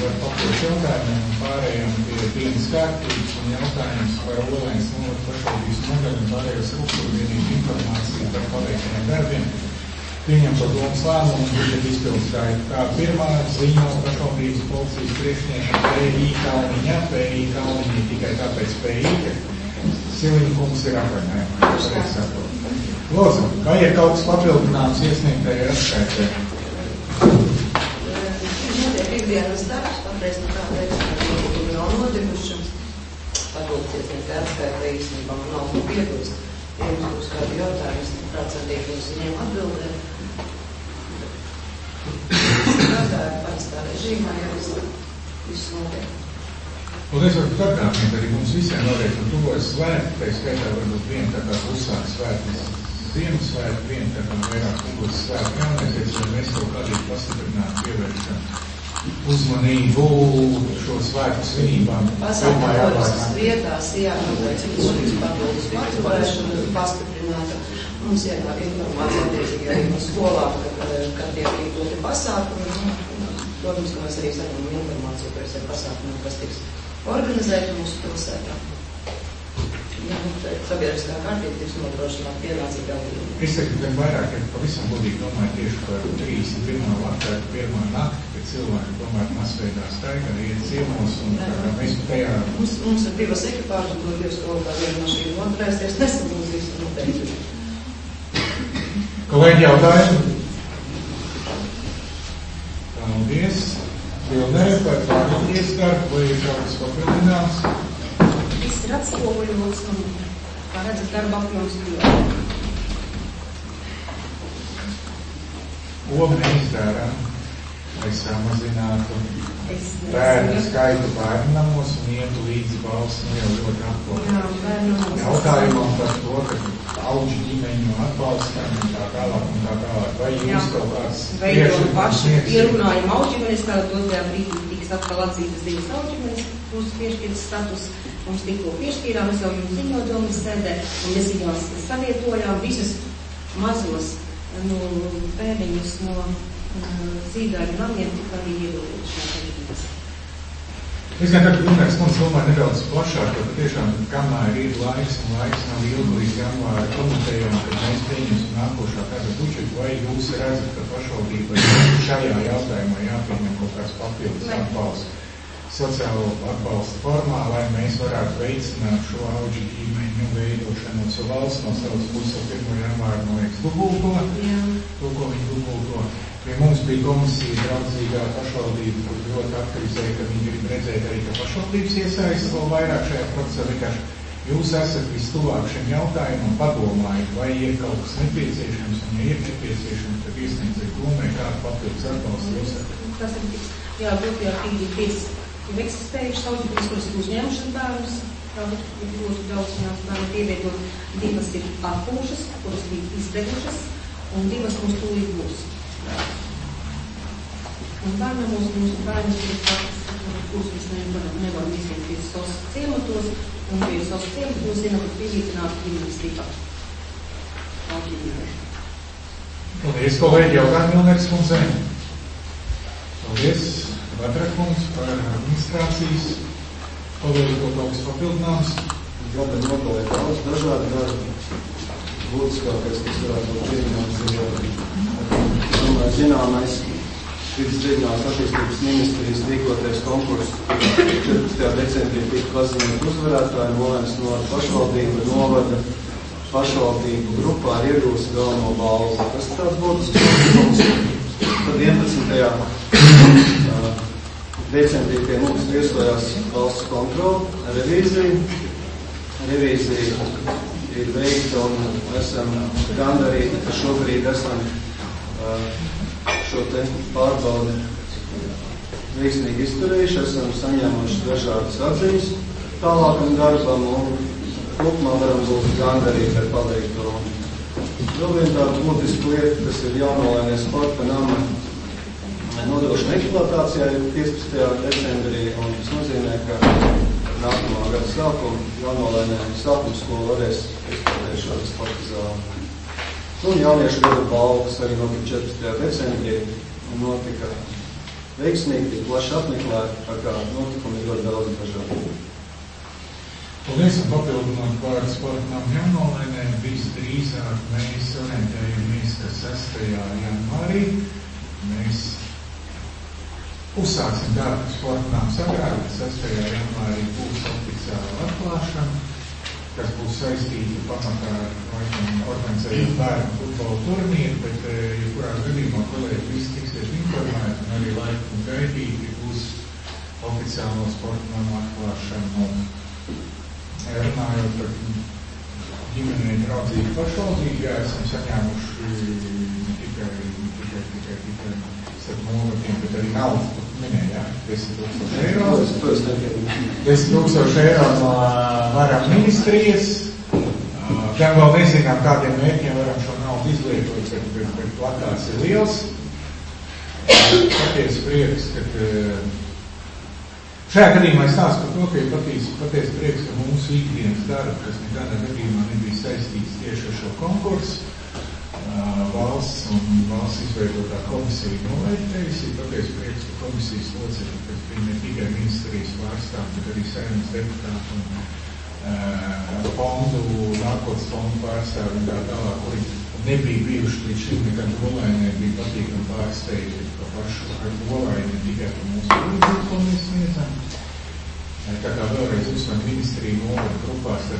ar papildus jautājumiem un pārējām pie dienas kārtības un jautājums par Olainas novada pašvaldības nodaļu un pārējo struktūru vienību informāciju par paveiktajiem darbiem. Pieņem par domas lēmumu un budžeta izpildskaitu. Kā pirmā ziņo pašvaldības policijas priekšnieka PI Kalniņa, PI Kalniņa tikai tāpēc PI, ka Siliņa kungs ir atvaļinājumā. Lūdzu, vai ir kaut kas papildināms iesniegtajai atskaitē? Notiek ikdienas darbs, patreiz nekā veicinājumu nav notikuši. Papildus iesniegtajai atskaitē īstenībā man nav piebilst. Ja jums būs kādi jautājumi, tad centīšos viņiem atbildēt. Strādāju parastā režīmā, ja viss notiek. Un es varu atgādināt arī mums visiem vēlreiz, ka tuvojas svētki, tā skaitā varbūt viena tā kā uzsāk svētnes Ziemassvētku, viena tā kā vairāk publiskas svētku jauniecies, lai mēs kaut kādīgi pastiprinātu pievēršam uzmanību šo svētku svinībām. Pasākums vietās, jānoteic šīs papildus motivēšana pastiprināta. Mums ienāk informācija attiecīgi arī no skolām, kad tiek rīkoti pasākumi. Protams, ka mēs arī saņemam informāciju par visiem pasākumiem, kas tiks organizēti mūsu pilsētā. Jā, sabiedriskā kārtība tiks nodrošināta pienācīgā līmenī. Es saku, gan vairāk, ka pavisam godīgi domāju tieši par 31. vakaru, 1. nakti, kad cilvēki tomēr masveidā staigā, iet ciemos un kā mēs tajā... Mums ir divas ekipāžas, no divas kolokā viena no šīm noturēsties, nesam visu noteikti. Kolēģi jautājumi? Paldies. Bildēju par pārējais darbu, vai ir kaut kas papildināts? Viss ir atspoguļots un, kā redzat, darba apjoms ir. Ko mēs darām, lai samazinātu bērnu skaitu bērnamos un ietu līdz balsts, jau ļoti atpakaļ. Jautājumam par to, ka auģu ģimeņu atbalstam un tā tālāk. Vai jūs kaut kāds priekšlikums sniegsiet? Ierunājam auģu ģimenes, tātad otrajā brīdī tiks atkal atzītas divas auģu ģimenes, būs piešķirtas status. Mums tikko piešķīrām, es jau jums ziņoju domas sēdē, un mēs viņos savietojām visus mazos bērniņus no zīdāļu namiem, tika arī iedodot šajā brīdīs. Es gan tagad Gunārs mums domāju nedaudz plašāk, ka tiešām kamēr ir laiks un laiks nav ilgi līdz janvāra komitejām, kad mēs pieņemsim nākošā gada budžetu, vai jūs redzat, ka pašvaldībai šajā jautājumā jāpieņem kaut kāds papildus atbalsts sociālo atbalstu formā, lai mēs varētu veicināt šo auģu ģimeņu veidošanos, jo valsts no savas puses 1. janvāra noieks dubulto, to, ko viņi dubulto. Pie mums bija komisija draudzīgā pašvaldība, kur ļoti aktivizēja, ka viņi grib redzēt arī, ka pašvaldības iesaistas vēl vairāk šajā procesā. Vienkārši jūs esat vistuvāk šiem jautājumam, padomājat, vai ir kaut kas nepieciešams, un ja ir nepieciešams, tad iesniedziet domē, kādu papildus atbalstu jūs esat. Tas ir tiks, jā, būtībā 5 ir eksistējušas auģības, kuras ir uzņēmušas bērnus, tātad ir ļoti daudz bērnu pievietot. 2 ir atpūšas, kuras bija izdegušas, un 2 mums tūlīt būs. Un bērnam mūsu bērnus ir kurus mēs nevaram izsniegt pie SOS ciematos, un pie SOS ciematos zinām, ka pievītināt ģimenes tipā. Paldies, kolēģi, jautājumi Milnēks kundzei. Paldies. Vatrakungs par administrācijas pavēlīto kaut kas papildināms. Gada nopaliek daudz dažādi darbi. Būtiskākais, kas varētu būt pieņemams, ir zināmais vidas reģionālās attīstības ministrijas rīkoties konkursu. 14. decembrī tika paziņot uzvarētāju Olainas novada pašvaldību, novada pašvaldību grupā ir iegūsi galveno balvu. Tas tāds būtisks. Tad 11. decembrī pie mums viesojās valsts kontrole, revīzija. Revīzija ir veikta un esam gandarīti, ka šobrīd esam šo te pārbaudi veiksmīgi izturējuši, esam saņēmuši dažādas atziņas tālākam darbam un kopumā varam būt gandarīti ar paveikto. Vēl viena tāda būtiska lieta, kas ir Jaunolainas sporta nama nodrošina eksploatācijā 15. decembrī, un tas nozīmē, ka nākamā gada sākuma Jaunolainē sākuma skola varēs eksploatēt šo sporta zāli. Un jauniešu gada balva, kas arī notika 14. decembrī, un notika veiksmīgi, tik plaši apmeklēti, tā kā notikumi ir ļoti daudz dažādi. Paldies, un papildinot par sportām jaunolēnē, visdrīzāk mēs orientējamies, ka 6. janvārī mēs uzsāksim darbu sportām sagrāk, 6. janvārī būs oficiāla atklāšana, kas būs saistīta pamatā ar organizējot bērnu futbola turnīru, bet, ja kurā gadījumā kolēģi visi tiksies informēti un arī laiku gaidīti, būs oficiālo sportām atklāšana. Runājot par ģimenei draudzību pašvaldību, jā, esam saņēmuši ne tikai starp novatiem, bet arī naudas, ko minēja, 10,000 eiro. 10,000 eiro no varam ministrijas. Gan vēl nezinām, kādiem mērķiem varam šo naudu izlietot, bet plakāts ir liels. Paties prieks, ka šajā gadījumā es stāstu par to, ka ir paties prieks, ka mūsu ikdienas darba, kas nekādā gadījumā nebija saistīts tieši ar šo konkursu, valsts izveidotā komisija novērtējusi, paties prieks, ka komisijas locekļi, kas bija ne tikai ministrijas pārstāvji, bet arī saimnes deputāti un nākotnes fondu pārstāvji un tā tālāk, kuri nebija bijuši līdz šim nekad Olainē, bija patīkami pārsteigti par pašu ar Olaini, ne tikai par mūsu palīdzību, ko mēs sniedzam. Tā kā vēlreiz uzsver ministriju novada grupās ar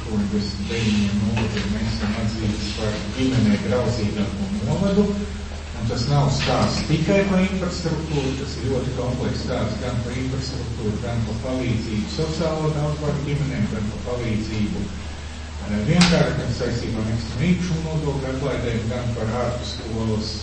89 novadiem, mēs esam atzītas par ģimenei draudzīgāko novadu. Un tas nav stāsts tikai par infrastruktūru, tas ir ļoti komplekss stāsts gan par infrastruktūru, gan par palīdzību sociālo daudzvaru ģimenēm, gan par palīdzību vienkārši, gan saistībā ar nekustamā īpašuma nodokļu atlaidēm, gan par ārpusskolas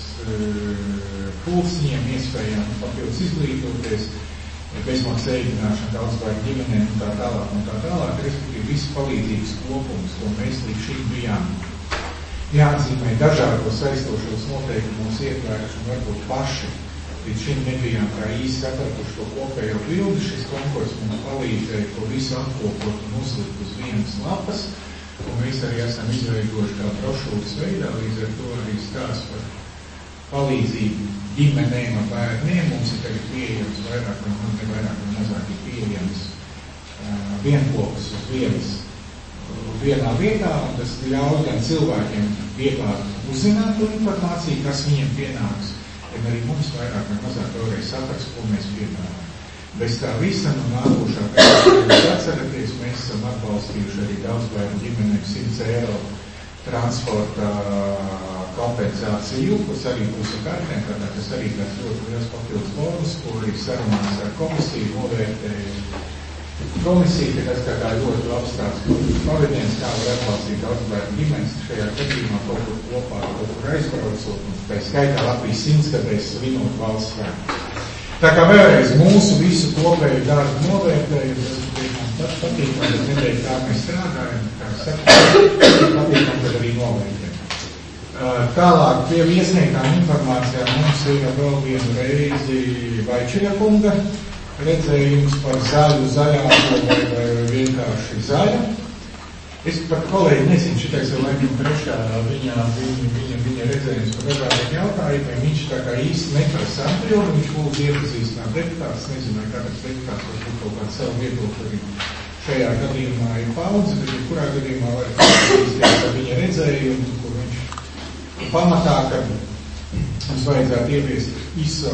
pulciņiem, iespējām papildus izglītoties, bezmaksas ēdināšana daudzvaru ģimenēm un tā tālāk, respektīvi visu palīdzības kopums, ko mēs līdz šim bijām jāatzīmē dažādos saistošos noteikumos ietvēruši un varbūt paši līdz šim nebijām kā īsti sapratuši to kopējo bildi. Šis konkurss mums palīdzēja to visu apkopot un uzlikt uz vienas lapas, un mēs arī esam izveidojuši kā brošūras veidā, līdz ar to arī stāsts par palīdzību ģimenēm un bērniem. Mums ir tagad pieejams vairāk un mazāk ir pieejams vienkopas uz vienā vietā, un tas ļauj gan cilvēkiem vieglāk uzzināt to informāciju, kas viņiem pienāks, gan arī mums vairāk un mazāk vēlreiz saprast, ko mēs piedāvājam. Bez tā visa no nākošā gada, jūs atceraties, mēs esam atbalstījuši arī daudzbērnu ģimenēm 100 eiro transporta kompensāciju, kas arī būs ar kartēm, tas arī tāds ļoti liels papildus bonus, ko arī sarunās ar komisiju novērtēja. Komisija, ka tas kā ļoti labs tāds pavadiens, kā var atbalstīt daudzbērnu ģimenes, šajā gadījumā kaut kur kopā, kaut kur aizbraucot, un tā skaitā Latvijas 100-gadēs svinot valsts svētkus. Tā kā vēlreiz mūsu visu kopēju darbu novērtēju, tas patīkam, bet nedēļ kā mēs strādājam, kā saka, patīkam, bet arī novērtēju. Tālāk pie iesniegtām informācijām mums ir vēl vienu reizi Vaičeļa kunga redzējums par zaļāko vai vienkārši zaļu. Es par kolēģi nezinu, šitais jau laikam trešā viņa redzējums par dažādiem jautājumiem. Viņš tā kā īsti neprasa atbildi, viņš būtu iepazīstināt deputāts, nezinu, vai kādrs deputāts varbūt kaut kādu savu viedokli arī šajā gadījumā ir paudze, bet kurā gadījumā var iepazīstināt ar viņa redzējumu, kur viņš pamatā, ka mums vajadzētu ieviest ISO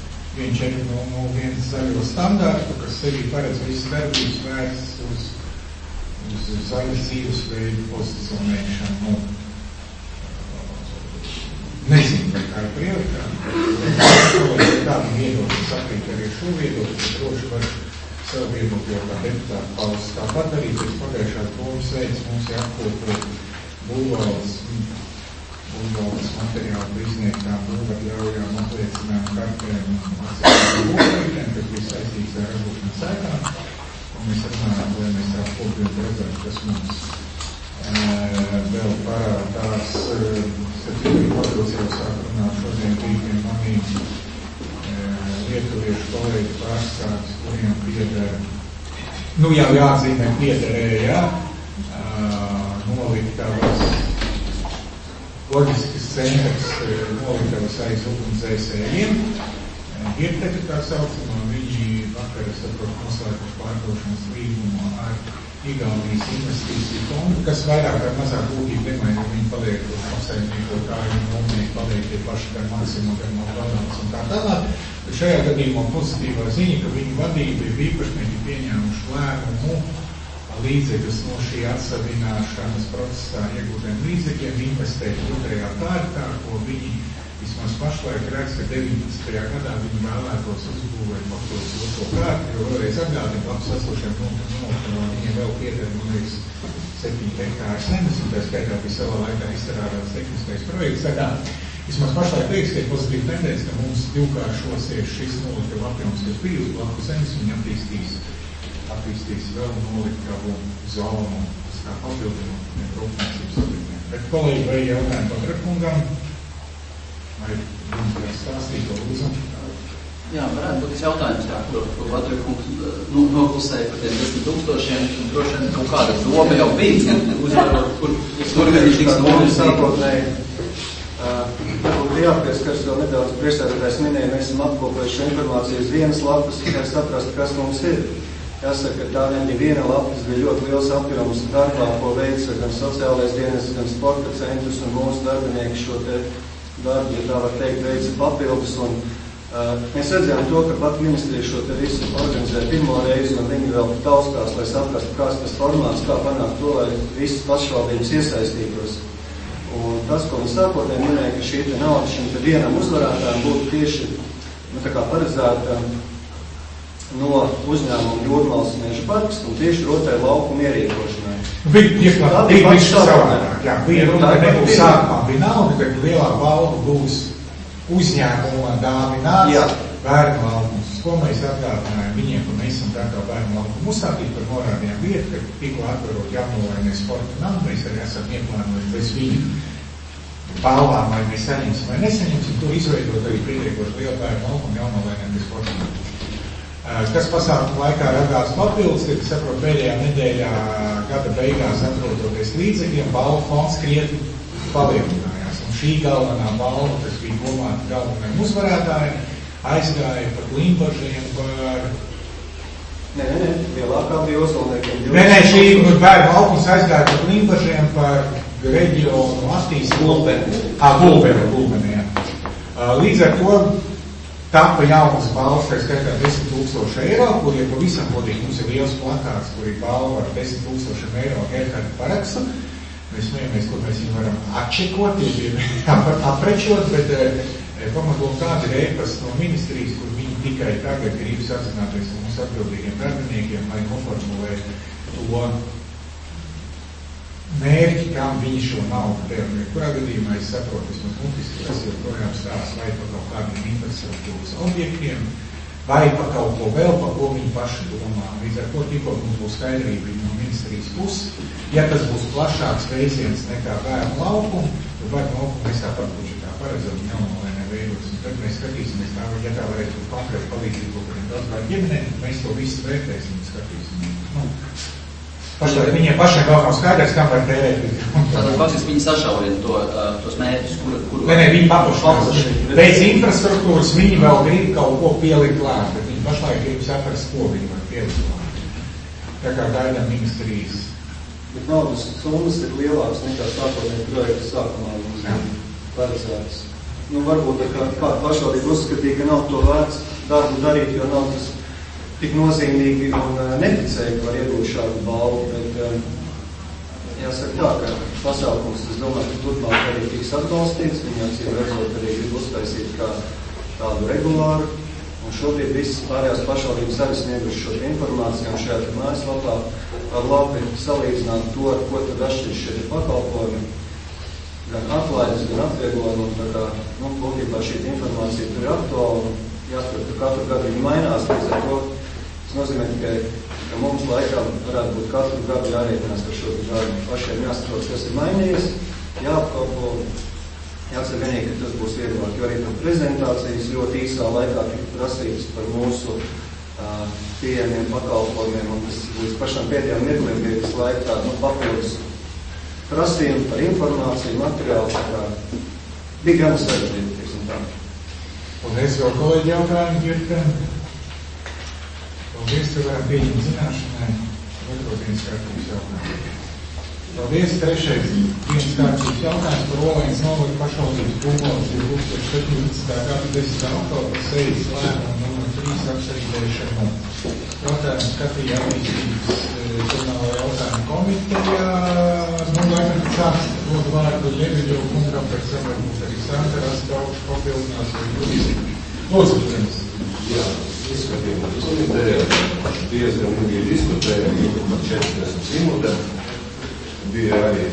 1401 zaļo standārtu, kas sevi paredz visas darbības vērsts uz zaļas dzīvesveidu pozicionēšanu. Nezinu, vai kā ir prioritāte. Kādu viedokli sakrīt arī šo viedokli, bet droši var savu viedokli jau kā deputātu paust. Tāpat arī pēc pagājušās domas veids mums jāapkopot būvvaldes materiālu izniegtām būvatļaujām, apliecinām kartēm un atsevišķiem būvveidiem, kas bija saistīts ar ražošanas saitām. Un mēs runājām, lai mēs apkopjot redzētu, kas mums vēl parādās. Padils jau sāk runāt šodien rītiem manī lietuviešu kolēģi pārstāvis, kuriem pieder, jau jāatzīmē piederēja, noliktavas loģiskas centrs noliktavas aiz ugunsdzēsējiem. Girteku tā saucamā, viņi vakar, es saprotu, noslēguši pārdošanas līgumu ar Igaunijas investīciju fondu, kas vairāk vai mazāk būtīgi nemaina, viņi paliek apsaimniekotāji, nomnieki paliek tie paši gan Maksimo, gan McDonald's un tā tālāk. Bet šajā gadījumā pozitīvā ziņa, ka viņu vadība ir īpašnieki pieņēmuši lēmumu līdzekļus no šī atsavināšanas procesā iegūtiem līdzekļiem investēt otrajā kārtā, ko viņi vismaz pašlaik redz, ka 19. gadā viņi vēlētos uzbūvēt papildus otro kārtu, jo vēlreiz atgādina labs esošiem notikumiem, viņiem vēl pieder, man liekas, 7 hektāri zemes, un tā skaitā bija savā laikā izstrādāts tehniskais projekts. Tā vismaz pašlaik liekas, ka ir pozitīva tendence, ka mums divkāršosies šis nolikavu apjoms, kas bija uz blakus zemes, viņi attīstīs vēl nolikavu zonu, kā papildinu rūpniecības objektiem. Bet kolēģi, vai jautājumu Patrakungam? Vai jums var stāstīt to lūdzu? Jā, varētu būt jautājums, ko Patrakungs noklusēja par tiem 10,000, un droši vien kaut kāda doma jau bija, uzvarot, kur viņš tiks novirzīt. Varbūt jāpieskars vēl nedaudz priekšsēdētājs minēja, mēs esam apkopojuši šo informāciju uz vienas lapas, lai saprastu, kas mums ir. Jāsaka, ka tā nebija viena lapa, tas bija ļoti liels apjoms darbā, ko veica gan sociālais dienas, gan sporta centrs un mūsu darbinieki šo te darbu, ja tā var teikt, veica papildus. Un, mēs redzējām to, ka pat ministrija šo te visu organizē pirmo reizi, un viņi vēl taustās, lai saprastu, kāds tas formāts, kā panākt to, lai visas pašvaldības iesaistītos. Un tas, ko viņi sākotnēji minēja, ka šī te nauda šim te vienam uzvarētājam būtu tieši tā kā paredzēta no uzņēmuma Jūrmalas meža parks un tieši rotai laukumu ierīkošanai. Bija savādāk, jā, bija runa, ka nebūs sākumā bija nauda, ka lielā balva būs uzņēmuma dāvināts bērnu laukums. Ko mēs atgādinājām viņiem, ka mēs esam tā kā bērnu laukumu uzstādīt par norādījām vietu, ka tikko atverot jaunolēnē sporta namu, mēs arī esam ieplānojuši bez viņu balvām, vai mēs saņemsim vai nesaņemsim, to izveidot arī pietiekoši lielu bērnu laukumu jaunolēnē bez sporta namu. Kas pasākumu laikā radās papildus, kad, saprot, pēdējā nedēļā gada beigās atrodoties līdzekļiem, balvu fonds krietni palielinājās. Un šī galvenā balva, kas bija domāta galvenajiem uzvarētājiem, aizgāja par Limbažiem par... Nē, lielākā bija Ozolniekiem. Nē, šī bērnu laukums aizgāja par Limbažiem par reģionu attīstību. Gulbeni, jā. Līdz ar to tapa jaunas balvas, tā skaitā 10,000 eiro, kur ir pavisam godīgi, mums ir liels plakāts, kur ir balva ar 10,000 eiro Gerharda parakstu. Mēs smējamies, kur mēs viņu varam atčekot, aprečot, bet pamatot tādi ir e-pasti no ministrijas, kur viņi tikai tagad grib sazināties ar mūsu atbildīgiem darbiniekiem, lai noformulē to mērķi, kam viņi šo naudu deva. Kurā gadījumā es saprotu, vismaz mutiski, tas joprojām stāsts vai par kaut kādiem infrastruktūras objektiem, vai par kaut ko vēl, par ko viņi paši domā. Līdz ar to tikko mums būs skaidrība no ministrijas puses. Ja tas būs plašāks veiziens nekā bērnu laukumu, tad bērnu laukumu mēs tāpat budžetā paredzam jaunolēnē veidos. Un tad mēs skatīsimies tā, ja tā varētu būt konkrēti palīdzību par daudzgāju ģimenēm, mēs to visu vērtēsim un skatīsimies. Pašlaik viņiem pašiem vēl nav skaidrs, kam var tērēt. Tātad faktiski viņi sašaurina tos mērķus, kuru... Nē, viņi paplašinās. Pēc infrastruktūras viņi vēl grib kaut ko pielikt klāt, bet viņi pašlaik grib saprast, ko viņi var pielikt klāt. Tā kā gaidām ministrijas. Bet naudas summas ir lielākas nekā sākotnēji projekta sākumā mums paredzētas. Varbūt kāda pašvaldība uzskatīja, ka nav to vērts darbu darīt, jo nav tas tik nozīmīgi un neticēja, ka var iegūt šādu balvu, bet jāsaka tā, ka pasākums, es domāju, ka turpmāk arī tiks atbalstīts, viņi acīm redzot arī grib uztaisīt kā tādu regulāru, un šobrīd visas pārējās pašvaldības arī snieguši šo informāciju, un šajā mājaslapā var labi salīdzināt to, ar ko tad atšķiras šie pakalpojumi, gan atlaides, gan atvieglojumi, un tā kā, būtībā šī informācija tur ir aktuāla, un jāsaka, ka katru gadu viņi mainās, līdz ar to tas nozīmē tikai, ka mums laikā varētu būt katru gadu jārēķinās par šo darbu. Pašiem jāsaprot, kas ir mainījies, jāapkalpo, jācer vienīgi, ka tas būs vieglāk, jo arī par prezentācijas ļoti īsā laikā tika prasības par mūsu pieejamiem pakalpojumiem, un tas līdz pašām pēdējām mirkliem bija tas laika tāda, papildus prasījumi par informāciju, materiālu, tā kā bija gan sarežģīti, tieksim tā. Paldies, vēl kolēģi jautājumu ģirtēm. Paldies, ka varam pieņemt zināšanai. Otrodienas kārtības jautājumu. Paldies, trešais dienas kārtības jautājums par Olainas novada pašvaldības būvvaldes 2017. gada 10. oktobra sēdes lēmumu nr. 3 apsarīdēšanu. Jautājumu skatīja attīstības žurnāla jautājumu komitejā. Laikam sāks dot vārdu Ļeviļu kungam, pēc tam varbūt arī Santaras daudz papildinās vai juristi. Lūdzu, protams. Jā, izskatījumā komitejā diezgan ilgi diskutējām, par 40 minūtēm. Bija arī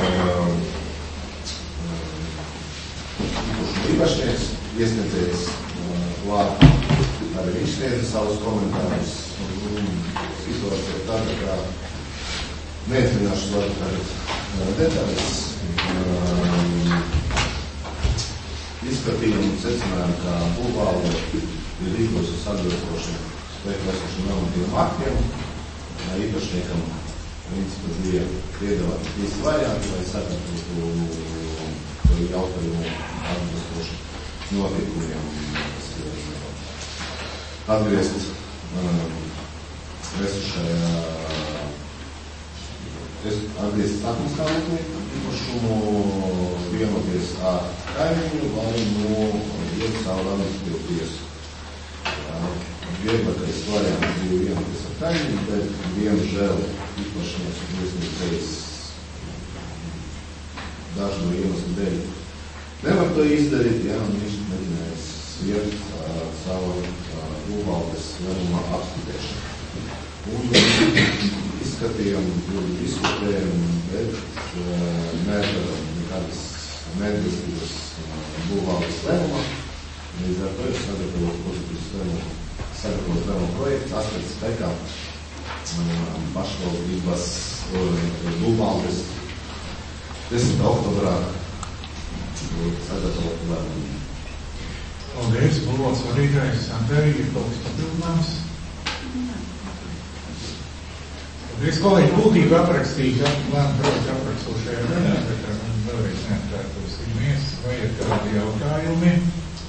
īpašnieks, iesniedzējs klāt, arī viņš sniedza savus komentārus. Situācija tāda, kā neatrināšu svaru tagad detaļas. Izskatījumu secinājām, kā būvvalde ir rīkojusies atbilstoši spēku esošiem normatīviem aktiem, īpašniekam. Principā bija piedāvāti 3 varianti, lai sagatavotu jautājumu atbilstoši noteikumiem, atgriezt atgriezt sākumstāvokli īpašumu, vienoties ar kaimiņu vai iet savu administratīvu tiesu. Vieglākais variants bija vienoties ar kaimiņu, bet diemžēl īpašnieks un iesniedzējs dažu no iemeslu dēļ nevar to izdarīt, un viņš mēģinājis iet savu būvvaldes lēmumā apskatēšanu. Un izskatījām, diskutējām, bet neatradām nekādas neatbilstības būvvaldes lēmumā. Līdz ar to ir sagatavot pozitīvas sagatavot lēmumu projektu, aspekts spēkā pašvaldības būvvaldes 10. oktobrā sagatavot lēmumu. Paldies, būvvaldes vadītājs Santeri, ir kaut kas papildināms? Paldies, kolēģi, būtību aprakstīt, lēmumu projektu aprakstošajā gadā, bet vēlreiz neatkārtos viņamies, vai ir kādi jautājumi?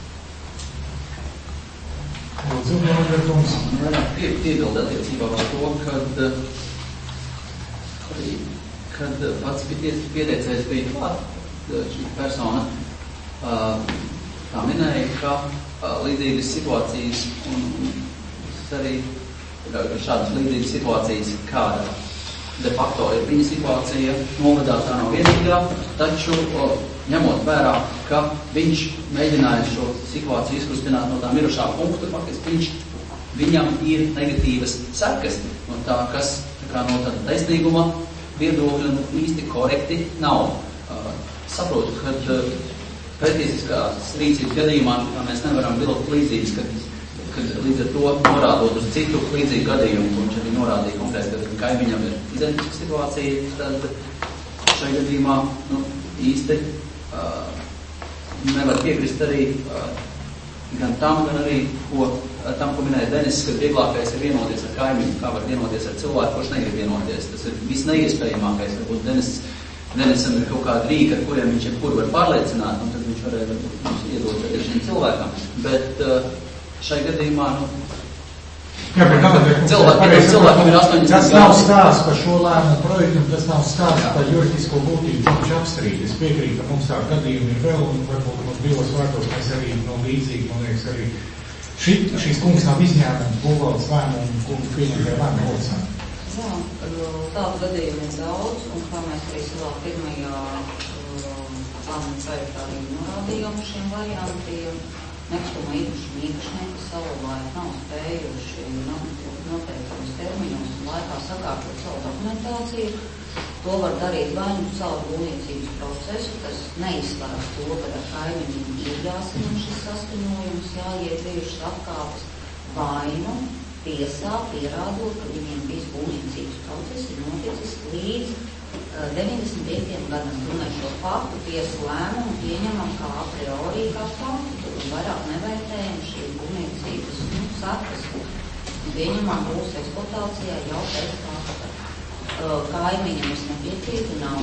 Lūdzu, Norbertums. Piebildi attiecībā par to, kad pats pieteicējs bija klāt, šī persona tā minēja, ka līdzīgas situācijas un arī šādas līdzīgas situācijas, kāda de facto ir viņa situācija, novadā tā nav vienīgā, taču ņemot vērā, ka viņš mēģināja šo situāciju izkustināt no tā mirušā punkta, faktiski viņam ir negatīvas sekas no tā, kas tā kā no tāda taisnīguma viedokļa īsti korekti nav. Saprotu, ka pētnieciskās rīcības gadījumā mēs nevaram vilkt līdzības, kad līdz ar to norādot uz citu līdzīgu gadījumu, kurš arī norādīja konkrēti, ka kaimiņam ir identiska situācija, tad šai gadījumā īsti nevar piekrist arī gan tam, gan arī tam, ko minēja Denis, ka vieglākais ir vienoties ar kaimiņu, kā var vienoties ar cilvēku, kurš negrib vienoties. Tas ir visneiespējamākais, varbūt Denisam ir kaut kāda rīka, ar kuriem viņš jebkuru var pārliecināt, un tad viņš varēja mums iedot arī šim cilvēkam. Bet šai gadījumā, cilvēkiem ir 80. Tas nav stāsts par šo lēmumu projektu, tas nav stāsts par juridisko būtību, viņš apstrīd. Es piekrītu, ka mums tā gadījumi ir vēl, un varbūt mums divos vārdos mēs arī no līdzīgi, man liekas, arī šīs kungs nav izņēmums būvvaldes lēmumu, kuru pieņemtajā lēmumu procesā. Jā, tādu gadījumu ir daudz, un kā mēs arī savā pirmajā lēmumu projektā arī norādījām šiem variantiem, nekustamo īpašumu īpašnieki savulaik nav spējuši noteiktos termiņos un laikā sakārtot savu dokumentāciju. To var darīt vai nu caur būvniecības procesu, kas neizslēdz to, ka ar kaimiņiem ir jāsaņem šis saskaņojums, jāiet bijušas atkāpes, vai nu tiesā pierādot, ka viņiem bijis būvniecības process ir noticis līdz 95. gadam. Runāju šo faktu tiesu lēmumu pieņemam kā a priori, kā faktu, un vairāk nevērtējam šī būvniecības sakas. Pieņemam būs eksploatācijā jau pēc fakta. Kaimiņam es nepiekrītu, nav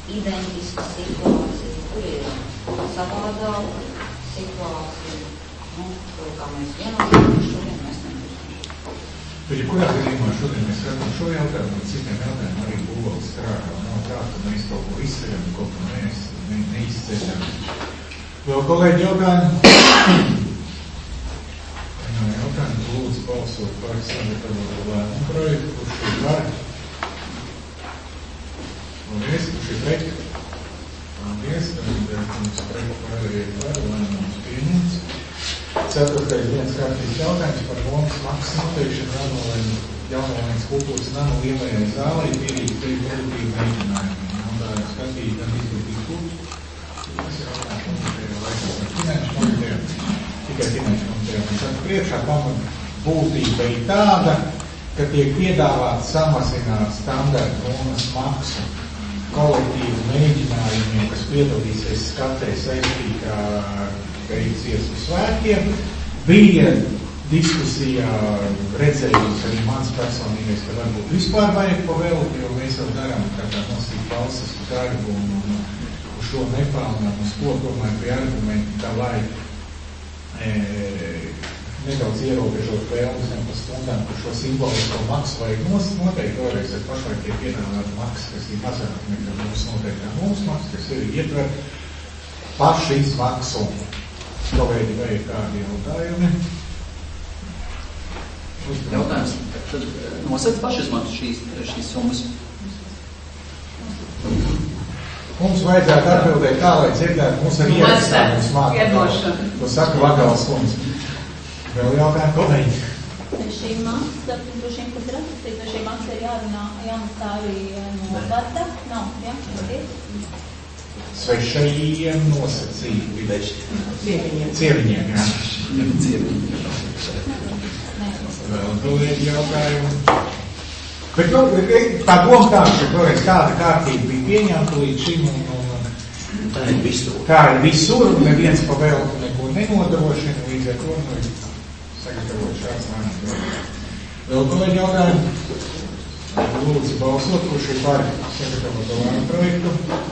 identiska situācija, kur ir savādāka situācija. kā mēs vienojam, šodien mēs nebūsim. Bet, ja kurā gadījumā šodien mēs skatām šo jautājumu, un citiem jautājumiem arī būvēl strādā, nav tā, ka mēs kaut ko izceļam, kaut ko neizceļam. Vēl kolēģi jautājumu? Jautājumu lūdzu balsot par sagatavotu lēmumu projektu, kurš ir par. Paldies, kurš ir pret. Paldies, tad mums pret pārējie par lēmums pieņemts. Ceturtais viens kārtības jautājums par nomas maksas noteikšanu jaunolēnas kultūras namu lielajai zālei pierīgi pēc produktīvu mēģinājumiem. Jautājumu skatīt gan izglītības kultūras. Tas ir jautājums komitejā laikā par finanšu komitejā. Tikai finanšu komitejā. Un tad priekšā pamat būtība ir tāda, ka tiek piedāvāt samazināt standarta nomas maksu kolektīvu mēģinājumiem, kas piedalīsies skatē saistībā Rīgas Iesmu svētkiem. Bija diskusijā redzējums arī mans personīgais, ka varbūt vispār vajag pavēlēt, jo mēs jau darām kā nosīt valstis uz darbu un uz šo nepelnām, uz ko tomēr pie argumenti, ka lai nedaudz ierobežot vēlmes un pa stundām, ka šo simbolisko maksu vajag noteikti vēlreiz ar pašlaik tiek piedāvāt maksu, kas ir mazāk nekā mums noteiktā mums maksu, kas ir ietver pašu izmaksu. Kolēģi, vai ir kādi jautājumi? Jautājums. Tad nosaka pašizmaksu šīs summas. Mums vajadzētu atbildēt tā, lai dzirdētu mūs arī ierakstājums mākā. To saka Vagals kundze. Vēl jautājumu kolēģi? Šī maksa, droši vien, kas ir atlasīta, šī maksa ir jāmaksā arī no gada? Nav, jā? Svešajiem nosacīti. Cieviņiem, jā. Vēl kolēģi jautājumu. Bet tā doma tā, ka toreiz tāda kārtība bija pieņemta līdz šim un tā ir visur, un neviens pa vēl neko nenodrošina, līdz ar to sagatavot šāds lēmums. Vēl kolēģi jautājumu. Lūdzu balsot, kurš ir par sagatavoto lēmumu projektu.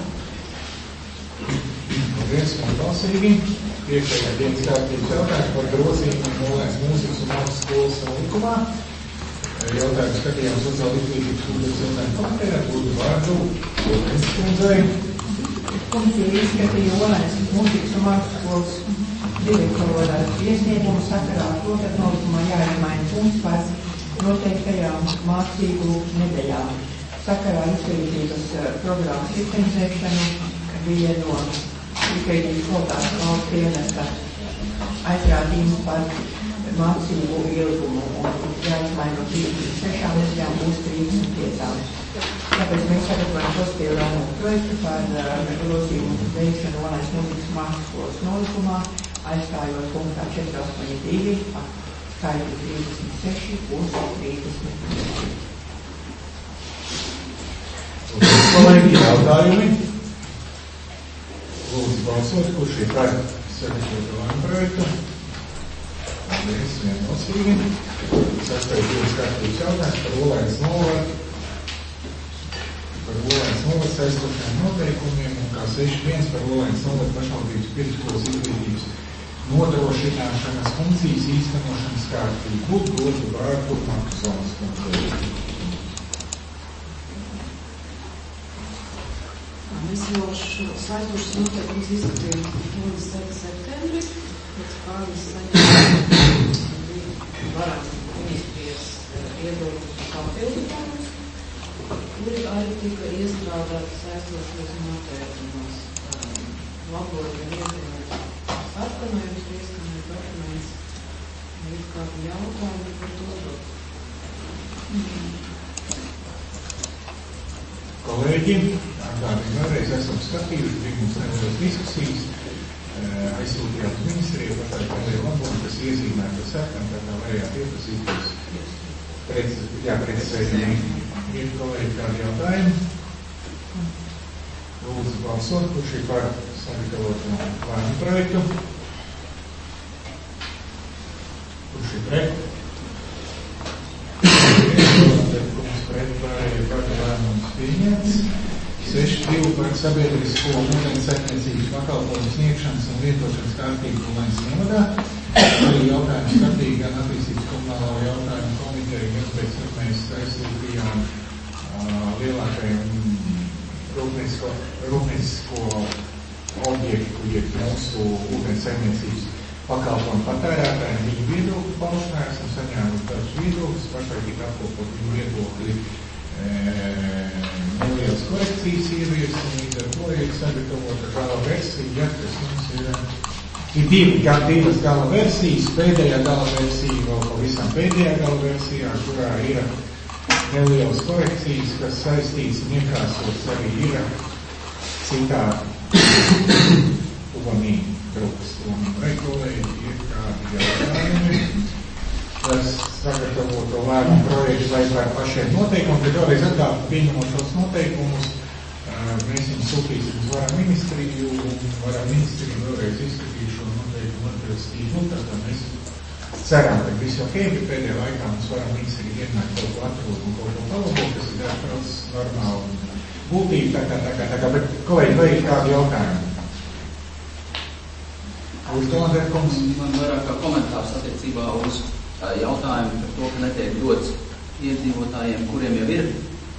Paldies, balsīgi. Priekšējā dienas kārtības jautājums par grozījumu Nolēnas mūzikas un mākslas skolas likumā. Jautājums skatījām sociāla izglītības kultūras jautājumu komitejā, lūdzu vārdu Lūdzu kundzei. Komisija izskatīja Nolēnas mūzikas un mākslas skolas direktora iesniegumu sakarā to, ka nolikumā jāizmaina punkts par noteiktajām mācību nedēļām. Sakarā izglītības programmas licencēšanu bija no Ukraiņas kvalitātes valsts dienesta aizrādījumu par mācību ilgumu un jāizmaina no 36 nedēļām uz 35. Tāpēc mēs sagatavojam pozitīvu lēmumu projektu par grozījumu veikšanu Nolēnas mūzikas mākslas skolas nolikumā, aizstājot punktā 482 skaitu 36 uz 35. Kolēģi, jautājumi? Lūdzu balsot, kurš ir par sagatavotu lēmumu projektu. Paldies, vienbalsīgi. Sastais dienas kārtības jautājums par Nolēnas novadu. Par Nolēnas novadu aizstošiem noteikumiem un kā 6.1 par Nolēnas novadu pašvaldības pirmskolas izglītības nodrošināšanas funkcijas īstenošanas kārtību. Dodu vārdu Makzonas kundzei. Mēs jau slēdzošas noteikumus izskatījām 27. septembrī, pēc pāris saņēmums varam ministrijas iedot papildinājumus, kuri arī tika iestrādāti slēdzošos noteikumus. Labojumi iezināt atkanojums, ieskanēt dokuments, ir kādi jautājumi par to dot. Kolēģi, vēlreiz esam skatījuši, bija mums nedaudz diskusijas, aizsūtījām uz ministriju, pašlaik vēl labojumu, kas iezīmēta sekam, tā kā varējāt iepazīties precizējumi. Ir kolēģi kādi jautājumi? Lūdzu balsot, kurš ir par sagatavotu lēmumu projektu. Kurš ir pret? Lēmums pieņemts. 6.2 par sabiedrisko un ūdens saimniecības pakalpojumu sniegšanas un lietošanas kārtību Nolēnas novadā. Arī jautājumu skatīja gan attīstības komunālo jautājumu komiteju, gan pēc tam mēs saistījām lielākajiem rūpniecisko objektu, jeb mūsu ūdens saimniecības pakalpojumu patērētājiem viņu viedokļu paušanā. Esam saņēmuši dažus viedokļus, pašlaik tika apkopot viņu viedokļi nelielas korekcijas ievies, un līdz ar to ir sagatavota gala versija, ja, kas mums ir divas gala versijas, pēdējā gala versija, vēl pavisam pēdējā gala versijā, kurā ir nelielas korekcijas, kas saistīts un iekrāsots arī ir citā uvanī grupas. Un kolēģi ir kādi jautājumi, kas sagatavoto lēmumu projektu saistībā pašiem noteikumiem, bet vēlreiz atgādāt, pieņemot šos noteikumus, mēs viņus sūtīsim uz varam ministriju, un varam ministriju vēlreiz izskatīt šo noteikumu atbilstību. Tātad mēs ceram, ka viss ok, bet pēdējā laikā mums varam ministriju ienākt kaut ko atrod un kaut ko palabot, kas ir jāprauc normāli būtība, tā kā, bet kolēģi, vai ir kādi jautājumi? Uzdolandērkums? Man vairāk kā komentārs attiecībā uz jautājumu par to, ka netiek dots iedzīvotājiem, kuriem jau ir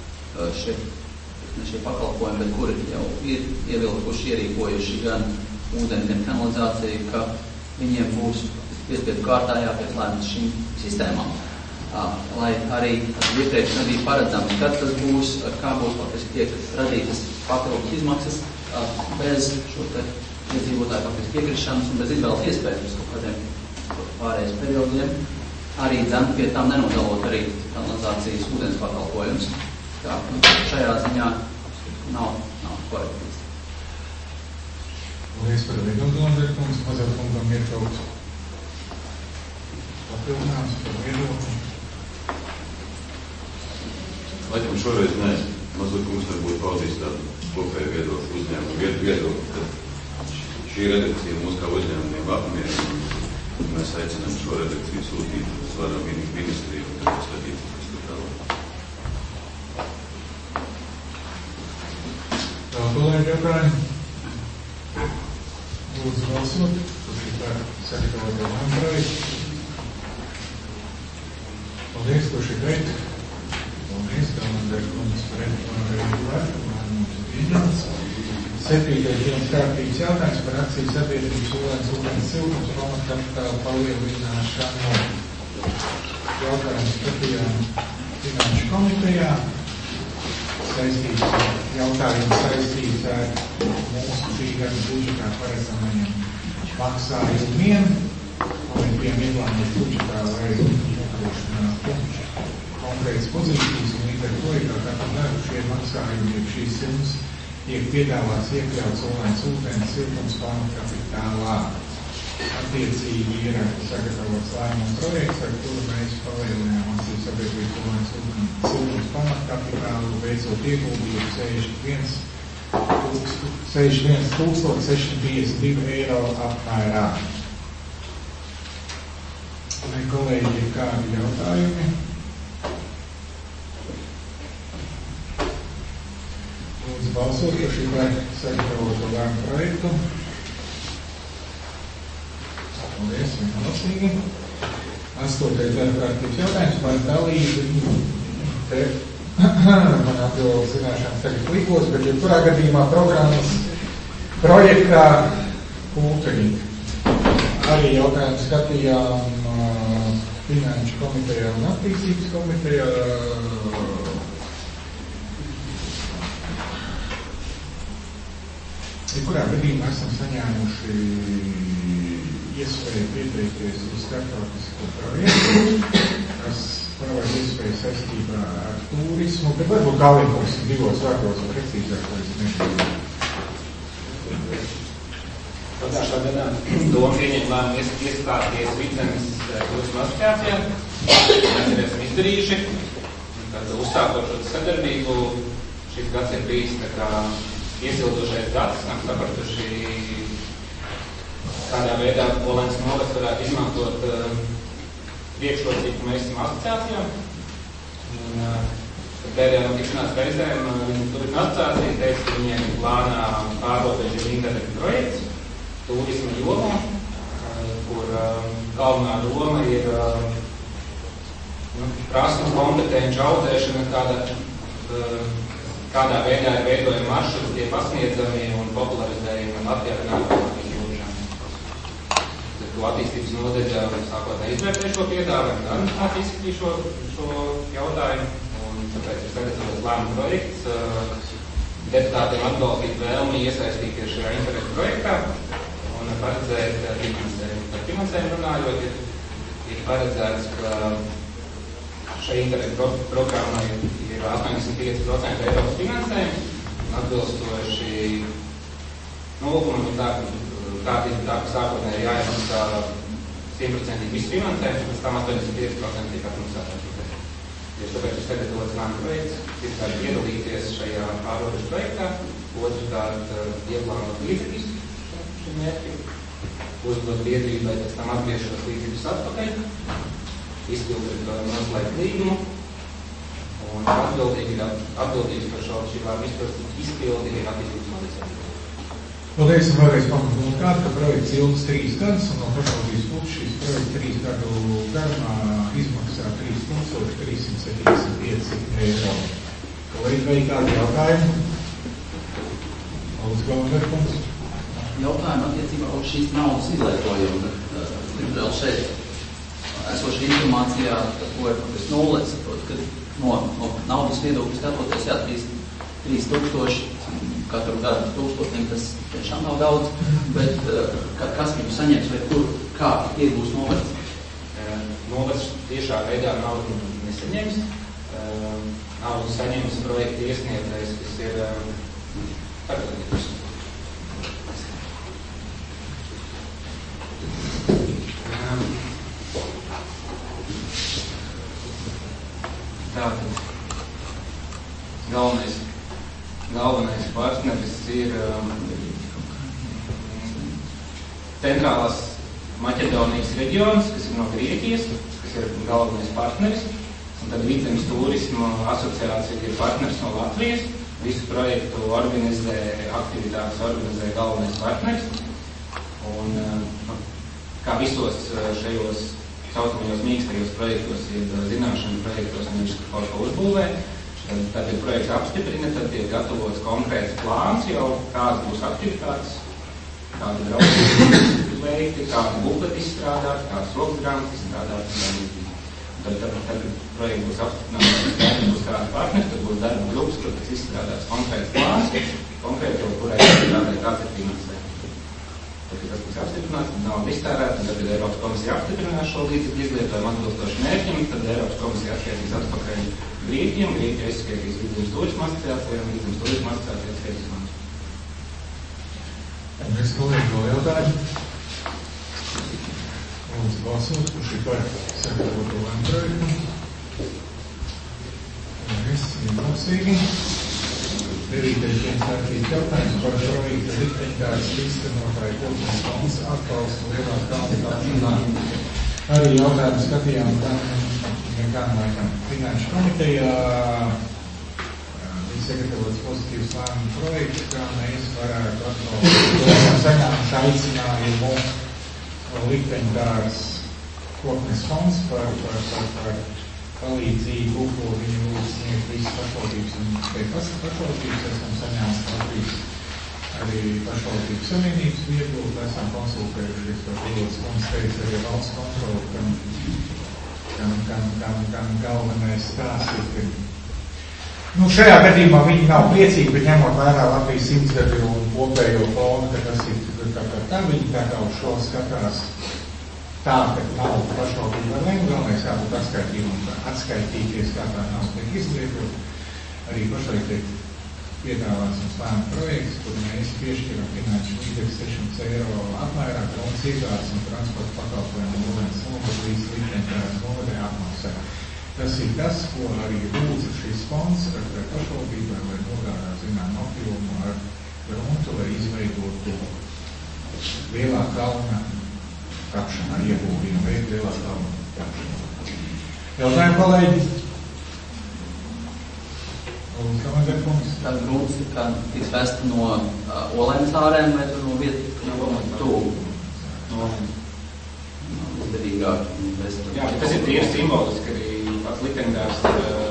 šie pakalpojumi, bet kuri jau ir ievilkuši, ierīkojuši gan ūdeni, gan kanalizāciju, ka viņiem būs piespiedu kārtā jāpieslēdz šīm sistēmām. Lai arī iepriekš nebija paredzams, kad tas būs, kā būs faktiski tiek radītas papildus izmaksas bez šo te iedzīvotāju faktiski piekrišanas un bez izvēles iespējas kaut kādiem pārējais periodiem, arī dzem pie tam nenodalot arī kanalizācijas ūdens pakalpojums. Tā, šajā ziņā nav korektīvs. Paldies par Uzdolandērkums, Mazurkungam ir kaut papildinājums par viedokli. Laikam šoreiz nē, Mazurkungs varbūt paudīs tādu kopēju viedokļu uzņēmumu viedokli, ka šī redakcija mūs kā uzņēmumiem apmierina, un mēs aicinām šo redakciju sūtīt uz varam ministriju un tad skatīt, kas tur tālāk. Vēl kolēģi jautājumi? Lūdzu balsot, kurš ir par sagatavoto lēmumu projektu. Paldies, kurš ir pret. Paldies, Uzdolandērkums pret lēmumu pieņemts. 7. dienas kārtības jautājums par akciju sabiedrības ūdens siltums pamatkapitāla palielināšanu. Jautājums skatījām Finanšu komitejā. Jautājums saistīts ar mūsu šī gada budžetā paredzamajiem maksājumiem, tiem ieplānot budžetā, lai nodrošinātu konkrētas pozīcijas, un līdz ar to ir kā daru šie maksājumi, ja šīs summas tiek piedāvāts iekļauts ūdens siltums pamatkapitālā. Attiecīgi ir sagatavots lēmumu projekts, ar kuru mēs palielinām akciju sabiedrības ūdens siltums pamatkapitālu, veicot ieguldījumu 61,652 eiro apmērā. Vai kolēģi ir kādi jautājumi? Lūdzu balsot, ka šī vai sagatavotu lēmumu projektu. Paldies, viennozīmīgi. 8. darba kārtības jautājums par dalību. Te man atbildu zināšanas tagad klikos, bet jebkurā gadījumā programmas projektā kultūrīgi. Arī jautājumu skatījām Finanšu komitejā un attīstības komitejā. Jebkurā gadījumā esam saņēmuši iespēju pieteikties uz starptautisko projektu, kas pavēr iespēju saistībā ar turismu, bet varbūt Kalniņkungs divos vārdos precīzāk, lai es nežēju. Pagājušā gadā doma pieņem lēmumu iestāties Vidzemes turisma asociācijā. Mēs esam izdarījuši, kad uzsākot šo sadarbību, šis gads ir bijis tā kā iesildošais gads, esam sapratuši, kādā veidā Olēnas novads varētu izmantot priekšrocību, ka mēs esam asociācijā. Pēdējā no tikšanās reizēm turisma asociācija teica, ka viņiem plānā pārrobežu internetu projekts turisma jomā. kur galvenā doma ir prasmu kompetenci audzēšana, kādā veidā ir veidojami maršruti, tie pasniedzami un popularizējami Latvijā un ārvalstīs jūžām. Attīstības nodeļa sākotnēji izvērtēja šo piedāvājumu, gan izskatīja šo jautājumu, un tāpēc ir sagatavots lēmuma projekts. Deputātiem atbalstīt vēlmi iesaistīties šajā interešu projektā un paredzēt finansējumu. Par finansējumu runājot, ir paredzēts, ka šai interešu programmai ir 85% Eiropas finansējums, un atbilstoši nolūkumam ir kārtība tā, ka sākotnēji jāiemaksā 100% visu finansējumu, pēc tam 85% tiek atmaksāts. Tieši tāpēc ir sagatavots lēmuma projekts, pirmkārt piedalīties šajā pārrobežu projektā, otrkārt ieplānot līdzekļus šim mērķim, uzdot biedrībai, pēc tam atgriezt šos līdzekļus atpakaļ, izpildīt noslēgt līgumu, un atbildības par šo šī lēmuma izpildi ir attīstības nodeļa. Paldies, un vēlreiz pamatot kādu, ka projekts ilgs 3 gadus, un no pašvaldības puses šīs projekts 3 gadu garumā izmaksā 3375 eiro. Kolēģi, vai kādi jautājumi? Lūdzu, Galvenberkungs. Jautājumi attiecībā uz šīs naudas izlietojumu. Vēl šeit esoša informācijā, ko ir pēc nulles, saprot, ka no naudas viedokļa skatoties, jā, 3000 katru gadu 1000, tas tiešām nav daudz, bet kas viņu saņems vai kā iegūs novads? Novads tiešā veidā naudu nesaņems. Naudu saņems projekta iesniedzējs, kas ir pārvaldības. Tātad galvenais partneris ir Centrālās Maķedonijas reģions, kas ir no Grieķijas, kas ir galvenais partneris, un tad Vidzemes turisma asociācija ir partneris no Latvijas. Visu projektu aktivitātes organizē galvenais partneris, un kā visos šajos saucamajos mīkstajos projektos, ir zināšanu projektos, un viņš kaut ko uzbūvē. Tad ir projekts apstiprina, tad tiek gatavots konkrēts plāns jau, kādas būs aktivitātes, kāda draudzība veikti, kādu bukleti izstrādāt, kādas rokasgrāmatas izstrādāt. Tad projekts būs apstiprināts, būs kāda partneri, tad būs darba grupas, kur tiks izstrādāts konkrēts plāns, konkrēti jau kurai izstrādāt, kāds ir finansējums. Tad, kad tas būs apstiprināts, tad nav iztērēta, tad Eiropas komisija apstiprinās šo līdzekļu izlietojumu atbilstoši mērķim, tad Eiropas komisija atskaitīs atpakaļ Grieķiem, Grieķi aizskaitīs Vidzemes turisma asociācijām, Vidzemes turisma asociācijām skaitīs man. Mēs kolēģi vēl jautājumu. Lūdzu balsot, kurš ir par sagatavoto lēmumu projektu. Es vienbalsīgi. 9. kārtības jautājums par projekta likteņkārtas īstenotāju kopienas fonds atbalstu Lielā Kalnu kapšanā. Arī jautājumu skatījām kādam laikam Finanšu komitejā. Ir sagatavots pozitīvs lēmumu projekts, kā mēs varētu atbalstīt saņēmuši aicinājumu likteņkārtas kopienas fonds par palīdzību, ko viņi lūdz sniegt visas pašvaldības un pašvaldības. Esam saņēmuši Latvijas arī pašvaldības savienības viedokli, esam konsultējušies par pilotas konsteiz arī valsts kontroli, kam galvenais stāsts ir, ka šajā gadījumā viņi nav priecīgi, bet ņemot vērā Latvijas simtgadi un kopējo fonu, ka tas ir tā viņi tā kā uz šo skatās tā, ka nav pašvaldība ar galvenais jābūt atskaitīties, kā tā nav tiek izlietot. Arī pašlaik tiek piedāvāts mums lēmumu projekts, kur mēs piešķiram finanšu līdzekļus 600 eiro apmērā, kronas iegādes un transporta pakalpojumu Lūdens novada līdz likteņkārtas novadē apmaksā. Tas ir tas, ko arī lūdza šis fonds ar pašvaldībai, lai nogādā zinām apjomu ar gruntu, lai izveidotu Lielā Kalna kapšanā, iegūvījumu veidu Lielā Kalna kapšanā. Jautājumi, kolēģi? Tāda grūts tiks vesta no Olēnas ārēm vai no vietas, no tūgu? derīgāk. Jā, bet tas ir tīri simboliski, arī pats likteņdārs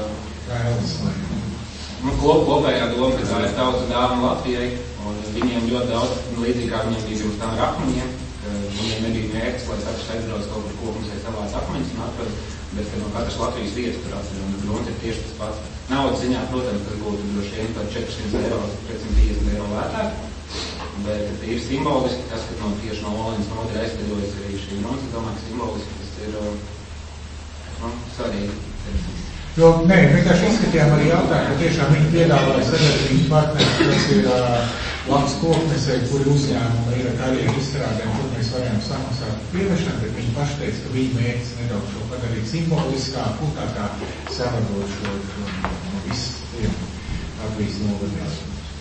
kopējā doma, ka tā ir tautas dāvana Latvijai, un viņiem ļoti daudz, līdzīgi kā viņiem bija pirms tam ar akmeņiem, ka viņiem nebija mērķis, lai katrs aizbrauc kaut kur kopums vai savāc akmeņus un atrod, bet ka no katras Latvijas vietas tur atrod, un grunts ir tieši tas pats. Naudas ziņā, protams, tas būtu droši vien par 400 eiro, 450 eiro vētāk, bet ir simboliski tas, ka tieši no Olēnas nodaļa aizvedojas arī šī grunts, es domāju, ka simboliski tas ir svarīgi. Jo, nē, vienkārši izskatījām arī jautājumu, ka tiešām viņi piedāvāja sadarbības partneri, kas ir labs koknesēji, kuri uzņēmumi ir ar karjeru izstrādēm, kur mēs varējām samaksāt pievēršanu, bet viņi paši teica, ka viņi mērķis nedaudz šo padarīt simboliskāk, un tā kā savadot šo visu Latvijas novadēs.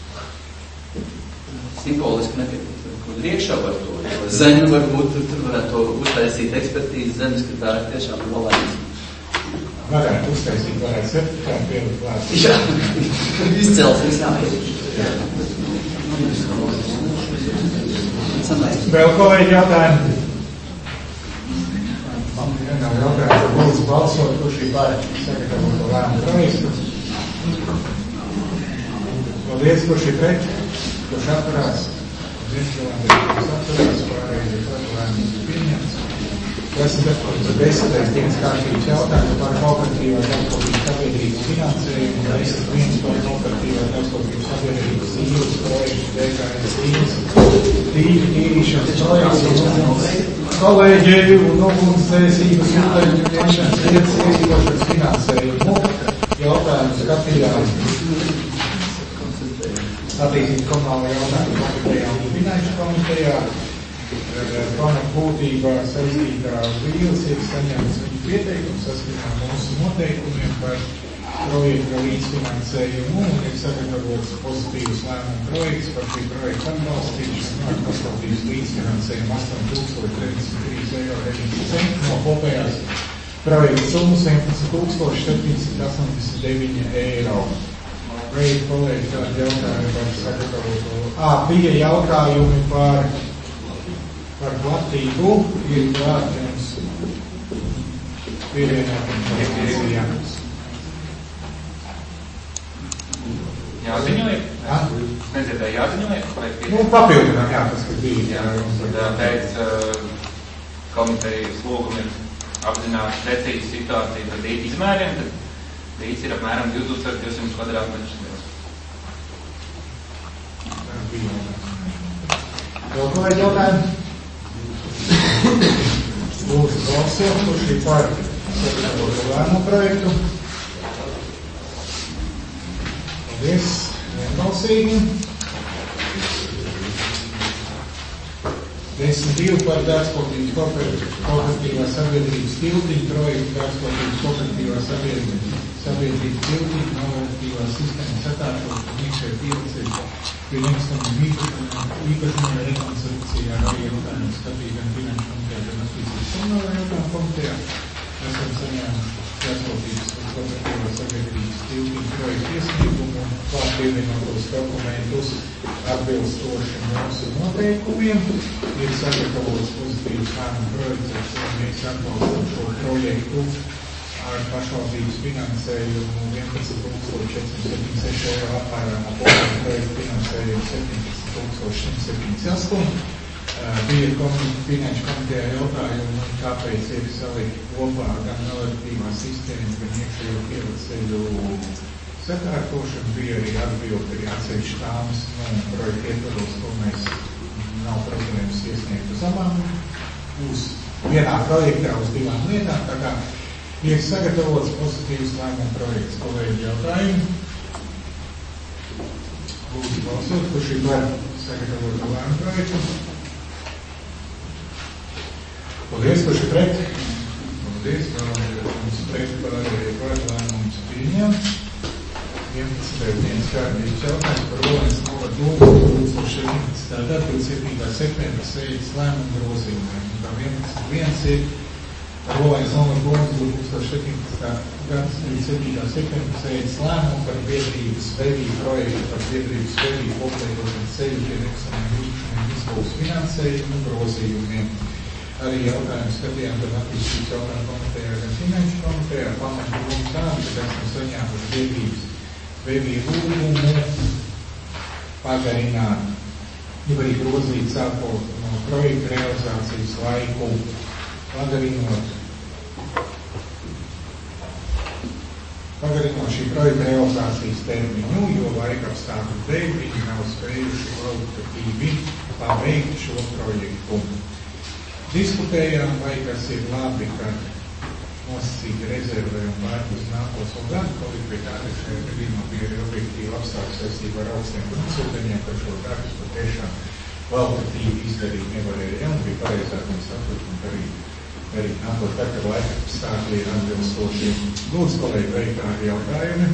Simboliski nepietiek, kur iekšā var to. Zemi varbūt tur varētu uztaisīt ekspertīzi zemes, ka tā ir tiešām Olēnas. Varētu uztaisīt, varētu certifikātu pielikt klāt. Jā, izcelsmes jāpiet. Vēl kolēģi jautājumi? Nav jautājumi, lūdzu balsot, kurš ir par sagatavoto lēmumu projektu. Paldies, kurš ir pret, kurš atturās. Kurš atturās, pārējais lēmums ir pieņemts. Esmu 10. dienas kārtības jautājumu par kooperatīvās darbības sabiedrības finansējumu un 10.1 par kooperatīvās darbības sabiedrības īres projektu DKS tīri tīrīšanas projekts kolēģi un ugunsdzēsības ūdeņu ņemšanas vietas iedzīvošanas finansējumu. Jautājums skatījām attīstīt komunālo jautājumu komitejā un finanšu komitejā. Plana būtībā saistītā vīles ir saņemts viņu pieteikumu saskaņā mūsu noteikumiem par projekta līdzfinansējumu un ir sagatavots pozitīvs lēmumu projekts par šī projekta atbalstīšanu ar pašvaldības līdzfinansējumu 8,33 € no kopējās projekta summas 11,789 €. Projekta kolēģi tādi jautājumi par sagatavoto. Bija jautājumi par platību, ir klātienes pievienotājiem. Jāziņoja? Es nedzirdēju jāziņoja? Papildinām, jā, tas, kas bija. Tad pēc komitejas lūguma ir apzināti precīzi situācija par dīķu izmēriem, tad dīķis ir apmēram 2200 kvadrātmetrus. Vēl kolēģi jautājumi? Lūdzu balsot, kurš ir par sagatavoto lēmumu projektu. Paldies, vienbalsīgi. 10.2 par dārzkopības kooperatīvās sabiedrības tiltiņu projektu, dārzkopības kooperatīvās sabiedrības tiltiņu, novatīvās sistēmas sakārtot un iekšēji pielacīt pie nekustamiem īpašumiem rekonstrukcijā arī jautājumu skatīt gan finanšu komitejā, gan attīstības komunālā jautājumu komitejā. Esam saņēmuši dārzkopības kooperatīvās sabiedrības tiltiņu projektu iesniegumu un klāt pievienotos dokumentus atbilstoši mūsu noteikumiem. Ir sagatavots pozitīvs lēmumu projekts, ar ko mēs atbalstam šo projektu ar pašvaldības finansējumu 11,476 € apmērā no kopējā projekta finansējumu 17,178. Bija finanšu komitejā jautājumi, kāpēc ir salikt kopā gan melioratīvās sistēmas, gan iekšējo pielacēju sakārtošana. Bija arī atbildi arī atsevišķi tāmas projekta ietvaros, ko mēs nav problēmas iesniegt uz abām, uz vienā projektā, uz divām lietām, tā kā ir sagatavots pozitīvs lēmumu projekts. Kolēģi jautājumi. Lūdzu balsot, kurš ir par sagatavotu lēmumu projektu. Paldies, kurš ir pret. Paldies, mums pret par lēmumus pieņemts. 11. dienas kārtības jautājums par Olēnas novadu 2017. gada 27. septembra sēdes lēmumu grozījumiem. Tā 11.1 ir par Olēnas novadu 2017. gada 27. septembra sēdes lēmumu par biedrības vērību projektu par biedrības vērību oplētošanas ceļu pie nekustamiem īpašumiem izbūves finansējumu grozījumiem. arī jautājumu skatījām gan attīstības jautājumu komitejā, gan finanšu komitejā, pamatu mums tādu, kad esam saņēmuši devību lūgumu pagarināt, jau arī grozīt sākot no projekta realizācijas laiku, pagarinot šī projekta realizācijas termiņu, jo laika apstākļu dēļ viņi nav spējuši kvalitatīvi pabeigt šo projektu. Diskutējām, vai tas ir labi, ka nosacīti rezervē un pārt uz nākošo gadu, kaut pie tāda šajā gadījumā bija arī objektīva apstākļu saistībā ar augstiem konsultaņiem, par šo darbus patiešām kvalitatīvi izdarīt nevarēja, un bija pareizāk un saprotami, ka arī nākot tā, ka laika apstākļi ir atbilstoši. Lūdzu, kolēģi, vai kādi jautājumi?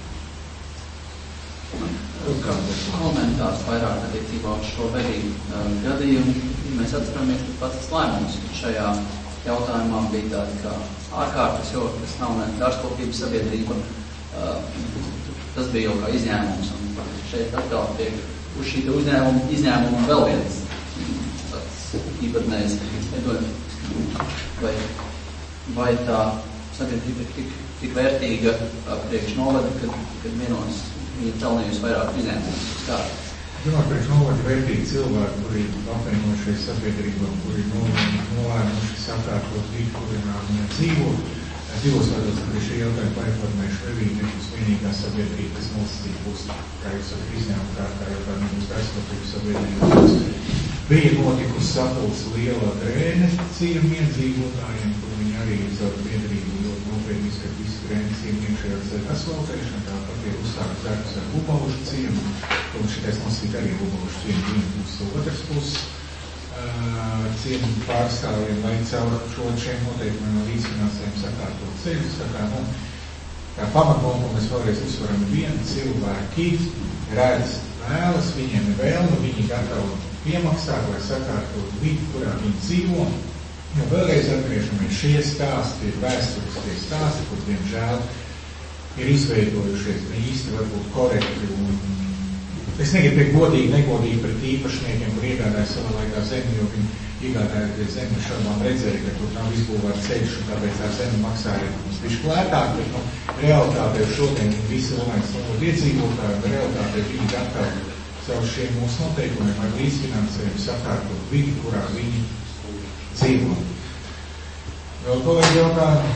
Komentārs vairāk attiecībā uz šo vedību gadījumu. Mēs atceramies, ka pats lēmums šajā jautājumā bija tāda kā ārkārtas, jo tas nav ne dārzkopības sabiedrība. Tas bija jau kā izņēmums, un šeit atkal tiek uz šī izņēmuma vēl viens tāds īpatnējs veidojums. Vai tā sabiedrība ir tik vērtīga priekš novada, kad vienos viņa pelnījusi vairāk izņēmumus uz kārtu? Domāju, priekš novada vērtīgi cilvēki, kuri apvienojušies sabiedrībām, kuri nolēmuši sakārtot vidi, kurā viņa dzīvo. Divos vārdos, kuri šī jautājuma pārinformējuši revīdi, nebūs vienīgā sabiedrība, kas nosacīja būs, kā jūs sakat, izņēmuma kārtā, jo tā nebūs dārzkopības sabiedrība. Bija notikusi sapulce liela drēne ciemu iedzīvotājiem, kur viņi arī ir savu biedrību ļoti nopietni izskat visu drēne ciemu iekšējā ceļa asfaltēšana, tāpat ir uzsākts darbs ar Bubalušu ciemu, un šitais nosīt arī Bubalušu ciemu vienu pusi, otras puses ciemu pārstāvjiem, lai caur šiem noteikumiem no līdzfinansējiem sakārtot ceļus. Tā pamatnoma, mēs vēlreiz uzsvaram, vieni cilvēki redz vēlas, viņiem ir vēlme, viņi gatavi piemaksāt, lai sakārtot vidi, kurā viņi dzīvo. Jo vēlreiz atgriežamies, šie stāsti ir vēsturiskie stāsti, kur, diemžēl, ir izveidojušies ne īsti varbūt korekti un es negribu teikt godīgi, negodīgi pret īpašniekiem, kur iegādāja savā laikā zemi, jo viņi iegādājoties zemi šādām redzēja, ka tur nav izbūvēts ceļš, un tāpēc tā zemi maksāja mums bišķi lētāk, bet realitātē šodien visi Lunainas novada iedzīvotāji, un realitātē viņi gatavi caur šiem mūsu noteikumiem ar līdzfinansējumu sakārtot vidi, kurā viņi dzīvo. Vēl kolēģi jautājumi?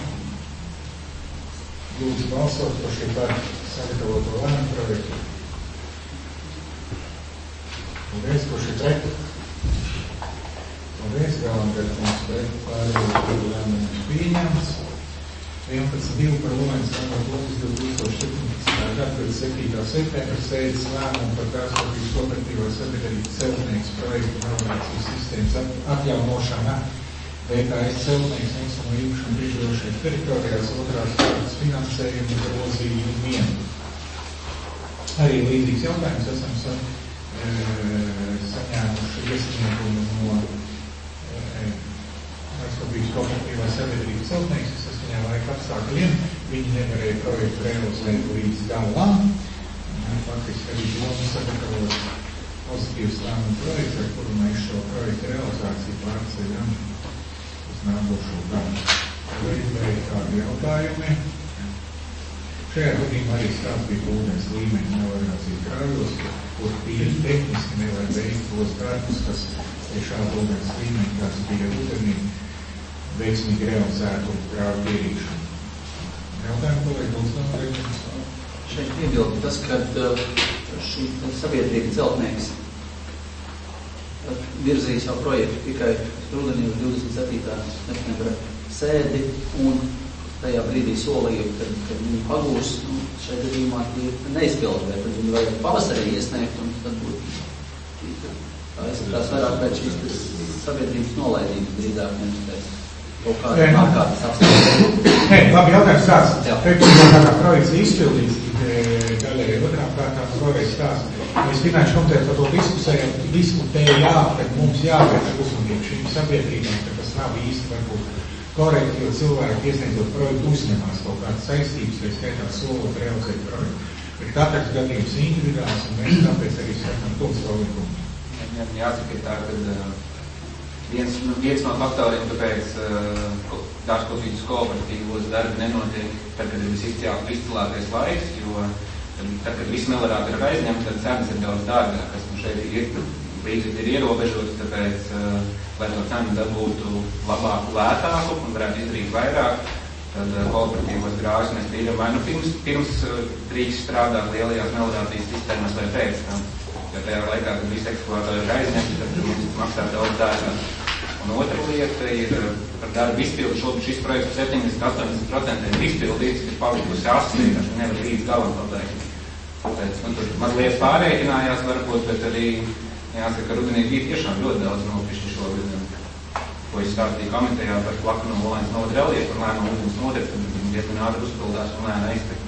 Lūdzu balsot par šī par sagatavoto lēmumu projektu. Paldies, kurš ir pret? Paldies, gāvam, kad mums pret pārējo lēmumu pieņemts. 11.2 par Lunainas novada 2017. gada pēc 7. septembra sēdes lēmumu par dārzkopības kooperatīvās sabiedrības celtnieks projektu navigācijas sistēmas atjaunošana. VKS celtnieks nekustamo īpašumu brīžošais teritorijās otrās kārtas finansējumu grozījumiem. Arī līdzīgs jautājums esam saņēmuši iesniegumu no dārzkopības kooperatīvās sabiedrības celtnieks, kas saskaņā laika apstākļiem. Viņi nevarēja projektu realizēt līdz galam. Faktiski arī doma sagatavot pozitīvs lēmumu projektu, ar kuru mēs šo projektu realizāciju pārceļam uz nākošo gadu. Vai kādi jautājumi? Šajā gadījumā arī stāsts bija ūdens līmeņa melioācijas krājos, kur tīri tehniski nevar veikt tos darbus, kas pie šāda ūdens līmeņa, kas bija ūdenī, veiksmīgi realizētu grāvu ierīšanu. Jautājumi, kolēģi, lūdzu, šeit piebildu tas, ka šī sabiedrība celtnieks virzīja savu projektu tikai rudenī uz 27. septembra sēdi un tajā brīdī solīju, kad viņi pagūs, šeit gadījumā neizpildē, tad viņi vajag pavasarī iesniegt, un tad būtu aizskatās vairāk pēc šīs sabiedrības nolaidības drīzāk, nevis pēc kaut kāda ārkārtas apstākļa. Nē, labi, jautājums tāds. Kā projekts izpildīts, daļai otrām kārtām vēlreiz stāsts. Mēs finanšu komitejā par to diskutējām, ka mums jāvērš uzmanību šīm sabiedrībām, ka tas nav īsti varbūt korekti, jo cilvēki iesniedzot projektu uzņemās kaut kādas saistības, vai skaitā solot realizēt projektu. Bet katrs gadījums individuāls, un mēs tāpēc arī sakam tos vēl likumu. Jāsaka tā, ka viens no faktoriem, kāpēc dārzkopības kooperatīvos darbi nenotiek, tad, kad ir visizcilākais laiks, jo tad, kad visi melorāti ir aizņemti, tad cenas ir daudz dārgākas, un šeit līdzekļi ir ierobežoti, tāpēc, lai to cenu dabūtu labāku, lētāku un varētu izdarīt vairāk, tad kooperatīvos grāvis mēs tīram vai nu pirms drīkst strādāt lielajās melorācijas sistēmās vai pēc tam. Jo tajā laikā, kad visi eksploatāri ir aizņemti, tad mums maksā daudz dārgāk. Un otra lieta ir par darbu izpildu. Šobrīd šis projekts 70-80% ir izpildīts, ir palikusi asi, ka nevar līdz galam pabeigt. Tāpēc man tur mazliet pārreikinājās varbūt, bet arī jāsaka, ka rudenī bija tiešām ļoti daudz nopišķi šobrīd. Ko es stāstīju komitejā par Plakanu un Olainas nodu reliefu un lēno ūdens nodeļu, tad viņi diezgan ātri uzpildās un lēna aiztek.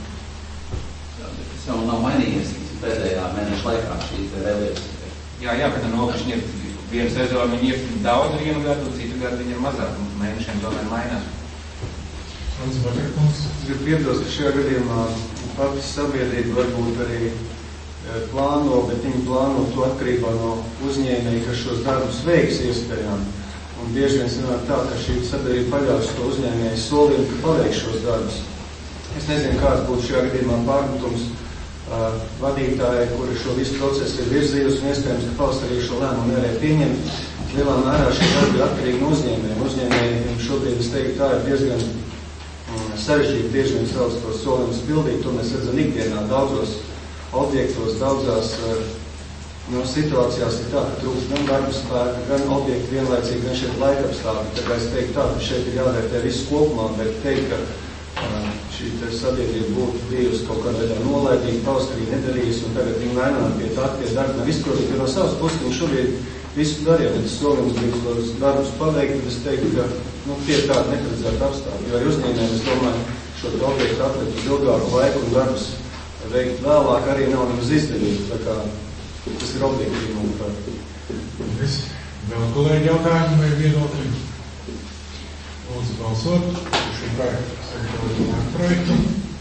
Tas jau nav mainījies pēdējā mēneša laikā šī reliefa. Jā, bet nopišķi ir vienu sezonu viņi ir daudz vienu gadu, citu gadu viņi ir mazāk, un mēnešiem tomēr mainās. Es gribu piebilst, ka šajā gadījumā pati sabiedrība varbūt arī plāno, bet viņi plāno to atkarībā no uzņēmēja, kas šos darbus veiks iespējām. Un bieži vien sanāk tā, ka šī sabiedrība paļaujas to uzņēmēju solījumu, ka paveiks šos darbus. Es nezinu, kāds būtu šajā gadījumā pārmetums vadītāji, kuri šo visu procesu ir virzījusi, un iespējams, ka valsts arī šo lēmumu nevarēja pieņemt. Lielā mērā šī darba ir atkarīga no uzņēmējiem. Uzņēmējiem šobrīd, es teiktu, tā ir diezgan sarežģīti bieži vien savus tos solījumus pildīt. To mēs redzam ikdienā daudzos objektos, daudzās situācijās ir tā, ka trūkst gan darba spēka, gan objekti vienlaicīgi, gan šeit laikapstākļi. Tā kā es teiktu tā, ka šeit ir jādara viss kopumā, bet teikt, ka šī sabiedrība būtu bijusi kaut kādā veidā nolaidīga, paustrī nedarījusi, un tagad viņi vainojami pie tā, pie darba nav izpildīti, jo no savas puses viņi šobrīd visu darīja, bet solījums bija tos darbus paveikt, tad es teiktu, ka tie ir tādi neparedzēti apstākļi. Jo arī uzņēmējiem, es domāju, šo objektu atlikt uz ilgāku laiku un darbus veikt vēlāk arī nav nemaz izdevīgi. Tā kā tas ir objektīvi, manuprāt. Vēl kolēģi jautājumi vai viedokļi? Lūdzu balsot par šī projektu.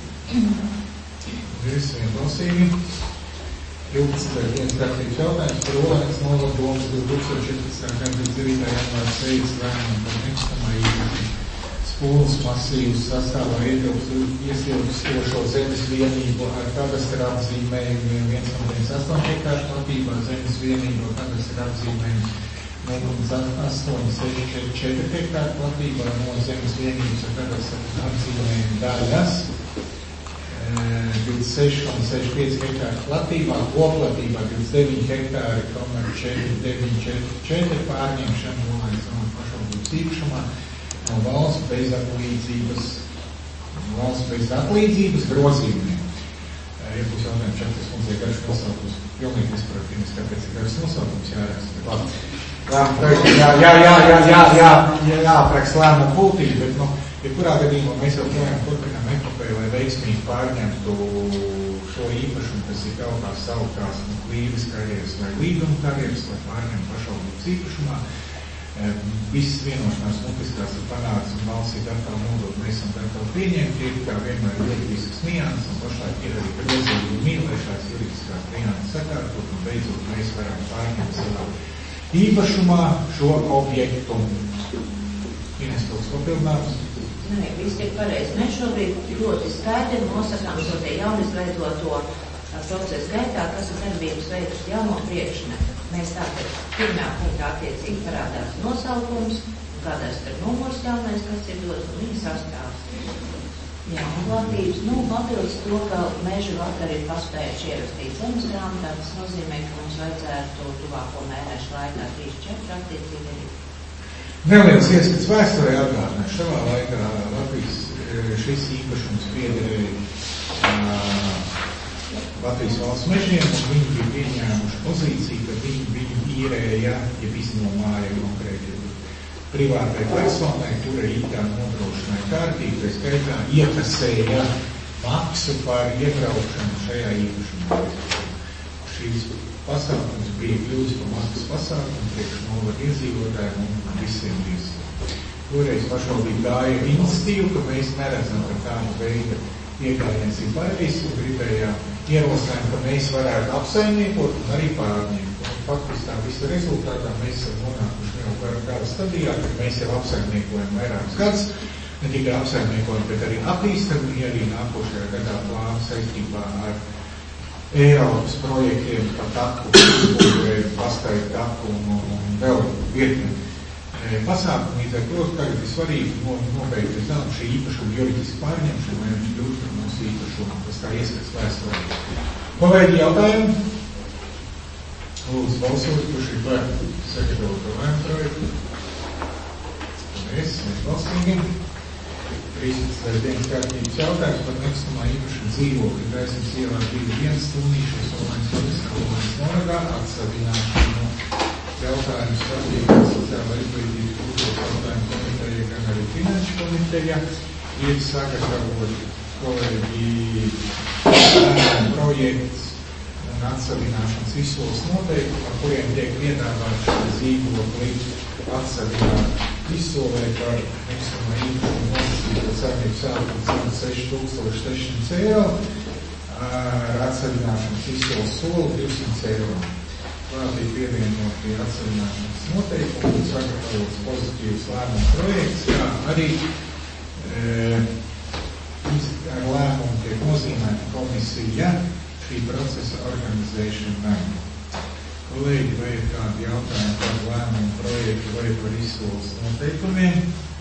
Vienbalsīgi. 12. dienas kārtības jautājums par Olainas novadu domas 2014. gada 9. janvāra sēdes lēmumu par nekustamā īpašuma spūles masīvas sastāvā ietilpstošo zemes vienību ar kadastra apzīmējumiem 1,8 hektāru platībā, zemes vienību ar kadastra apzīmējumu 0,864 hektāru platībā no zemes vienības ar kadastra apzīmējumu daļas 26,65 hektāru platībā, koplatībā 29 hektāri, 4,944 pārņemšana Olainas novada pašvaldības īpašumā no valsts bez atlīdzības grozījumiem. Ja būs jautājums Čaktas kundzei garš nosaukums, pilnīgi nesaprotīgs, kāpēc ir garš nosaukums jāraksta. Jāapraksta lēmumu būtību, bet, kurā gadījumā mēs joprojām turpinām epopēju, lai veiksmīgi pārņemtu šo īpašumu, kas ir kaut kā sauktās klīdes karjeras vai līguma karjeras, lai pārņemtu pašvaldības īpašumā. Visas vienošanās mutiskās ir panāks un valsts ir gatava nodot, mēs esam gatavi pieņemt, ir kā vienmēr juridiskas nianses, un pašlaik ir arī grozījumi mīlēšās juridiskās nianses sakārtot, un beidzot mēs varam pārņemt savā īpašumā šo objektu. Ines kaut papildinājums? Nē, viss ir pareizi. Mēs šobrīd ļoti skaidri nosakām šo te jaunizveidoto procesu gaitā, kas ir darbības veids jauno priekšmetu. Mēs tātad pirmā punktā attiecīgi parādās nosaukums, kadastra numurs jaunais, kas ir dots, un viņa sastāvs. Jā, un platības, papildus to, ka mežu vakar ir paspējuši ierakstīt zemes grāmatā, tas nozīmē, ka mums vajadzētu tuvāko mēnešu laikā 3-4 attiecīgi arī. Neliels ieskats vēsturē atgādināšu. Savā laikā Latvijas šis īpašums piederēja Latvijas valsts mežiem, un viņi bija pieņēmuši pozīciju, ka viņi īrēja, ja iznomāja konkrēti privātai personai, kura itā nodrošināja kārtību, tā skaitā iekasēja maksu par iebraukšanu šajā īpašumā. Šīs pasākums bija kļūst par maksas pasākumu priekš novada iedzīvotājiem un visiem viesiem. Toreiz pašvaldība gāja iniciatīvu, ka mēs neredzam, ka tāda veida iegājiens ir pareizs un gribējām ierosināt, ka mēs varētu apsaimniekot un arī pārņemt. faktiski tā visa rezultātā mēs esam nonākuši jau gada stadijā, kad mēs jau apsaimniekojam vairākus gadus, ne tikai apsaimniekojam, bet arī attīstam, ja arī nākošajā gadā plānu saistībā ar Eiropas projektiem par taku, pastaidu taku un vēl virkni pasākumu. Līdz ar to tagad ir svarīgi nobeigt šī īpašuma juridiski pārņemšana, lai viņš kļūst par mūsu īpašumu, tas kā ieskats vēsturē. Kolēģi jautājumi? Lūdzu, balsot, kurš ir par sagatavot problēmu projektu. Paldies, mēs balsīgi. 13. dienas kārtības jautājums par nekustamā īpašuma dzīvokļu Gaismas ielā 2.1 Tūnīšas Olainas Pagastā Olainas novadā atsavināšanu. Jautājums skatījums sociālā izglītības kultūras jautājumu komiteja, gan arī finanšu komiteja. Ir sagatavot kolēģi projekts un atsavināšanas izsoles noteikumi, par kuriem tiek piedāvāts šo dzīvokli atsavināt izsolē par nekustamā īpašuma nosacīto saimnieku sākumu cenu 6,600 eiro ar atsavināšanas izsoles soli 200 eiro. Vēl bija pievienot pie atsavināšanas noteikumu un sagatavots pozitīvs lēmuma projekts, kā arī ar lēmumu tiek nozīmēta komisija šī procesa organizēšanai. Kolēģi, vai ir kādi jautājumi par lēmumu projektu vai par izsoles noteikumiem?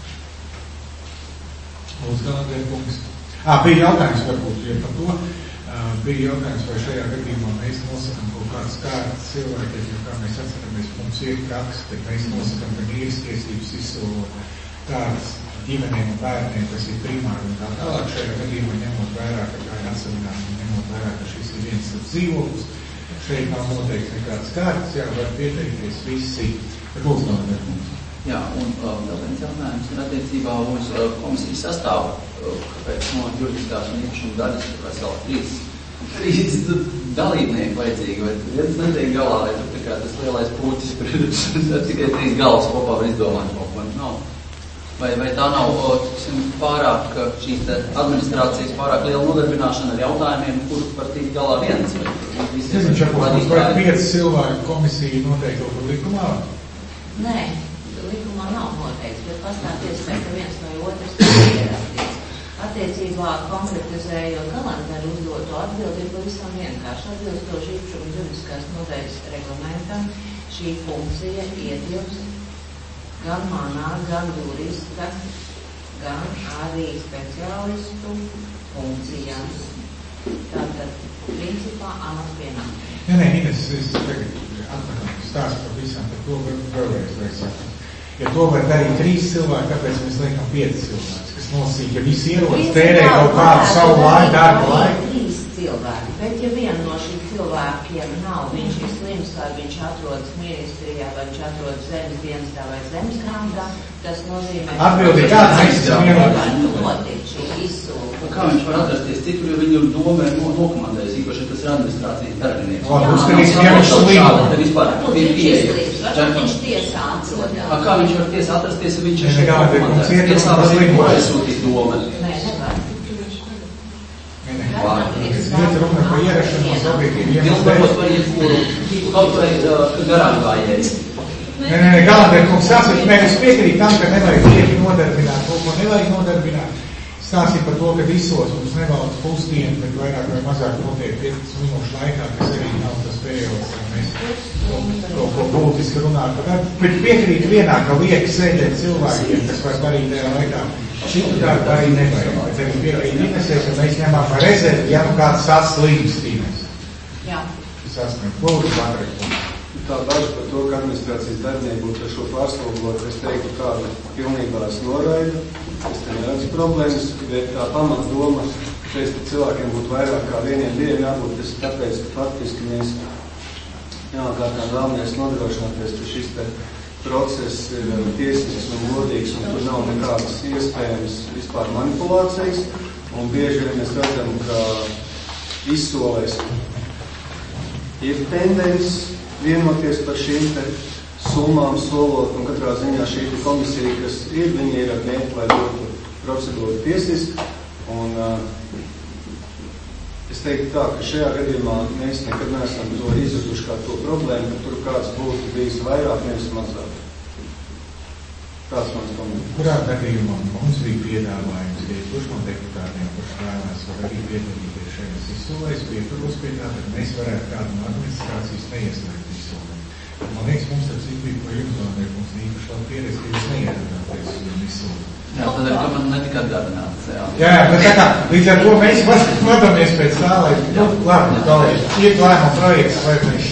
Lūdzu, Galandēkungs. Bija jautājums varbūt, ja par to. Bija jautājums, vai šajā gadījumā mēs nosakam kaut kādas kārtas cilvēkiem, jo kā mēs atceramies, mums ir praksa, kad mēs nosakam gan īres tiesības izsolot kārtas ģimenēm un bērniem, kas ir primāri un tā tālāk. Šajā gadījumā ņemot vērā, ka kā ir atsavinājumi, ņemot vērā, ka šis ir viens dzīvoklis, šeit nav noteikti nekādas kārtas, jā, var pieteikties visi. Lūdzu, Galandēkungs. Jā, un vēl viens jautājums ir attiecībā uz komisijas sastāvu, kāpēc no juridiskās un īpašuma daļas vēl trīs dalībnieki vajadzīgi, vai viens netiek galā, vai tur tā kā tas lielais puķis, tikai 3 galvas kopā var izdomāt kaut ko, nav. Vai tā nav pārāk šīs administrācijas pārāk liela nodarbināšana ar jautājumiem, kur var tikt galā viens? Nezinu, čakos, vai 5 cilvēku komisija noteikti kaut likumā? Nē, likumā nav noteikts, bet pastāv tiesā, ka viens no otras ir ierastīts. Attiecībā konkretizējot kalendāru uzdoto atbildi ir pavisam vienkārši. Atbilstoši īpašuma juridiskās nodaļas reglamentam, šī funkcija ietilpst gan manā, gan jurista, gan arī speciālistu funkcijās. Tātad, principā, amatpienākumi. Nē, Ines, es tagad atpakaļ stāstu par visam, par to vēlreiz vai sakam. Ja to var darīt 3 cilvēki, kāpēc mēs liekam 5 cilvēki, kas nosīk, ja visi ierodas tērē kaut kādu savu laiku, darba laiku. 3 cilvēki, bet ja viena no šiem cilvēkiem nav, viņš ir slims, vai viņš atrodas ministrijā, vai viņš atrodas zemes dienestā vai zemes grāmatā, tas nozīmē, atbildi kāds mēs esam ierodas. Notiek šī izsūka. Kā viņš var atrasties citur, jo viņu doma ir nokomandējis, īpaši tas ir administrācijas darbinieks. Uzskatīs, ja viņš slīm. Viņš tiesā atsodās. Kā viņš var tiesā atrasties, ja viņš ir šeit nokomandējis? Tiesā var aizsūtīt doma. Nē, nevar. Iet runa par ierašanos objektīvi iemeslu dēļ. Kaut vai garām gājējis. Nē, Galandēkungs stāstīja, mēs piekrīt tam, ka nevajag lieki nodarbināt, kaut ko nevajag nodarbināt. Stāstīja par to, ka visos mums nevaldas pusdienu, bet vairāk vai mazāk notiek 15 minūšu laikā, kas arī nav tas periods, lai mēs kaut ko būtiski runātu. Bet piekrīt vienā, ka liek sēdēt cilvēkiem, kas var darīt tajā laikā. Šitu darbu arī nevajag. Bet arī piekrīt Inesē, ka mēs ņemam par rezervi, ja nu kāds saslimst Ines. Jā. Saslimst. Lūdzu, Patrik. Tā bažas par to, ka administrācijas darbinieki būtu ar šo pārslogot, es teiktu, kādu pilnībā es noraidu. Es te neredzu problēmas, bet tā pamatdoma, ka šeit cilvēkiem būtu vairāk kā 1-2 jābūt, tas ir tāpēc, ka faktiski mēs jākārtām vēlamies nodrošināties, ka šis te process ir tiesisks un godīgs, un tur nav nekādas iespējams vispār manipulācijas, un bieži vien mēs redzam, ka izsolēs ir tendences vienoties par šīm te summām solot, un katrā ziņā šī komisija, kas ir, viņi ir ar mērķi, lai būtu procedūra tiesiski, un es Es teiktu tā, ka šajā gadījumā mēs nekad neesam to izjutuši kā to problēmu, ka tur kāds būtu bijis vairāk, nevis mazāk. Tāds mans komentārs. Kurā gadījumā mums bija piedāvājums, ka kurš no deputātiem, kurš vēlēs, var arī piedalīties šajās izsolēs, pieturos pie tā, ka mēs varētu kādu no administrācijas neieslēgt izsolē. Man liekas, mums tāds bija, ko jums domāja, mums īpaši labi pieredzi, ka jūs neieradāties izsolē. Jā, tad arī, ka man netika atgādināts. Jā, bet tā kā, līdz ar to mēs vadāmies pēc tā, lai, labi, kolēģi, ir lēma projekts, vai mēs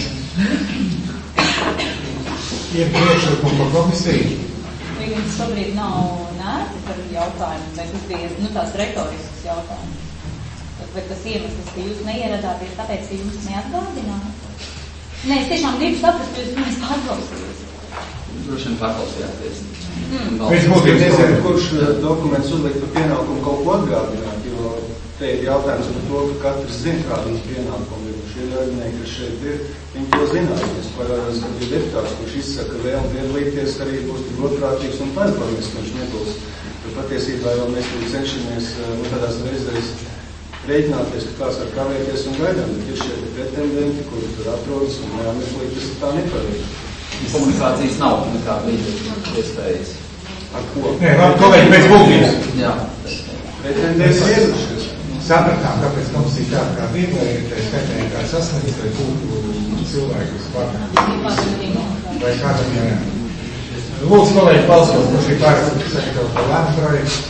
ir priekšlikumu par komisiju. Jums šobrīd nav nērti par jautājumu, bet tas bija, tās retorisks jautājums. Bet tas iemesls, ka jūs neieradāties, tāpēc, ka jums neatgādināt? Nē, es tiešām gribu saprast, ka jūs viņas pārklausījjūs. Droši vien pārklausījāties. Es nezinu, kurš dokuments uzlikt par pienākumu kaut ko atgādināt, jo te ir jautājums par to, ka katrs zina, kāda viņas pienākumi ir. Šie rādinieki, kas šeit ir, viņi to zinās. Es parādās, ka ir deputāts, kurš izsaka vēlmi piedalīties, arī būs tik godprātīgs un paizbarīgs, ka viņš nebūs. Jo patiesībā jau mēs cenšamies tādās reizēs rēķināties, ka kāds var kavēties un gaidām, bet ir šie pretendenti, kuri tur atrodas un jāmeklī, tas tā nepareizi. Komunikācijas nav nekāda iespējas. Ar ko? Nē, labi, kolēģi, pēc būtības. Jā. Pretendents iedušies. Sapratām, kāpēc komisija tāda kā viegla ir, tā skaitēja kā sasniegts, lai būtu cilvēkus pārāk. Vai kādam jā. Lūdzu, kolēģi, balsot, kurš ir pārāk sagatavot par lēmu projektu.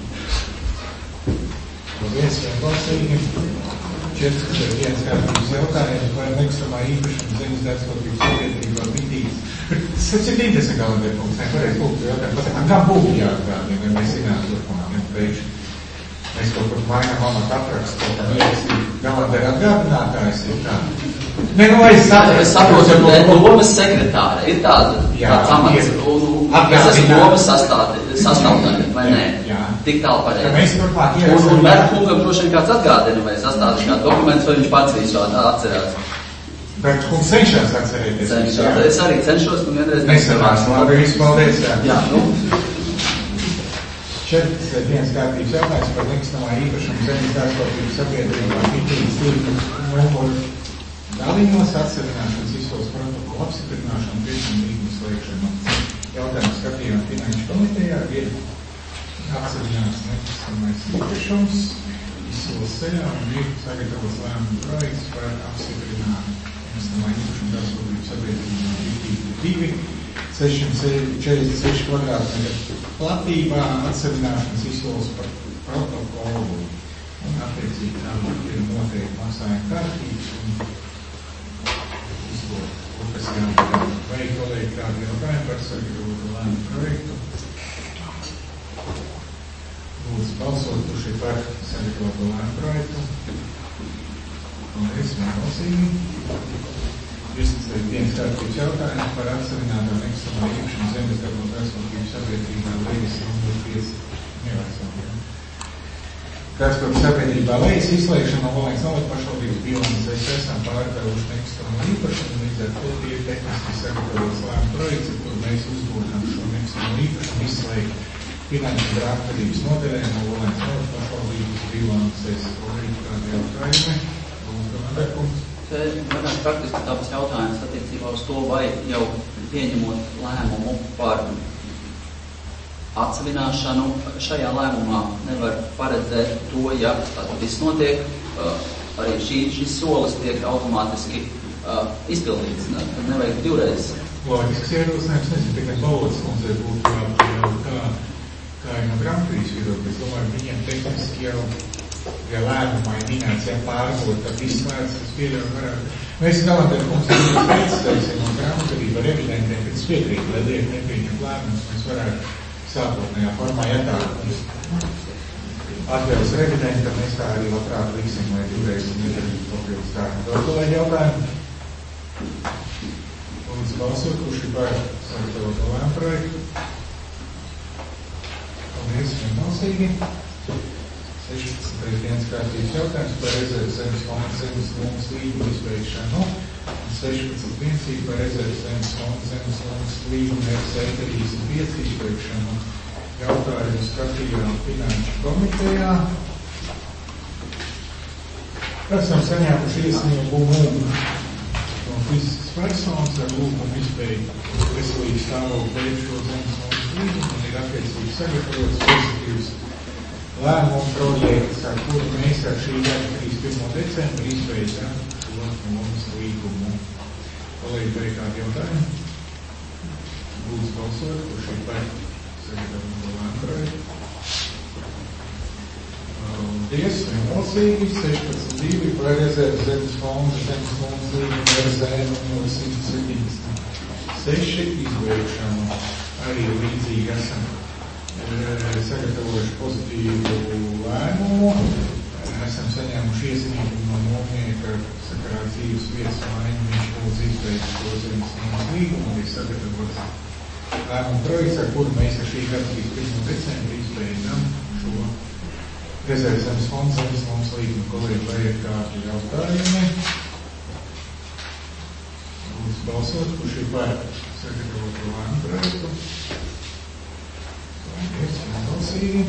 Vienbalsīgi. 41 kārtības jautājums par nekustamā īpašuma zemes darbskopības sabiedrībā vidīs. Tas ir interesanti galvenais punkts. Nevarēs lūgt jautājumu. Kā būtu jāatgādina, ja mēs zinātu, turpmāk pēkšņi? Mēs kaut kur mainām amatu aprakstu, kaut kā ierakstīt galvenais atgādinātājs ir tā. Nē, es saprotu, ka domas sekretāra ir tāds amats. Es esmu domas sastāvdaļa, vai nē? Tik tālu pareizi. Un Mērkungam droši vien kāds atgādina, vai sastādi kādu dokumentu, vai viņš pats visu atcerās. Bet kungs cenšās atcerēties. Es arī cenšos, un vienreiz nesavās. Labi, visu paldies, jā. Jā, 41 kārtības jautājums par nekustamā īpašuma zemes darbskopības sabiedrībā vidīs numuru dalījumos atsevišķināšanas izsoles protokolu apstiprināšanu, priekšam līgumu slēgšanu. Jautājums skatījām Finanšu komitejā ir atsevišķināts nekustamais īpašums, izsoles ceļā un ir sagatavots lēmumu projekts par apstiprināt nekustamā īpašuma darbskopības sabiedrībā vidīs 646 kvadrātmetru platībā atsevišķināšanas izsoles par protokolu un attiecīgi tālāk ir noteikti maksājuma kārtības un izsoles, kas jāatgādina. Vai kolēģi kādi jautājumi par sagatavotu lēmumu projektu? Lūdzu balsot, kurš ir par sagatavotu lēmumu projektu. Paldies, vienbalsīgi. 21 kārtības jautājums par atsevišķināto nekustamā īpašuma zemes darbskopības sabiedrībā Lejas numur 5 nevajadzētu. Darbskopības sabiedrībā Lejas izslēgšana no Valēnas novada pašvaldības bilances mēs esam pārdevuši nekustamo īpašumu, līdz ar to ir tehniski sagatavots lēmumu projekts, ar kur mēs uzlūdzam šo nekustamo īpašumu izslēgt finanšu grāmatvedības nodaļai no Valēnas novada pašvaldības bilances. Kādi jautājumi? Lūdzu, Anderkungs. Manās praktiski tāds jautājums attiecībā uz to, vai jau pieņemot lēmumu par atsevināšanu, šajā lēmumā nevar paredzēt to, ja tātad viss notiek, arī šis solis tiek automātiski izpildīts. Tad nevajag divreiz. Loģisks ierosinājums, nezinu, tikai Baudas kundzei būtu jāpieļauj kā no grāmatvedības viedokļa. Es domāju, viņiem tehniski jau ja lēmumā ir minēts, ja pārbūt, tad viss vērts, es pieļauju varētu. Mēs galvenais mums pēcteiksim no grāmatvedība ar evidentiem, kad es piekrītu, lai liek nepieņem lēmumus, mēs varētu sākotnējā formā, ja tā atvēlas revidentam, mēs tā arī labprāt liksim, lai divreiz nedarīt papildus kārtu. Vēl kolēģi jautājumu? Lūdzu balsot, kurš ir par sagatavotu lēmumu projektu? Paldies, vienbalsīgi. 16. dienas kārtības jautājums par rezerves zemes fonda zemes lomas līgumu izbeigšanu un 16. dienas par rezerves zemes fonda zemes lomas līgumu R35 izbeigšanu. Jautājumu skatījām Finanšu komitejā. Esam saņēmuši iesniegumu no fiziskas personas ar lūgumu izbeigt veselības stāvokli pēc šo zemes nomas līgumu un ir attiecīgi sagatavots pozitīvs lēmumu projekts, ar kuru mēs ar šī gada 31. decembri izbeidzam šo nomas līgumu. Kolēģi, vai kādi jautājumi? Lūdzu balsot, kurš ir par sagatavoto lēmumu projektu. Paldies, vienbalsīgi, 16.2 par rezerves zemes fonda zemes fonds līgumu RZ 176 izbeigšanu. Arī līdzīgi esam sagatavojuši pozitīvu lēmumu. Esam saņēmuši iesniegumu no nomnieka sakarā dzīves vietas maiņu. Viņš lūdz izbeigt šo zemes fonda līgumu un ir sagatavots lēmumu projekts, ar kuru mēs ar šī gada 31. decembri izbeidzam šo rezerves zemes fonda zemes fonds līgumu. Kolēģi, vai ir kādi jautājumi? Lūdzu balsot, kurš ir par sagatavoto lēmumu projektu. Paldies, vienbalsīgi.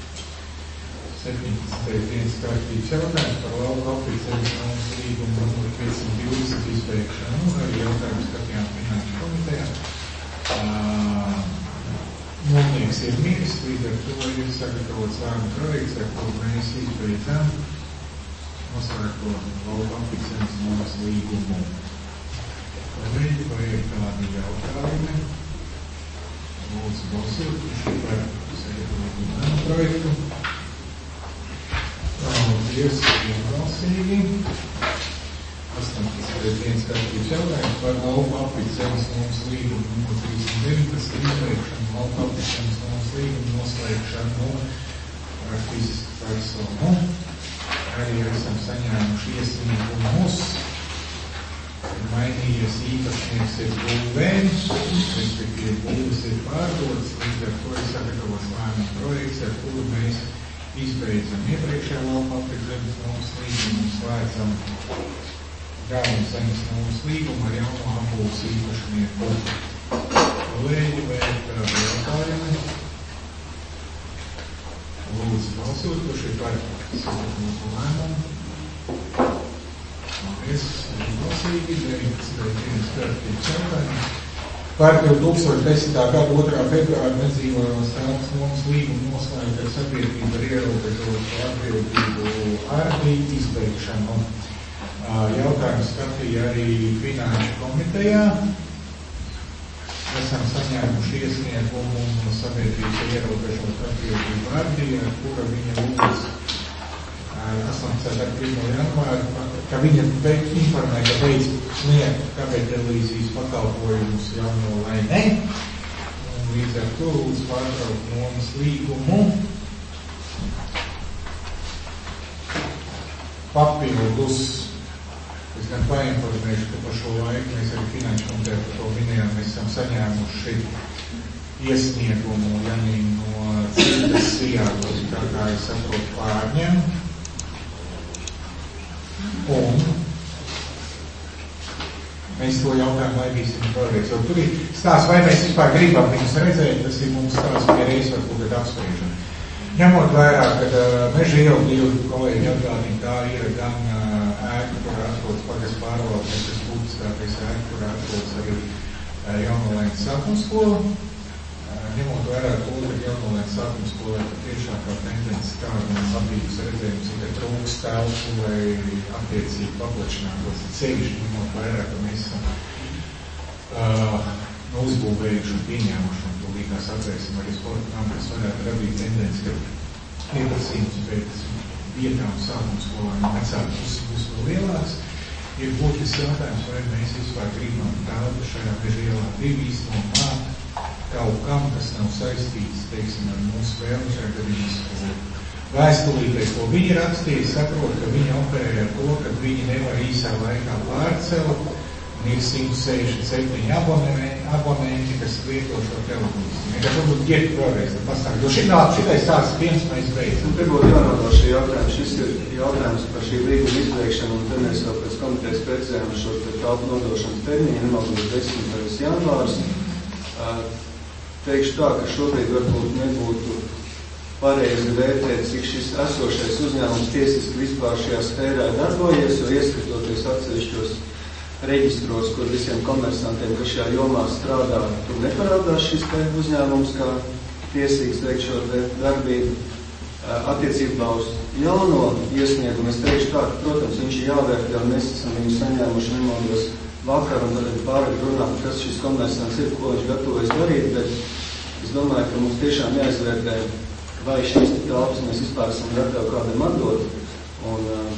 17. dienas kārtības jautājums par lauku aprīts zemes fonda līgumu numur 520 izbeigšanu. Arī jautājums skatījām finanšu komitejā. Nomnieks ir miris, līdz ar to ir sagatavots lēmumu projekts, ar kuru mēs izbeidzam noslēgto lauku aprīts zemes fonda līgumu. Kolēģi, vai ir kādi jautājumi? Lūdzu balsot, kurš ir par sagatavotu lēmumu projektu. Paldies, vienbalsīgi. 18. dienas kārtības jautājums par lauku aprīts zemes fonda līgumu numur 319 izbeigšanu, lauku aprīts zemes fonda līgumu noslēgšanu ar fizisku personu. Arī esam saņēmuši iesniegumus. Mainījies īpašnieks ir būvēns, respektīvi būvis ir pārdots, līdz ar to ir sagatavots lēmumu projekts, ar kuru mēs izbeidzam iepriekšējā lauku aprīts zemes fonda līgumu un slēdzam jaunu zemes fonda līgumu ar jauno apbūves īpašnieku. Kolēģi, vai ir kādi jautājumi? Lūdzu balsot, kurš ir par sagatavotu lēmumu. Paldies, vienbalsīgi, 19. dienas kārtības jautājums. Par 2010. gada 2. februāra nedzīvojamās telpas nomas līgumu noslēgt ar sabiedrību ar ierobežotu atbildību arī izbeigšanu. Jautājums skatīja arī finanšu komitejā. Esam saņēmuši iesniegumu no sabiedrības ar ierobežotu atbildību arī, ar kura viņa lūdz 18. janvāru, ka viņa informē, ka beidz sniegt kabeltelevīzijas pakalpojumus jauno Lainē. Līdz ar to lūdz pārtraukt nomas līgumu. Papildus, es gan painformēšu, ka par šo laiku mēs arī finanšu komitejā par to minējām, mēs esam saņēmuši iesniegumu Janīnu no citas sijātos, kā es saprotu, Pārņem. Un mēs to jautājumu laidīsim vēlreiz. Jo tur ir stāsts, vai mēs vispār gribam viņus redzēt, tas ir mums stāsts pie reizes varbūt ir apspriežami. Ņemot vērā, ka Meža iela 2 kolēģi atgādina, tā ir gan ēka, kur atrodas pagasts pārvaldnieks, kas būtiskākais ēka, kur atrodas arī Jaunolēnas sākuma skola. Ņemot vērā to, ka Jaunolēnas sākuma skolā tiešākā tendence kāda labības redzējums ir trūks telpu vai attiecīgi paplašinātos. Sevišķi ņemot vērā, ka mēs esam uzbūvējuši un pieņēmuši un to līgās atvērsim arī sporta namu, kas varētu radīt tendenci, ka pieprasījums pēc vietām sākuma skolām un vecāku būs vēl lielāks. Ir būtisks jautājums, vai mēs vispār gribam telpu šajā Meža ielā 2 īstenot kaut kam, kas nav saistīts, teiksim, ar mūsu vēlmi šajā gadījumā skolu. Vēstulītē, ko viņi rakstīja, saprot, ka viņi operē ar to, ka viņi nevar īsā laikā pārcelt, un ir 167 abonenti, kas lieto šo televīziju. Vienkārši varbūt ģērti vēlreiz pastāv, jo šitais tāds viens mēs beidzam. Te būtu jānodā šī jautājums. Šis ir jautājums par šī līguma izbeigšanu, un te mēs vēl pēc komitejas precizējam šo telpu nodošanas termiņu, nemaldos 10. janvārs. Teikšu tā, ka šobrīd varbūt nebūtu pareizi vērtēt, cik šis esošais uzņēmums tiesiski vispār šajā sfērā darbojies, jo ieskatoties atsevišķos reģistros, kur visiem komersantiem, kas šajā jomā strādā, tur neparādās šis uzņēmums kā tiesīgs veikt šo darbību. Attiecībā uz jauno iesniegumu es teikšu tā, ka, protams, viņš ir jāvērtē, un mēs esam viņu saņēmuši nemaldos vakar, un tad pārāk runāt, kas šis komersants ir, ko viņš gatavojas darīt, bet es domāju, ka mums tiešām jāizvērtē, vai šīs telpas mēs vispār esam gatavi kādam atdot, un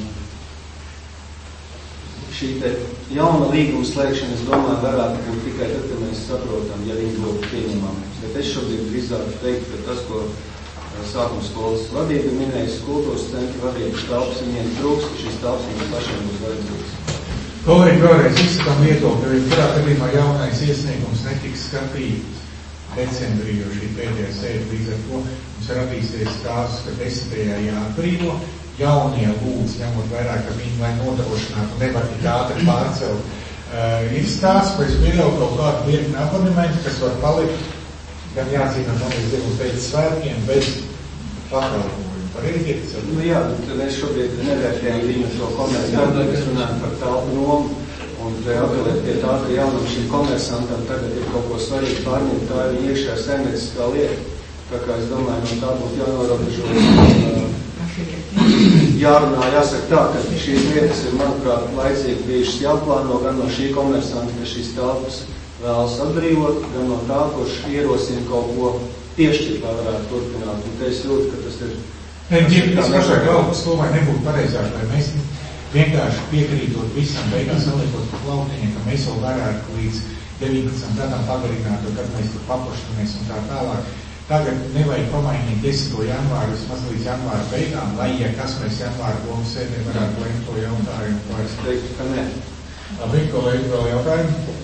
šī te jauna līguma slēgšana, es domāju, varētu būt tikai tad, kad mēs saprotam, ja viņi būtu pieņemami. Bet es šobrīd drīzāk teiktu, ka tas, ko sākuma skolas vadība minējas, kultūras centra vadības telpas viņiem trūks, ka šīs telpas viņiem pašiem būs vajadzīgas. Kolēģi, vēlreiz izsakām viedokli, jo kurā gadījumā jaunais iesniegums netiks skatīts decembrī, jo šī pēdējā sēde līdz ar to mums ir attīstījies stāsts, ka 10. jāatbrīvo, jaunie lūdz, ņemot vairāk, ka viņi vai nodrošinātu, nevar tik ātri pārcelt. Ir stāsts, ka es pieļauju kaut kādu virkni abonementu, kas var palikt, gan jācīnās nomīdzību pēc svētkiem, bez pakalpojumu. Pareizi? Nu jā, tad mēs šobrīd nevērtējam viņu šo komerciālu, kas runājam par telpu nomu. Un apelēt pie tā, ka jaunam šim komersantam tagad ir kaut ko svarīgi pārņemt, tā ir iekšējā saimnieciskā lieta. Tā kā es domāju, no tā būtu jānorobežojas. Jārunā, jāsaka tā, ka šīs lietas ir, manuprāt, laicīgi bijušas jāplāno gan no šī komersanta, ka šīs telpas vēlas atbrīvot, gan no tā, kurš ierosina kaut ko piešķirt, lai varētu turpināt. Un te es jūtu, ka tas ir... Es pašai galvas domāju, nebūtu pareizāk, lai mēs vienkārši piekrītot visam, beigās saliekot pa plautiņiem, ka mēs vēl varētu līdz 19 gadam pagarināt, kad mēs tur paplašamies un tā tālāk. Tagad nevajag pamainīt 10. janvāru, vismaz līdz janvāra beigām, lai, ja kas mēs janvāra domu sēdē varētu lemt to jautājumu. Es teiktu, ka nē. Labi, kolēģi, vēl jautājumu?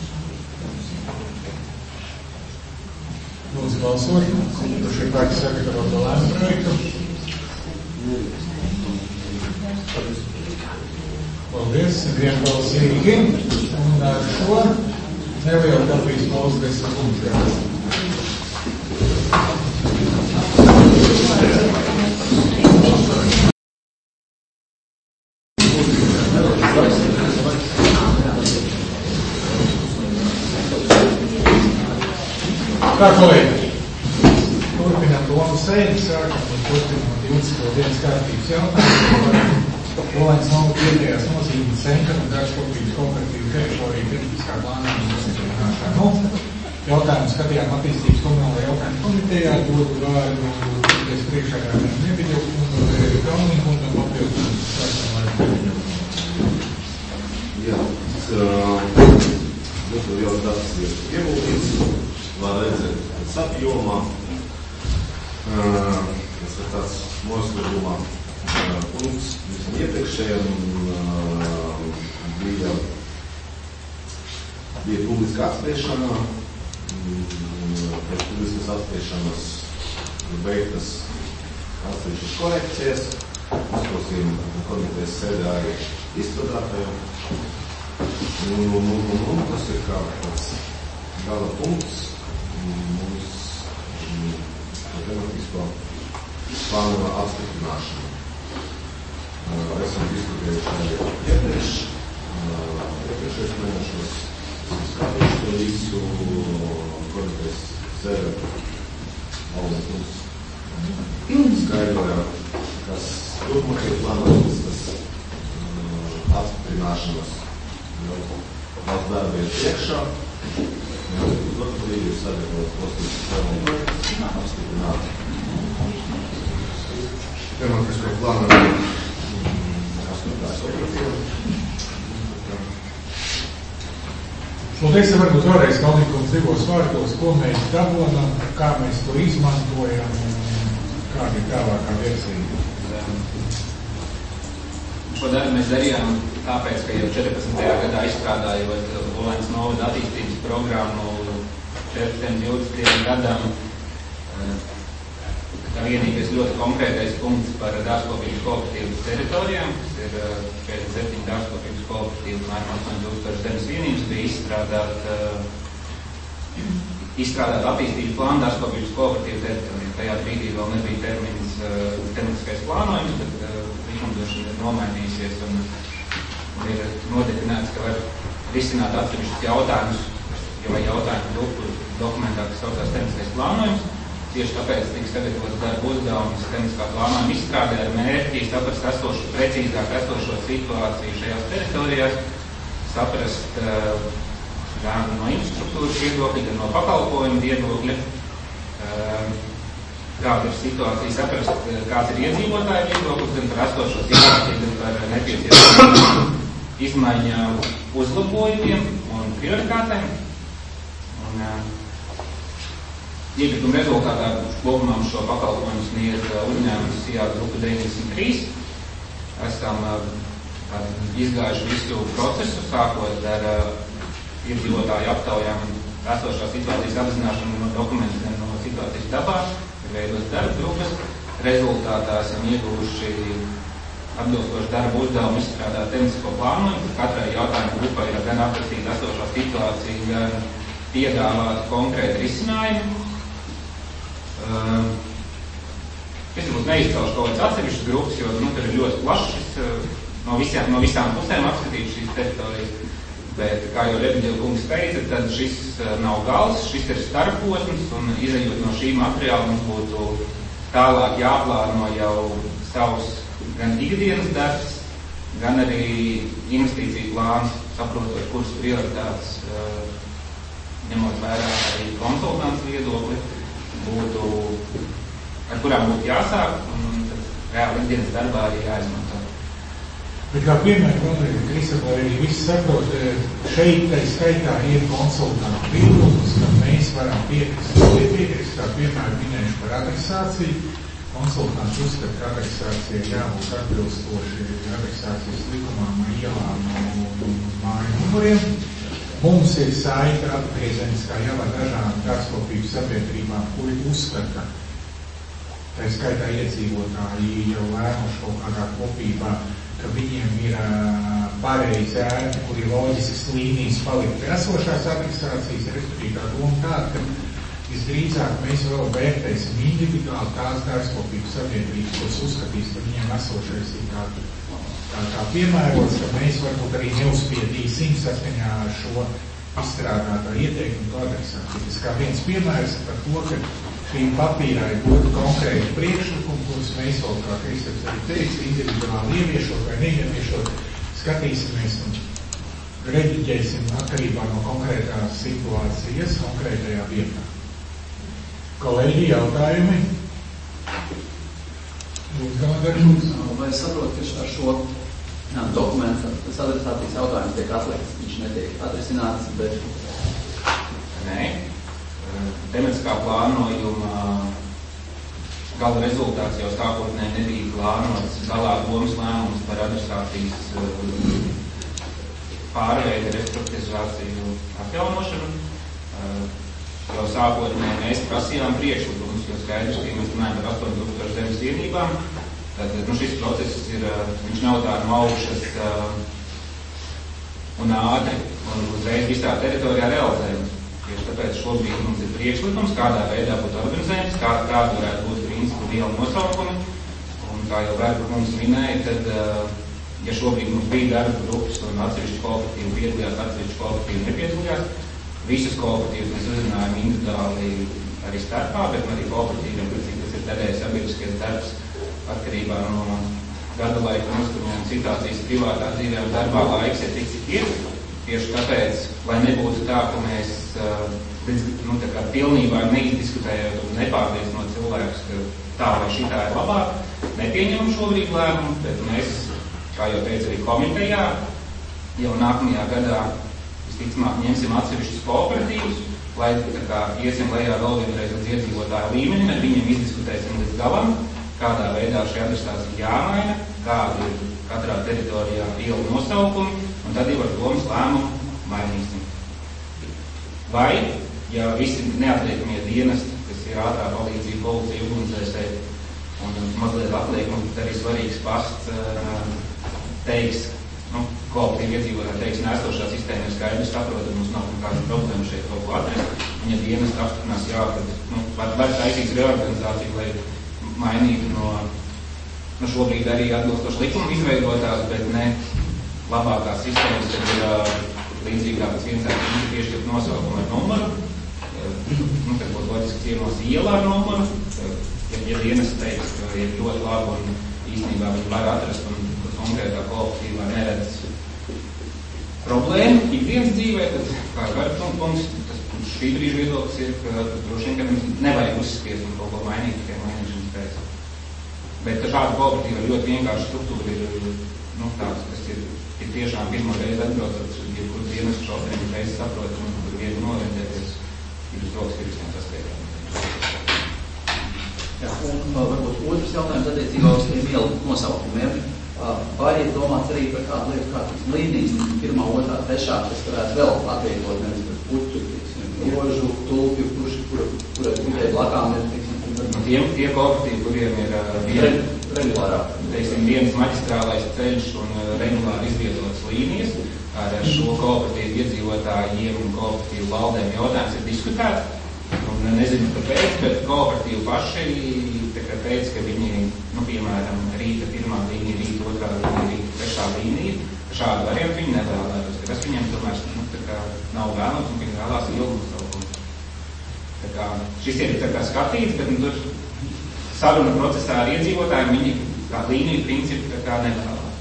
Lūdzu balsot. Kurš ir pārķis sagatavot to lēmu projektu? Paldies, vienbalsīgi. Un ar šo nelielu kafijas pauzi 10 punktus. Tā, kolēģi, turpinām domu sēdi, sākam un turpinām 20. dienas kārtības jautājumu. Olains nav vietējās nozīmes centra un darbskopības kooperatīvu teritoriju kritiskā plānām un nostiprināšanu. Jautājumu skatījām attīstības komunālajā jautājumu komitejā, dodu vārdu pēc priekšādājiem Nebiļu un Kalniņu un papildus sākam. Jā, tas jau tāds ir iegūtīts, var redzēt pēc apjomā, tas ir tāds noslēgumā punkts visam iepriekšējiem bija publiska apspriešana, pēc publiskas apspriešanas beigtas atsevišķas korekcijas, uzklausījām komitejas sēdē arī izstrādātājiem. Un tas ir kā tāds gala punkts mums tematisko plānu apstiprināšanu. Esam diskutējuši arī iepriekšējos mēnešos, skatījuši to visu komitejas sēdē. Valdes mums skaidroja, kas turpmākie plānotas, tas apstiprināšanas jau valsts darba ir priekšā. Uz atbildīgi ir sagatavot postīšu savu apstiprināt. Tematisko plānu Paldies, varbūt vēlreiz Kalniņkums divos vārdos, ko mēs dabonam, kā mēs to izmantojam un kāda ir tālākā versija. Šo darbu mēs darījām tāpēc, ka jau 14. gadā izstrādājot Olains novada attīstības programmu 14. gadam, tā vienīgais ļoti konkrētais punkts par dārzkopības kooperatīvas teritorijām, kas ir 47 dārzkopības kooperatīvas, apmēram 8000 zemes vienības, bija izstrādāt izstrādāt attīstības plānu dārzkopības kooperatīvu teritorijā. Tajā brīdī vēl nebija termins tehniskais plānojums, bet likumdošana ir nomainījusies un ir nodefinēts, ka var risināt atsevišķus jautājumus, jo vai jautājumu grupu dokumentā, kas saucās tehniskais plānojums. Tieši tāpēc tiks sagatavots darba uzdevums tehniskā plānojuma izstrādē ar mērķi saprast precīzāk esošo situāciju šajās teritorijās, saprast gan no infrastruktūras viedokļa, gan no pakalpojumu viedokļa, kāda ir situācija, saprast, kāds ir iedzīvotāju viedoklis, gan par esošo situāciju, gan par nepieciešamiem izmaiņām uzlabojumiem un prioritātēm. Iekrituma rezultātā kopumā mums šo pakalpojumu sniedz uzņēmums SIA grupa 93. Esam izgājuši visu procesu, sākot ar iedzīvotāju aptaujām esošā situācijas apzināšanu no dokumentu, gan no situācijas dabā, ir veidot darba grupas. Rezultātā esam ieguvuši atbilstoši darba uzdevumu izstrādāt tehnisko plānojumu, katrai jautājumu grupai ir gan aprakstīt esošā situācija, gan piedāvāt konkrēti risinājumi. Es varbūt neizcelšu kaut kāds atsevišķas grupas, jo tur ir ļoti plašs no visām pusēm apskatīt šīs teritorijas, bet, kā jau Rebiģela kungs teica, tad šis nav gals, šis ir starposms, un izejot no šī materiāla mums būtu tālāk jāplāno jau savus gan ikdienas darbs, gan arī investīciju plāns, saprotot, kuras prioritātes, ņemot vērā arī konsultants viedokli, ar kurām būtu jāsāk, un reāli ikdienas darbā arī jāizmanto. Bet kā piemēram, konkrēti, Kristofā arī viss saprot, šeit tai skaitā ir konsultantu viedoklis, ka mēs varam piekrist, kā piemēram minējuši par adresāciju. Konsultanti uzskata, ka adresācija jābūt atbilstoši adresācijas likumām, ielām un māju numuriem. Mums ir saita atgriezeniskā jau ar dažām dārzkopības sabiedrībām, kuri uzskata, tā skaitā iedzīvotāji jau lēmuši kaut kādā kopībā, ka viņiem ir pareizi ērti, kur ir loģiskas līnijas palikt pie esošās adresācijas, respektīvi tā doma tāda, ka visdrīzāk mēs vēl vērtēsim individuāli tās dārzkopības sabiedrības, kuras uzskatīs, ka viņiem esošais ir kā piemērots, ka mēs varbūt arī neuzspiedīsim saskaņā ar šo izstrādātā ieteikumu to adresāciju. Tas kā viens piemērs par to, ka šīm papīrā ir būtu konkrēti priekšlikumi, kurus mēs vēl, kā Kristaps arī teica, individuāli ieviešot vai neieviešot, skatīsimies un rediģēsim atkarībā no konkrētās situācijas konkrētajā vietā. Kolēģi, jautājumi? Vai es saprotu, ka ar šo dokumentu tas adresācijas jautājums tiek atlikts, viņš netiek atrisināts, bet... Nē. Tematiskā plānojuma gala rezultāts jau sākotnēji nebija plānots galā domas lēmums par adresācijas pārveidi, restruktūrizāciju, atjaunošanu. Jau sākotnēji mēs prasījām priekšlikumus, jo skaidrs, ka mēs runājam par 8000 zemes vienībām. Tad šis process ir, viņš nav tā no augšas un ātri un uzreiz visā teritorijā realizējums. Tieši tāpēc šobrīd mums ir priekšlikums, kādā veidā būtu organizējums, kāda varētu būt principu viela nosaukumi. Un kā jau Vērba mums minēja, tad, ja šobrīd mums bija darba grupas un atsevišķi kooperatīvi piedalījās, atsevišķi kooperatīvi nepiedalījās, visas kooperatīvas mēs uzzinājām individuāli arī starpā, bet arī kooperatīviem, cik tas ir daļēji sabiedriskais darbs, atkarībā no gada laika nostumiem un situācijas privātā dzīvē un darbā laiks ir tik, cik ir. Tieši tāpēc, lai nebūtu tā, ka mēs tā kā pilnībā neizdiskutējot un nepārliecinot cilvēkus, ka tā vai šitā ir labāk, nepieņemam šobrīd lēmumu, bet mēs, kā jau teicu arī komitejā, jau nākamajā gadā visticamāk ņemsim atsevišķus kooperatīvus, lai tā kā iesim lejā vēl vienreiz uz iedzīvotāju līmeni, ar viņiem izdiskutēsim līdz galam, kādā veidā šī adresācija jāmaina, kāda ir katrā teritorijā ielu nosaukumi, un tad jau ar domas lēmumu mainīsim. Vai, ja visi neatliekamie dienesti, kas ir ātrā palīdzība, policija, ugunsdzēsēji, un mazliet atliek, mums arī svarīgs pasts teiks, kooperatīvi iedzīvotāji teiks, nesošā sistēma ir skaidrs, saprotat, mums nav kāda problēma šeit kaut ko atrast. viņa dienas apstiprinās, jā, tad var taisīt reorganizāciju, lai mainītu no šobrīd arī atbilstoši likumu izveidotās, bet ne labākās sistēmas, kad ir līdzīgi kā pēc vienkārši piešķirt nosaukumu ar numuru, kad būtu loģiski ciemos iela ar numuru, ja dienas teiks, ka ir ļoti labi un īstenībā viņi var atrast un konkrētā kolektīvā neredz problēmu ikdienas dzīvē, tad kā vērtspunkts, tas šī brīža viedoklis ir, ka droši vien, ka nevajag uzspiest un kaut ko mainīt tikai mainīšanas pēc. Bet šāda kooperatīva ļoti vienkārša struktūra ir, tāds, kas ir tiešām pirmo reizi atbraucot, ja kur dienas šodien reizi saprot, un tur viegli norientēties, ir uz rokas pirkstiem saskaitām. Jā, un varbūt otrs jautājums attiecībā uz tiem ielu nosaukumiem. Vai ir domāts arī par kādu lietu, kā līnijas, 1., 2., 3., kas varētu vēl atvieglot, nevis par puķu, rožu, tulpju, kurai puķai blakām ir, Tie kooperatīvi, kuriem ir viens maģistrālais ceļš un regulāri izvietotas līnijas, ar šo kooperatīvu iedzīvotājiem un kooperatīvu valdēm jautājums ir diskutēts. Un nezinu, kāpēc, bet kooperatīvi paši teica, ka viņi, piemēram, rīta 1. līnija, rīta 2. līnija, rīta 3. līnija, šādu variantu viņi nevēlētos. Tas viņiem tomēr nav vēlams un viņi vēlās ilgu saukumu. Šis ir skatīts, bet tur saruna procesā ar iedzīvotājiem viņi kā līniju principu nevēlās.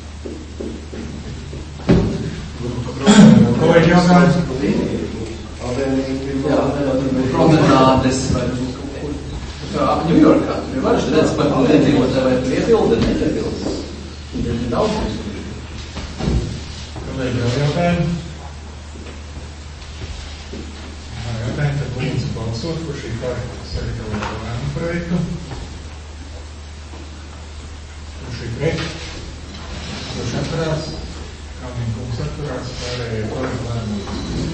Kolēģi jautājums? Promenādes vai ap Ņujorkā. Tur var redz par iedzīvotāju, vai tur iebilda, neiebilda. Tur ir daudz mums. Kolēģi vēl jautājumi? Jautājumi, tad lūdzu balsot, kur šī par sagatavoto lēmumu projektu. Kur šī pret? Kurš atturās? Kalniņa kungs atturās, pārējie projektu lēmumu.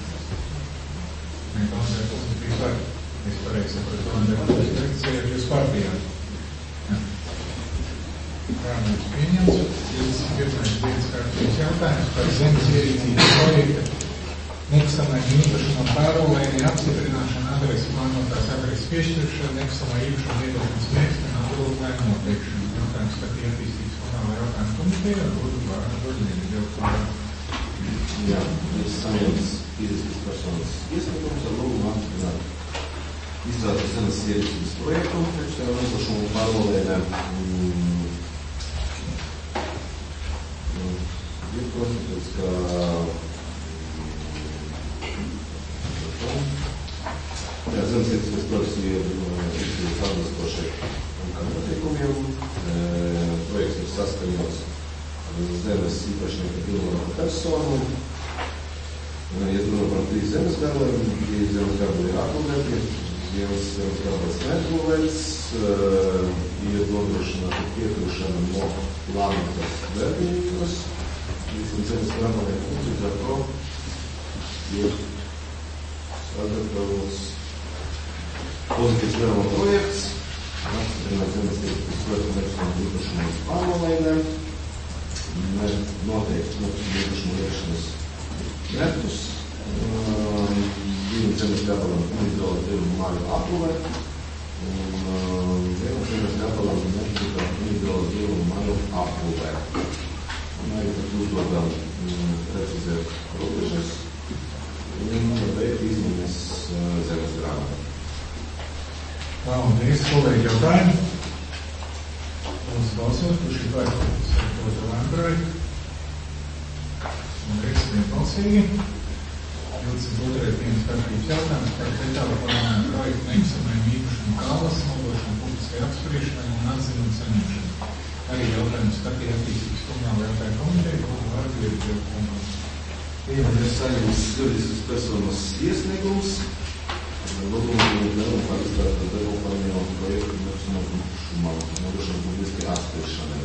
Kalniņa kungs bija par. Es pareizi sapratu, Kalniņa kungs direkcija ir jūs pārbijāt. Lēmums pieņemts. 21. dienas kārtības jautājums par zemes ierīcības projekta nekustamai īpašumam pārolēni apstiprināšana adreses plānotās adreses piešķiršana, nekustamā īpašuma veidošanas mērķi un atbildu lēmumu noteikšana. Jautājums skatīja attīstības fonāla jautājumu komiteja, lūdzu vārdu Rodinīgi jautājums. Jā, ir saņemts fiziskās personas iesniegums ar lūgumu apstiprināt izstrādāt zemes ierīcības projektu, nekustamā īpašumu pārolēni. Ir konstatēts, ka zemes ierīcības projekts ir atbilstoši noteikumiem. Projekts ir saskaņots zemes īpašnieka pilnvaru personu. Ja runa par 3 zemes gabaliem, 2 zemes gabali ir atbildēti, 1 zemes gabals neatbildēts, ir nodrošināta piekļūšana no plānotas darbības. Visam zemes gabaliem un līdz ar to ir sagatavots pozitīvs lēmuma projekts, apstiprināt zemes ierīcības projektu nekustamā īpašuma uz pārolēnēm, noteikti nekustamā īpašuma iekšanas metus, 2 zemes gabalam individuāli divu māju apbūvē un 1 zemes gabalam individuāli divu māju apbūvē. Un arī tad uzdodam precizēt robežas un veikt izmaiņas zemes grāmatā. Paldies, kolēģi jautājumi. Lūdzu balsot, kurš ir par sagatavoto lēmumu projektu. Un reiz vienbalsīgi. 22. dienas kārtības jautājums par detālu plānojumu projektu nekustamajam īpašumu kālas nodošanu publiskai apspriešanai un atzinumu saņemšanu. Arī jautājums skatīja attīstības komunāla jautājumu komiteja, lūdzu vārdu ierīcību komunāla. Ir saņemts juridiskas personas iesniegums. Lūgumu lēmumu pāristāt par developējumu projektu nekustamajam īpašumam nodošanu publiskai apspriešanai.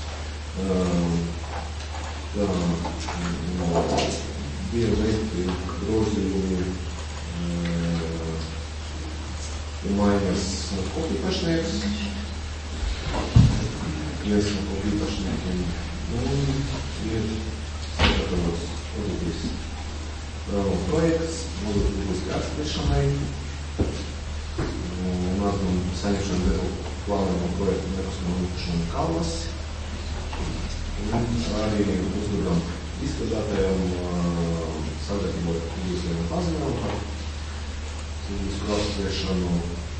Bija veikti grozījumi maiņas kopīpašnieks, viens no kopīpašniekiem, un ir sagatavots pozitīvs projekts nodokļu publiski atskatīšanai un atzīmu saņemšanu devu plānojumu projektu nekustamo īpašumu Kalnas. Un arī uzdodam izstrādātājiem sagatavot publiskajiem paziņojumu par publisku apspriešanu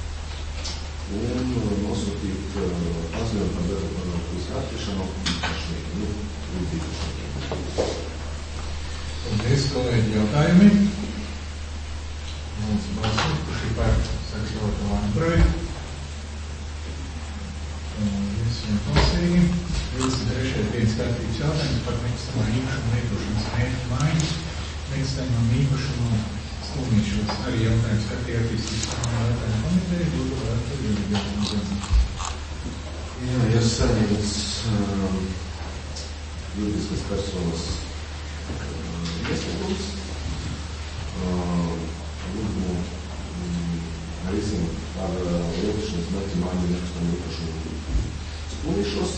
un nosūtīt paziņojumu par devu plānojumu publisku apspriešanu īpašniekiem, līdzīpašniekiem. Paldies, kolēģi, jautājumi. Lūdzu, balsot, kurš ir par sagatavotu lēmumu projektu. Vienbalsīgi. 23. dienas kārtības jautājums par nekustamā īpašuma lietošanas mērķu maiņu, nekustamām īpašumu slimīšos. Arī jautājums skatīja attīstības jautājumu komiteja, būtu vērtu juridiskam. Jā, ja saņemts juridiskas personas iesniegums, lūdzu risinu par lietošanas mērķu maiņu nekustamā īpašumu slimīšos.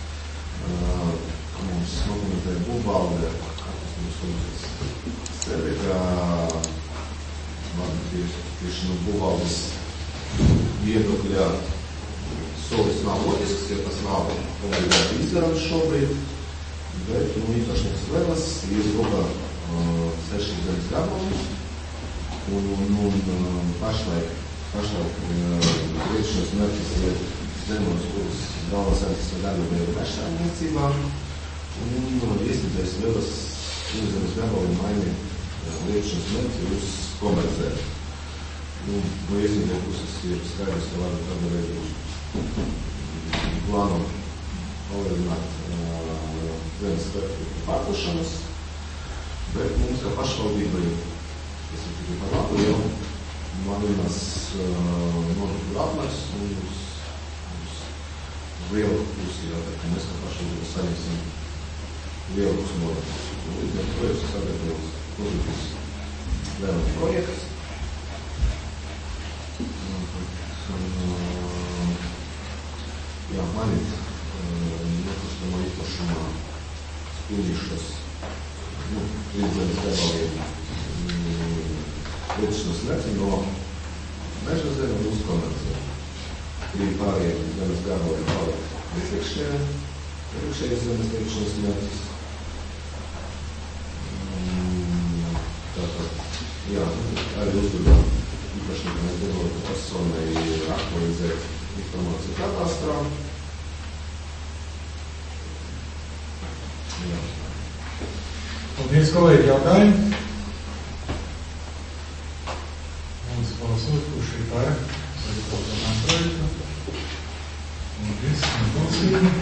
Mums nokomentēja būvvalde, kas mums uzreiz sevi, ka tieši no būvvaldes viedokļa solis nav loģisks, ja tas nav obligāti izdarams šobrīd, bet īpašnieks Lelas izguva 6 zemes gabalus un pašlaik lietošanas mērķis ir zemes, kuras galvasaimnieks ir daļu mežsaimniecībā, un iesniedzējs Lelas zemes gabalu maini lietošanas mērķi uz komercēt. No iesniedzēja puses ir skaidrs, ka var kāda veidu plānu palielināt zemes spektra pārdošanas, bet mums kā pašvaldībai, kas ir tikai par labu, jau mazinās nodokļu apmērs un uz lielu pusi jau, ka mēs kā pašvaldībai saņemsim lielus nodokļus. Līdz ar to ir sagatavots pozitīvs lēmums projekts. Jā, mainīt nekustamo īpašumā slimīšos, līdzemes gabaliem lietošanas mērķi no meža zeme uz komerciju. Trīs pārējiem zemes gabaliem paliek iepriekšējais zemes lietošanas mērķis. Tātad, jā, arī uzdodam īpašniekam dodot personai aktualizēt informāciju katastrā. Jā. Paldies, kolēģi, jautājumi. Lūdzu balsot, kurš ir par sagatavotu lēmumu projektu. Paldies, vienbalsīgi.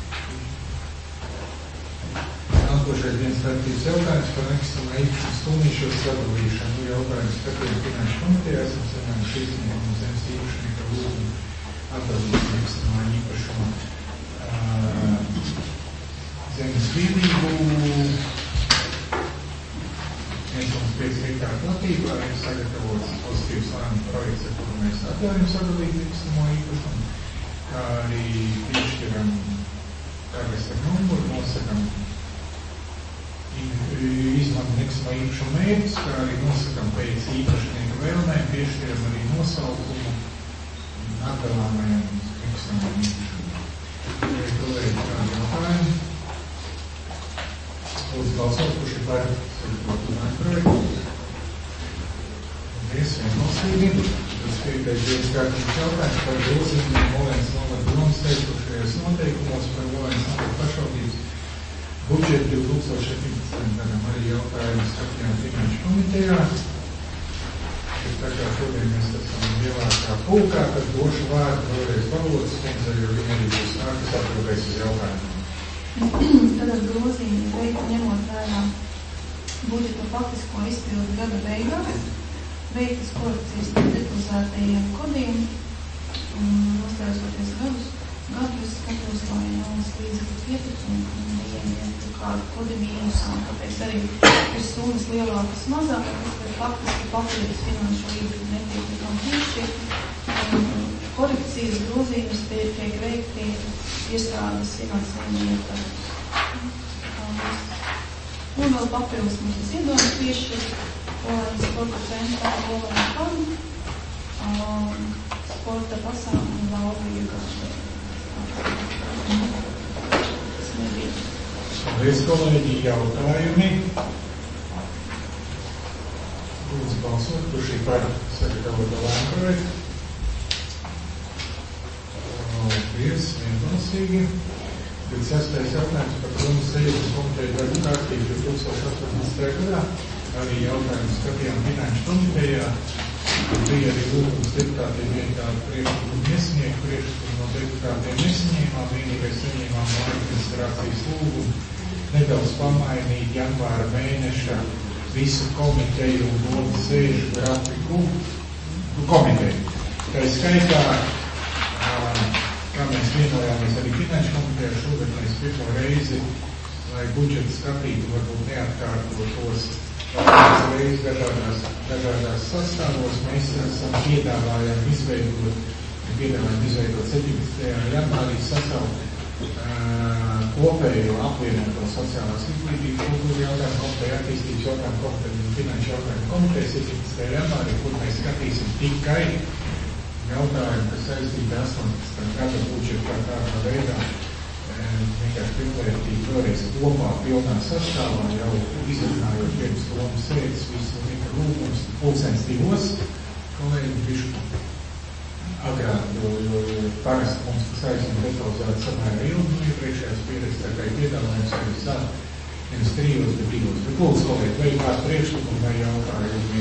Nākošais dienas kārtības jautājums par nekustamā īpašuma slimīšos sadalīšanu. Jautājums skatīja Finanšu komitejā, esam saņēmuši iesniegumu zemes īpašnieka lūgumu atdalīt nekustamā īpašuma zemes vienību 1,5 hektāru platībā, ir sagatavots pozitīvs lēmuma projekts, ar kuru mēs atļaujam sadalīt nekustamo īpašumu, kā arī piešķiram kādreiz ar numuru, nosakam izmantu nekustamā īpašuma mērķus, kā arī nosakam pēc īpašnieka vēlmēm, piešķiram arī nosaukumu atdalāmajam nekustamajam īpašumam. Kolēģi, kādi jautājumi? Lūdzu balsot, kurš ir par sagatavotu lēmumu projektu. Paldies, vienbalsīgi. Tas piektais dienas kārtības jautājums par grozījumiem Olēnas novada domas teikušajos noteikumos par Olēnas novada pašvaldības budžetu 2017. gadam. Arī jautājums skatījām Finanšu komitejā. Tā kā šodien mēs esam lielākā pulkā, tad došu vārdu vēlreiz valodas kundze, jo viņa arī būs nākas atbildēs uz jautājumiem. Tātad grozījumi veikti ņemot vērā budžeta faktisko izpildu gada beigās, veiktas korekcijas detalizētajiem kodiem, nostājoties gadus, skatos, lai naudas līdzekļu pietrūkst un neieņemtu kādu kodi mīnusā, tāpēc arī ir summas lielākas mazākas, bet faktiski papildus finanšu līdzekļu netiek nekam piešķirt. Korekcijas grozījumus tiek veikti iestādes finansējuma ietvaros. Un vēl papildus mums tas iedod piešķirt Olēņu sporta centrā, Olēņu kalnu, sporta pasākumu laulīga. Paldies, kolēģi, jautājumi. Lūdzu balsot, kurš ir par sagatavoto lēmumu projektu. Paldies, vienbalsīgi. 26. jautājums par Domas Sēdes komiteju darbu kārtību 2018. gadā. Arī jautājumu skatījām Finanšu komitejā. Bija arī lūgums deputātiem vienkārši priekšlikumu iesniegt, priekšlikumu no deputātiem nesņēmām, vienīgais saņēmām no administrācijas lūgumu nedaudz pamainīt janvāra mēneša visu komiteju un Domas Sēžu grafiku komiteju. Tā skaitā, kā mēs vienojāmies arī Finanšu komitejā, šogad mēs pirmo reizi, lai budžetu skatītu, varbūt neatkārtotos reiz dažādās sastāvos, mēs esam piedāvājam izveidot 17. janvārī sastāvu kopējo apvienoto sociālās izglītības kultūra jautājumu komiteju, attīstības jautājumu komiteju un finanšu jautājumu komiteju 17. janvārī, kur mēs skatīsim tikai jautājumu, kas saistīti 18. gada budžetu kā tādā veidā. Vienkārši pilnvērtīgi vēlreiz kopā pilnā sastāvā jau izrunājot pirms Domas Sēdes visu nika lūgums 2:00, kolēģi bišu agrāk, jo parasti mums tas aizņem detalizēt samērā ilgi, iepriekšējās pieredzes, tā kā piedāvājums arī sāk nevis 3, bet 2. Bet lūdzu, kolēģi, vai kāds priekšlikumi vai jautājumi?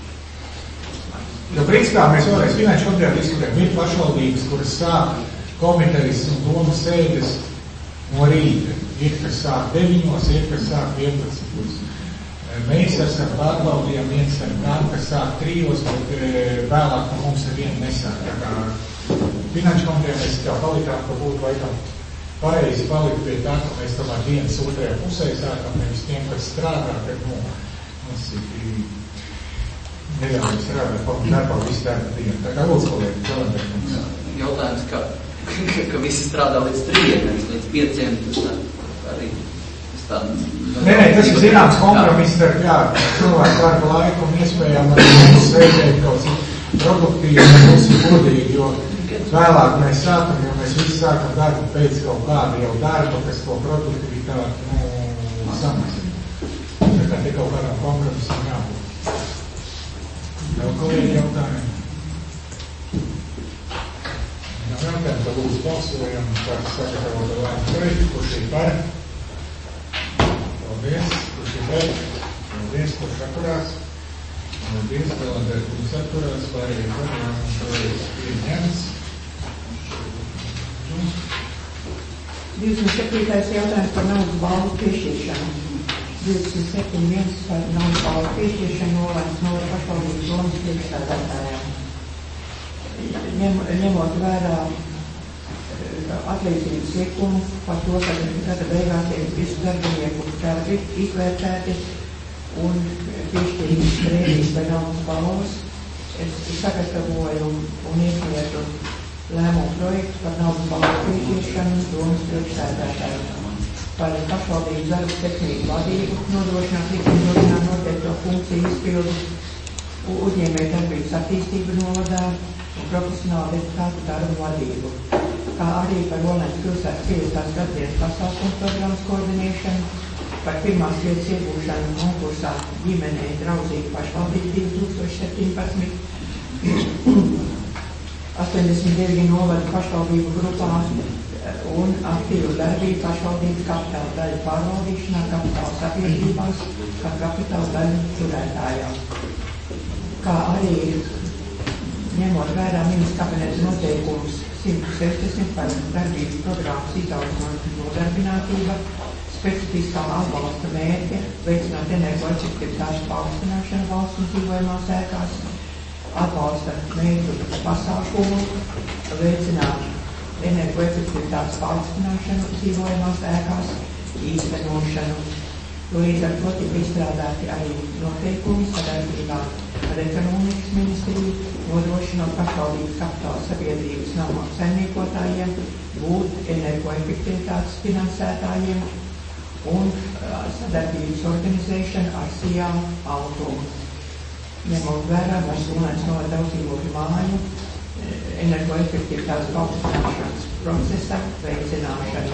Jo principā mēs vēlreiz Finanšu komitejā diskutējam, ir pašvaldības, kuras sāk komitejas un Domas Sēdes no rīta. Ir, kas sāk 9, ir, kas sāk 11. Mēs esam pārbaudījām viens ar tām, kas sāk 3, bet vēlāk no mums nevienu nesāk. Tā kā Finanšu komitejā mēs tā palikām, ka būtu laikam pareizi palikt pie tā, ka mēs tomēr dienas otrajā pusē sākam, nevis tiem, kas strādā, kad mums ir neļaujam strādāt, pamat darbā visu darba dienu. Tā kā lūdzu, kolēģi, Kalendēkums. Jautājums, ka visi strādā līdz 3, nevis līdz 5, tas tā arī tā... Nē, tas ir zināms kompromiss ar cilvēku darba laiku un iespējām arī mums veidēt kaut cik produktīvi un mūsu godīgi, jo vēlāk mēs sākam, jo mēs visi sākam darbu pēc kaut kāda jau darba, kas to produktivitāti samazina. Tā kā te kaut kādām kompromisam jābūt. Vēl kolēģi jautājumi? Jautājumu, ka lūdzu balsojam par sagatavotu lēmumu projektu, kurš ir par. Paldies, kurš ir pret. Paldies, kurš atturās. Paldies, Kalendēkums atturās, pārējie par lēmumu projektu pieņemts. 27. jautājums par naudas balvu piešķiršanu. 27.1 par naudas balvu piešķiršanu Olēņas novada pašvaldības domas priekšsēdētājām. Ņemot vērā atlīdzības likumu par to, ka gada beigās ir visu darbinieku darbi izvērtēti un piešķirības prēmijas vai naudas balvas, es sagatavoju un iesniedu lēmumu projektu par naudas balvu piešķiršanu domas priekšsēdētājiem par pašvaldības darbu sekmīgu vadību, nodrošināt likumdošanā noteikto funkciju izpildu, uzņēmēju darbības attīstību novadā un profesionālu deputātu darbu vadību, kā arī par Olēņas pilsētas 50. gadadienas pasākumu programmas koordinēšanu, par pirmās vietas iegūšanu konkursā ģimenei draudzīgu pašvaldību 2017, 89 novada pašvaldību grupā un aktīvu darbību pašvaldības kapitāla daļu pārvaldīšanā, kapitāla sabiedrībās, kā kapitāla daļu turētājām. Kā arī ņemot vērā ministra kabineta noteikumus 160 par darbības programmas izaugsmu un nodarbinātība, specifiskā atbalsta mērķa, veicināt energoefektivitātes paaugstināšanu valsts un dzīvojamās ēkās, atbalsta mērķu pasākumu, veicināt energoefektivitātes paaugstināšanu dzīvojamās ēkās, īstenošanu. Līdz ar to tika izstrādāti arī noteikumi sadarbībā ar ekonomikas ministriju, nodrošinot pašvaldības kapitāla sabiedrības namu saimniekotājiem, būt energoefektivitātes finansētājiem un sadarbības organizēšanu ar SIA automu. ņemot vērā mūsu Ulēnas novada daudzdzīvokļu māju energoefektivitātes paaugstināšanas procesa veicināšanu.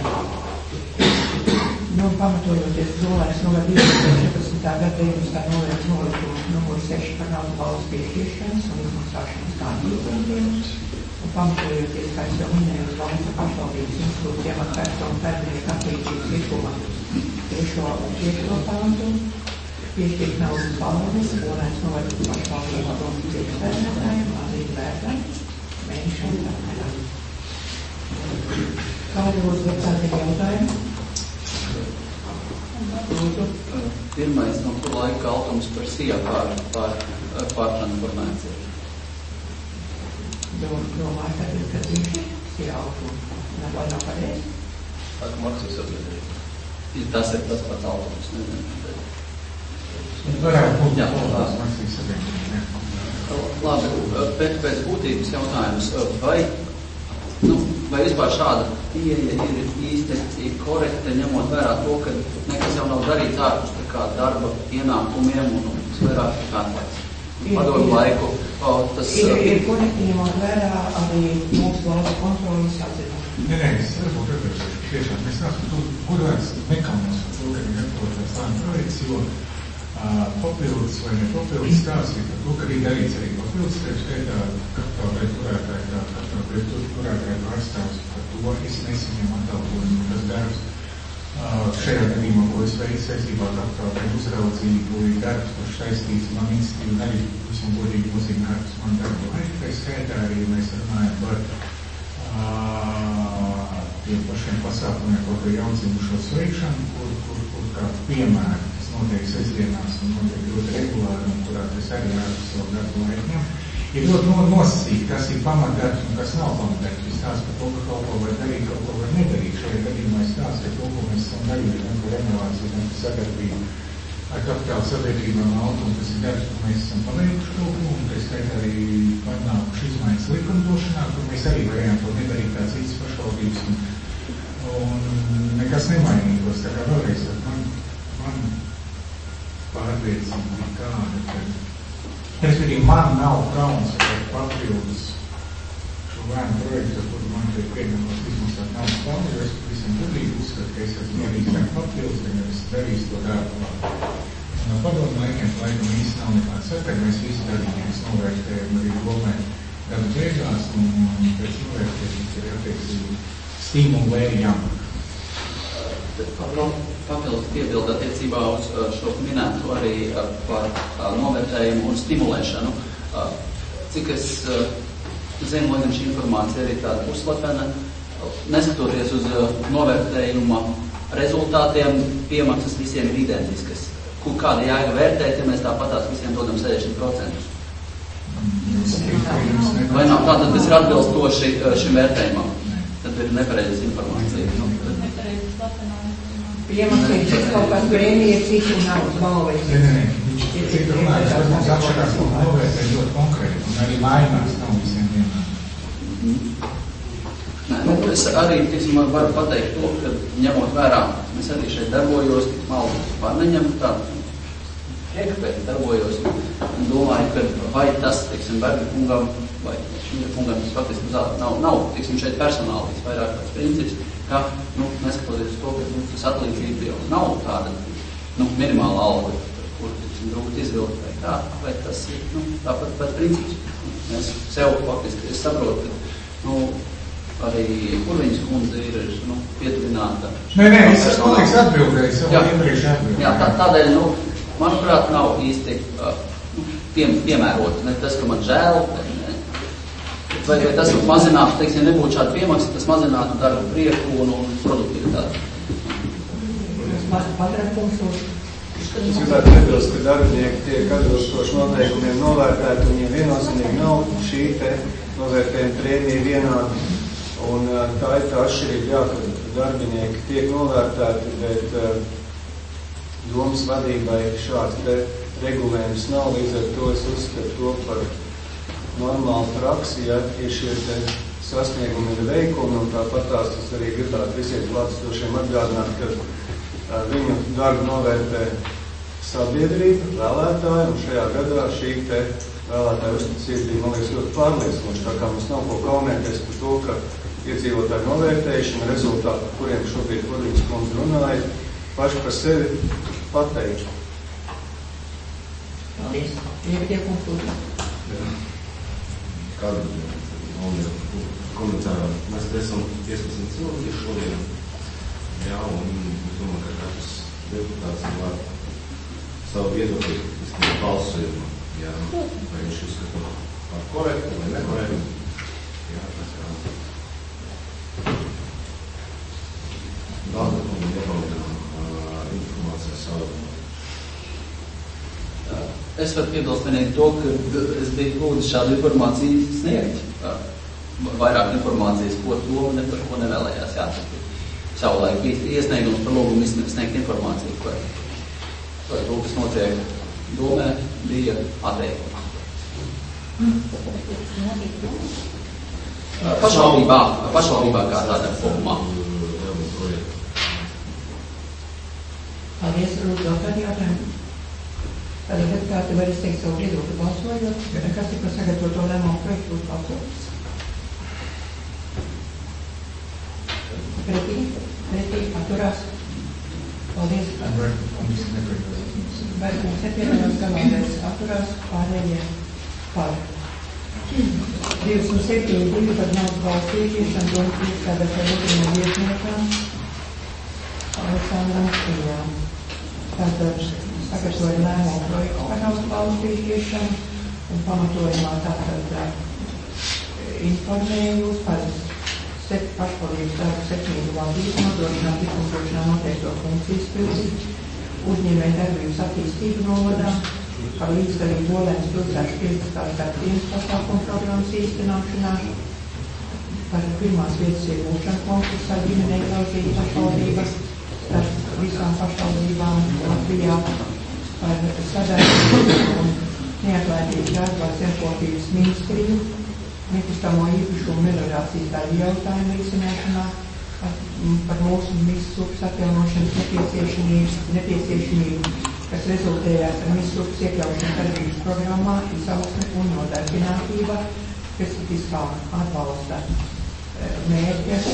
Nu, pamatojoties uz Ulēnas novada 2014. gada 19. novembra nolikumu numuru 6 par naudu valsts piešķiršanas un izmaksāšanas kārtībiem, un pamatojoties, kā es jau minēju, uz valsts pašvaldības institūcijām ar personu darbinieku atlīdzības likuma 3. pantu, piešķirt naudas balvas Ulēnas novada pašvaldības domas priekšsēdētājiem, Adrītu Bērtam, mēnešam tāpēc. Kādi lūdzu vecāki jautājumi? Pirmais no kur laika altums par SIA pārtransformāciju. Domāju, ka viņš SIA altums vai nav pareizi? Maksas atbildīgi. Tas ir tas pats altums, nezinu. Varētu būt jā, maksas atbildīgi. Labi, pēc būtības jautājums, vai vispār šāda pieeja ir īsti korekta, ņemot vērā to, ka nekas jau nav darīts ārpus tā kā darba ienākumiem un vairāk kā padomu laiku. Ir korekti ņemot vērā arī mūsu valsts kontrolas atzinumu. Nē, es varbūt atversēšu tiešām. Mēs neesam kurvēts nekaunos par to, ka ir gatavotas lēma projekts, jo papildus vai ne papildus stāstīt par to, ka ir darīts arī papildus, tev skaitā kapitāla veidu turētāju pārstāvs par to, es nesaņemu atalpojumu, tas darbs. Šajā gadījumā, ko es veicu saistībā ar kapitāla veidu uzraudzību, ir darbs, kurš saistīts man institīvu, arī visam godīgi nozīmē ārpus man darbu laiku, tā skaitā arī mēs runājam par tiem pašiem pasākumiem, kaut kā jaundzimušo sveikšanu, kur kā piemēram, notiek sestdienās un notiek ļoti regulāri, un kurā tas arī ārpus savu darbu laikiem. Ir ļoti nosacīti, kas ir pamatdarbs un kas nav pamatdarbs. Es stāstu par to, ka kaut ko var darīt, kaut ko var nedarīt. Šajā gadījumā es stāstu par to, ko mēs esam darījuši, gan par renovāciju, gan par sadarbību ar kapitāla sabiedrībām Maltu, un tas ir darbs, kur mēs esam paveikuši kaut ko, un tā skaitā arī panākuši izmaiņas likumdošanā, kur mēs arī varējām to nedarīt kā citas pašvaldības, un nekas nemainīgos. Tā kā vēlreiz, man pārliecība kāda, ka respektīvi man nav kauns par papildus šo bērnu projektu, kur man tiek pieņemot izmaksāt naudas valdi, jo es visam publiski uzskatu, ka es esmu mierīgs ar papildus, ka es darīšu to darbu labi. No padomu laikiem īsti nav nekāds sakari, mēs visi darbinieks novērtējam arī domē gadu beigās, un pēc novērtēšanas ir attiecīgi stimulu vēri jāmak. Papildus piebildu attiecībā uz šo minētu arī par novērtējumu un stimulēšanu. Cik es zinu, lai šī informācija arī tāda uzslepena, neskatoties uz novērtējuma rezultātiem, piemaksas visiem ir identiskas. Kāda jēga vērtēt, ja mēs tāpatās visiem dodam 60%? Vai nav? Tātad tas ir atbilstoši šim vērtējumam. Tad ir nepareizas informācija. Piemaksīt, kaut kāds prēmija, cik un naudas balvas. Nē. Cik runājas, tas mums atšķirās no novērtē ļoti konkrēti, un arī mainās nav visiem vienā. Es arī, varu pateikt to, ka ņemot vērā, es arī šeit darbojos, tik malu var neņemt tādu ekspēti darbojos un domāju, ka vai tas, Berga kungam, vai Šmira kungam, tas faktiski nav šeit personālīs vairāk tāds princips, ka, neskatoties uz to, ka tas atlīdzība jau nav tāda, minimāla alga, kur, grūti izvilkt vai kā, vai tas ir, tāpat pats princips. Mēs sev faktiski, es saprotu, ka, arī Kurviņas kundze ir, pietuvināta. Nē, es esmu liekas atbildējis, savu iepriekš atbildēju. Jā, tādēļ, manuprāt, nav īsti piemērot, ne tas, ka man žēl, vai tas mazinātu, nebūtu šāda piemaksa, tas mazinātu darbu prieku un produktivitāti. Es gribētu piebilst, ka darbinieki tiek atbilstoši noteikumiem novērtēti, viņiem viennozīmīgi nav šī te novērtējuma prēmija vienāda, un tā ir tā atšķirība, jā, ka darbinieki tiek novērtēti, bet domas vadībai šāds te regulējums nav, līdz ar to es uzskatu to par normālu praksi, ja ir šie te sasniegumi ir veikumi, un tāpat tās es arī gribētu visiem klātesošiem atgādināt, ka viņu darbu novērtē sabiedrība, vēlētāji, un šajā gadā šī te vēlētāju uzticība bija, man liekas, ļoti pārliecinoša, tā kā mums nav ko kaunēties par to, ka iedzīvotāju novērtēšana rezultāti, par kuriem šobrīd Kodrīgas kundze runāja, paši par sevi pateikt. Paldies. Ieviet konklūziju. Kādu komentārā? Mēs esam 15 cilvēki šodien. Jā, un es domāju, ka katrs deputāts var savu viedokli izteikt balsojumu. Jā, vai viņš uzskata par korektu vai nekorektu. Jā, tas kā. Daudz, un nepalīdzinām informācijas savu. Es varu piebilst vienīgi to, ka es biju lūdzu šādu informāciju sniegt. Vairāk informācijas, ko to un par ko nevēlējās. Jā, savulaik bija iesniegums par lūgumu sniegt informāciju, par to, kas notiek domē, bija atteikums. Pašvaldībā kā tādā formā. Paldies, Rūta, vēl kādi jautājumi? Tātad deputāti var izteikt savu viedokli balsojot. Kas ir par sagatavoto lēmumu projektu būs balsot? Pretī, atturās. Paldies. Vērtības nepiedalās, galvenais atturās, pārējie par. 272 par naudas valsts ieviešanu, domu priekšsēdētāju lūgumu vietniekām Aleksandram Stījām. Tātad sagatavoja lēmumu projektu par naudas valsts ieviešanu un pamatojumā tātad informēju par pašvaldības darbu sekmīgu valdību, nodrošināt likumdošanā noteikto funkcijas pildi, uzņēmēju darbības attīstību novadā, par līdzdalību Olēnas pilsētas 15. gadījums pasākumu programmas īstenošanā, par pirmās vietas iegūšanu konkursā ģimenei draudzību pašvaldības starp visām pašvaldībām Latvijā, par sadarbību un neatlaidības darbā zemkopības ministriju, nekustamo īpašumu meliorācijas daļu jautājumu risināšanā, par mūsu misas upes atjaunošanas nepieciešamību, kas rezultējās ar misas upes iekļaušanu darbības programmā, izaugsme un nodarbinātība, specifiskā atbalsta mērķa,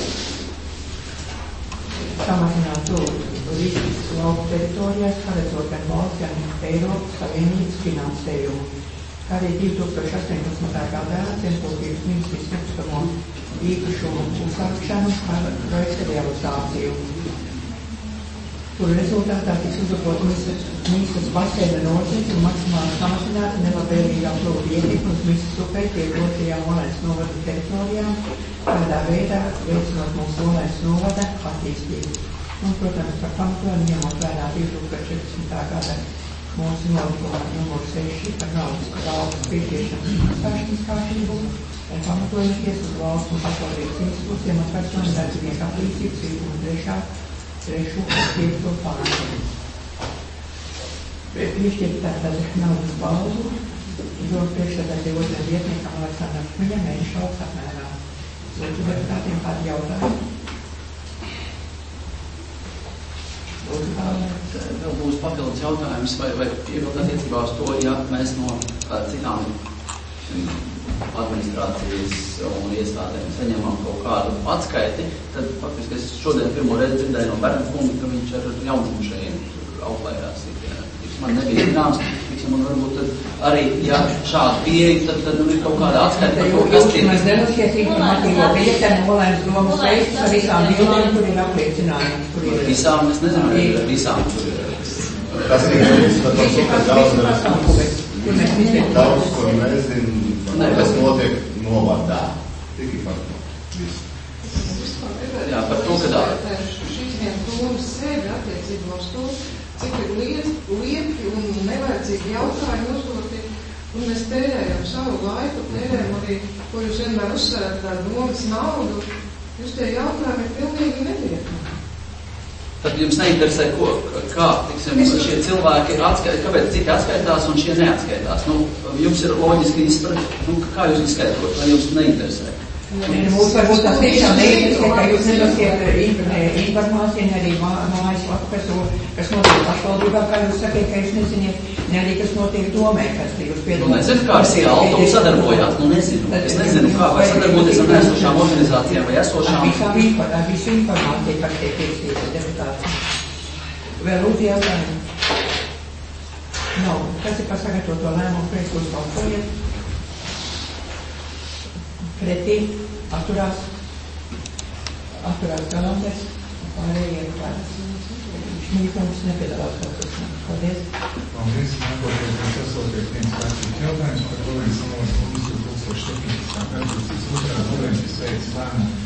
samazināt riskus lauku teritorijās, paredzot gan valsts, gan Eiropas Savienības finansējumu. Kā arī 2018. gadā zemkopības ministrijas nekustamo īpašumu uzsākšanu ar projekta realizāciju, kuru rezultātā tiks uzlabot Mīsas baseina nozīmes un maksimāli samazināta nelabvēlīgā plūdu ietekme uz Mīsas upē piedotajām Olēnas novada teritorijām, kādā veidā veicinot mūsu Olēnas novada attīstību. Un, protams, par pamatojumu ņemot vērā 2014. gada mūsu nolikumā numur 6 par naudas valsts piešķiršanas maksāšanas kārtību un pamatojoties uz valsts un pašvaldības institūcijiem un personu darbinieku aplīcības līguma 3. un 5. pāntu. Piešķirt tātad naudas balvu, domu priekšsēdētāju otrajam vietniekam Aleksandram Šmiļam mēneša algas apmērā. Lūdzu, deputātiem kādi jautājumi? Vēl būs papildus jautājums, vai piebilst attiecībā uz to, ja mēs no citām administrācijas un iestādēm saņemam kaut kādu atskaiti, tad faktiski es šodien pirmo reizi dzirdēju no bērnu kunga, ka viņš ar jaundzimušajiem auklējās. Man nebija zināms, un varbūt tad arī, ja šādi pieeja, tad ir kaut kāda atskaita par to, kas tiek. Mēs demonstrēs informatīvo vietēm Olēnas domas veistas ar visām bildēm, kur ir apliecinājumi. Visām, es nezinu, ar visām. Tas ir daudz, ko nezinu, kas notiek novadā. Tikai par to. Visu. Jā, par to, ka šīs vien domas sevi attiecībā uz to, cik ir lieki un nevajadzīgi jautājumi uzdoti, un mēs tērējam savu laiku, tērējam arī, ko jūs vienmēr uzsverat, kā domas naudu, jūs tie jautājumi ir pilnīgi nelieki. Tad jums neinteresē, kā šie cilvēki atskaitās, kāpēc citi atskaitās un šie neatskaitās. Jums ir loģiski izpratne, kā jūs izskaitot, vai jums neinteresē? Mūs varbūt tas tiešām neinteresē, ka jūs nedosiet informāciju, ne arī mājas lapu, kas notiek pašvaldībā, kā jūs sakiet, ka jūs neziniet, ne arī kas notiek domē, kas jūs piedalās. Nezinu, kā ar Sialtu sadarbojāt, nezinu. Es nezinu, kā var sadarboties ar esošām organizācijām vai esošām. Ar visu informāciju, par tiek iestītas deputāti. Vēl lūdzu jautājumu. Nav. Kas ir par sagatavoto lēmumu projektu uz balsojiet? Pretī, atturās Galandes, pārējie ir klāts. Šmīkungs nepiedalās balsošanā. Paldies. Paldies. Nākoties mēs esoties viens kārtības jautājums par Govējas Samoras komisiju 2017. gada 22. novembris veids lēmumu.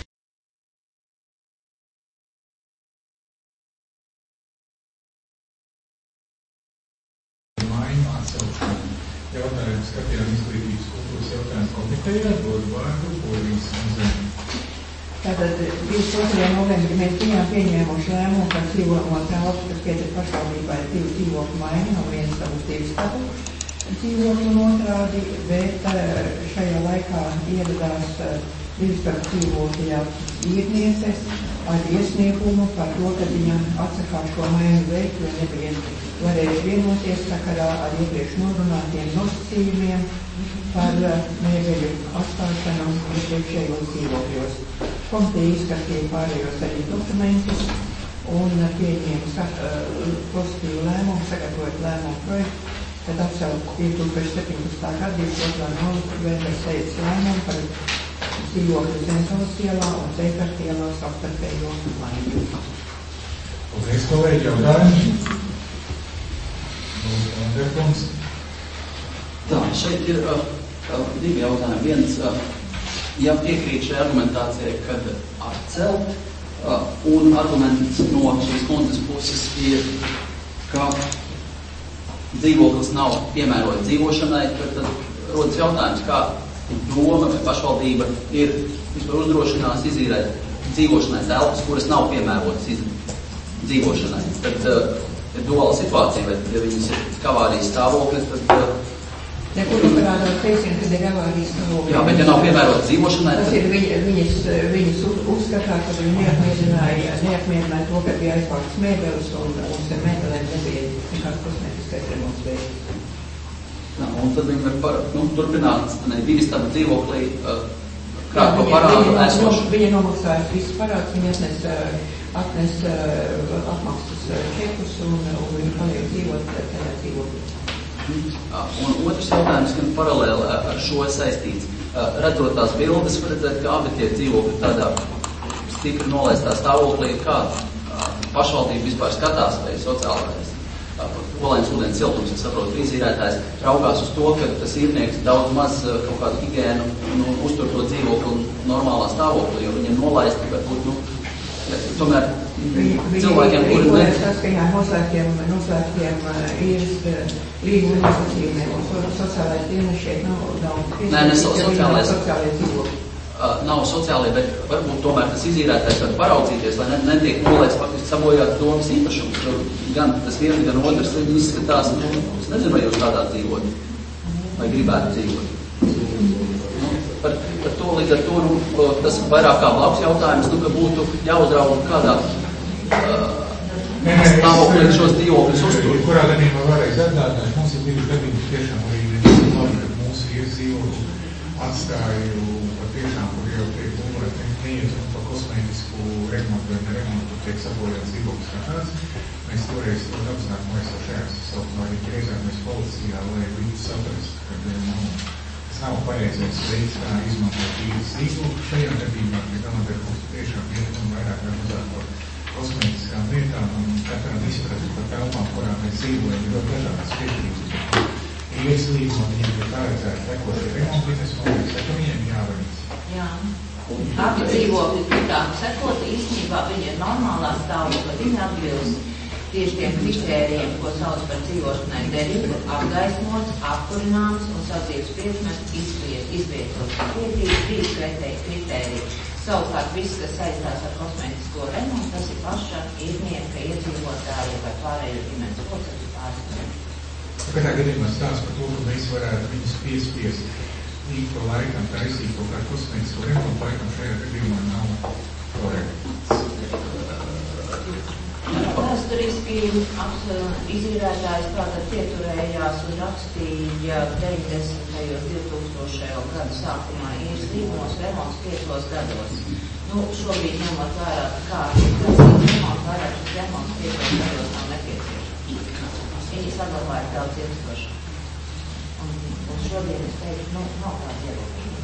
Maiņu atcelšanu. Jautājumu skatījām izglītības kultūras jautājumu komitejā, dodu vārdu Polijas muzeju. Tātad 22. novembrī mēs bijām pieņēmuši lēmumu par dzīvojamo telpu, kas pieder pašvaldībai 2 dzīvokļu maiņu, no vienas savus 2 skatu dzīvokļu un otrādi, bet šajā laikā ieradās 2 skatu dzīvokļu īrnieces ar iesniegumu par to, ka viņa atsakās šo maiņu veikt, jo nebija varējuši vienoties sakarā ar iepriekš norunātiem nosacījumiem par mēbeļu atstāšanu iepriekšējos dzīvokļos. Komiteja izskatīja pārējos arī dokumentus un pieņēma pozitīvu lēmumu, sagatavot lēmumu projektu, kad atsaukt 2017. gada 22. novembra sēdes lēmumu par dzīvokļu Zentovas ielā un Zeikart ielā savstarpējo maiņu. Paldies, kolēģi, jautājumi. Anderkungs. Tā, šeit ir 2 jautājumi. Viens, ja piekrīt šai argumentācijai, kad atcelt, un arguments no šīs kundzes puses ir, ka dzīvoklis nav piemērots dzīvošanai, tad rodas jautājums, kā doma vai pašvaldība ir vispār uzdrošinās izīrēt dzīvošanai telpas, kuras nav piemērotas dzīvošanai. Tad ir duāla situācija, bet ja viņas ir avārijas stāvoklis, tad nekur parādās teiksim, kad ir avārijas stāvoklis. Jā, bet ja nav piemērotas dzīvošanai, tas ir viņas uzskatā, ka viņi neapmierināja to, ka bija aizvāktas mēbeles un zem mēbelēm nebija nekāds kosmētiskais remonts veikts. Un tad viņi var turpināt 2 stabu dzīvoklī krāt to parādu esošu. Viņa nomaksāja visu parādus, viņa atnes apmaksas čekus un viņi paliek dzīvot tajā dzīvoklī. Un otrs jautājums, gan paralēli ar šo saistīts. Redzot tās bildes, var redzēt, ka abi tie dzīvokļi tādā stipri nolaistā stāvoklī, kā pašvaldība vispār skatās vai sociālais olēns ūdens siltums, es saprotu, izīrētājs raugās uz to, ka tas īrnieks daudz maz kaut kādu higiēnu uztur to dzīvokli normālā stāvoklī, jo viņiem nolaisti, varbūt, tomēr cilvēkiem, kuri ne... Saskaņā noslēgtiem īres līguma nosacījumiem un sociālais dienas šeit nav ne sociālais dzīvokļi. Nav sociālie, bet varbūt tomēr tas izīrētājs var paraudzīties, lai netiek nolaists faktiski sabojāt domas īpašums. Gan tas viens, gan otrs izskatās, es nezinu, vai jūs tādā dzīvot, vai gribētu dzīvot. Par to līdz ar to, tas vairāk kā blakus jautājums, ka būtu jāuzrauga kādā stāvoklī šos dzīvokļus uztur. Kurā gadījumā vēlreiz atgādināt, mums ir bijuši gadījumi tiešām arī labi, ka mūsu iedzīvoļi atstāju patiešām, kur jau tiek būvēt, neiet un pa kosmētisku remontu vai neremontu tiek sabojāts dzīvoklis kā tāds. Mēs toreiz to apzināt, mēs jau šajās saukumā arī griezāmies policijā, lai viņi saprast, ka tas nav pareizais veids, kā izmantot īres dzīvokli. Šajā gadījumā pie Galanderkungs tiešām iet un vairāk vai mazāk par kosmētiskām lietām un katrām izpratni par telpām, kurām mēs dzīvojam, ir ļoti dažādas piekrītas. Īres līguma viņiem ir paredzēta tekošie remontīnes, un mēs ar viņiem jāveic. Jā. Abi dzīvokļi tikām sekot, īstenībā viņi ir normālā stāvokļa, viņi atbilst tieši tiem kritērijiem, ko sauc par dzīvošanai derību, apgaismots, apkurināms un sadzīves priekšmets izvietots. Tie ir 3 kritēriji. Savukārt viss, kas saistās ar kosmētisko remontu, tas ir paša īrnieka, iedzīvotāja vai pārējo ģimenes locekļu pārstāvja. Katrā gadījumā stāsts par to, ka mēs varētu viņus piespiest ik pa laikam taisīt kaut kādu kosmētisku remontu, laikam šajā gadījumā nav korekts. Vēsturiski izīrētājs tātad pieturējās un rakstīja 90. 2000. gadu sākumā īres līgumos remonts 5 gados. Šobrīd ņemot vērā, kā ņemot vērā, šis remonts 5 gados nav nepieciešams. Viņi saglabāja daudz ilgstoši. Un šodien es teiktu, nav tāda ierobežojuma.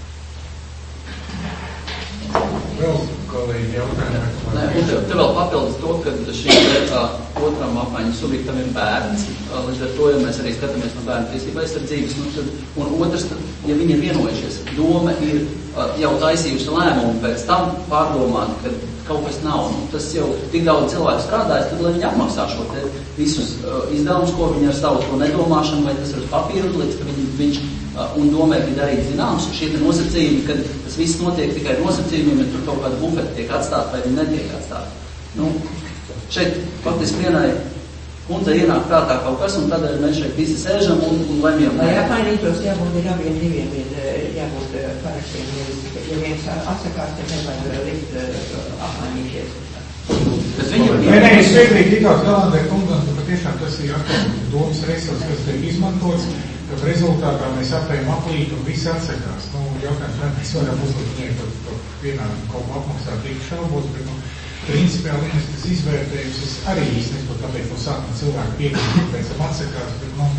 Vēl kolēģi jautājumi? Nē, un te vēl papildus to, ka šim otram apmaiņas subjektam ir bērns, līdz ar to, ja mēs arī skatāmies no bērnu tiesību aizsardzības, un otrs, ja viņi ir vienojušies, doma ir jau taisījusi lēmumu pēc tam pārdomāt, ka kaut kas nav, tas jau tik daudz cilvēku strādājas, tad lai viņi apmaksā šo te visus izdevumus, ko viņi ar savu to nedomāšanu, vai tas ir uz papīru, līdz ka viņš un domē bija darīt zināms, un šie nosacījumi, kad tas viss notiek tikai nosacījumiem, ja tur kaut kāda bufeta tiek atstāta vai viņi netiek atstāta. Šeit faktiski vienai kundzei ienāk prātā kaut kas, un tādēļ mēs šeit visi sēžam un lemjam. Lai apmainītos, jābūt ir abiem diviem, jābūt parakstiem, ja viens atsakās, tad nevajag likt apmainīties. Nē, es piekrītu tikās Galandai kungam, ka patiešām tas ir atkal domas resurs, kas tiek izmantots, ka rezultātā mēs apējam aplīt un visi atsakās. Jautājums, vai mēs varam uzdot par vienādu kaut ko apmaksāt tik šaubos, bet, principiāli vienas tas izvērtējums, es arī īsti nezinu, tāpēc no sākuma cilvēku piekrīt, pēc tam atsakās, bet,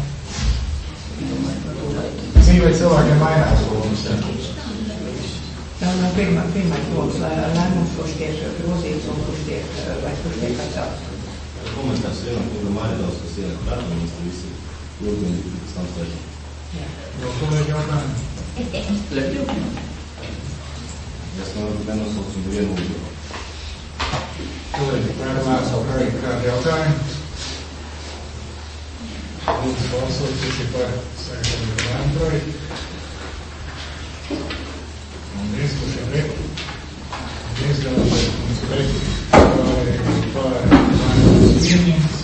dzīvē cilvēkiem mainās lomas. Tā nav pirmais lomas lēmums, kurš tiek grozīts un kurš tiek atsāks. Komentārs vienam Maridovs, kas ienāk prātā, mēs te visi ilgīgi pēc tam stāžam. Vēl kolēģi jautājumi? Es nenosaucu vienu lūdzu. Kolēģi, kādi jautājumi? Lūdzu balsot, visi par saistības lēmumu projektu. Un kurš ir pret? Galvais, mums pret par lēmumus pieņemts.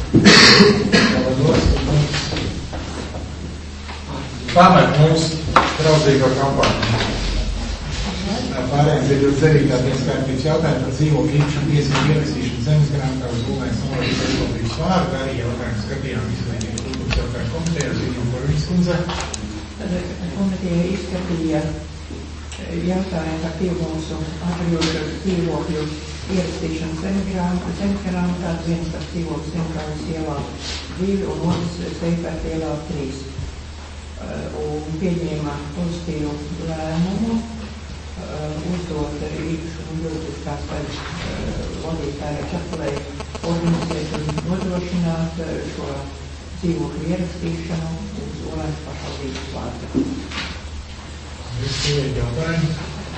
Pamet mūsu draudzīgo kampaņu. Pārējiem ir 29. dienas kārtības jautājumi par dzīvokļu īpašumu tiesību ierakstīšanu zemesgrāmatā uz Gulbēnas novada pašvaldības vārdu. Arī jautājumu skatījām izglītības kultūras jautājumu komitejā ziņojumu Korviņas kundze. Komiteja izskatīja jautājumu par piebildumu atbrīvošu dzīvokļu ierakstīšanu zemesgrāmatā, viens par dzīvokļu Zemgājas ielā 2 un otrs Seifert ielā 3. Un pieņēma pozitīvu lēmumu uzdot īpašumu juridiskās daļas vadītāja Čakalei organizēt un nodrošināt šo dzīvokļu ierakstīšanu uz Olēnas pašvaldības vārdu. Visi jautājumi.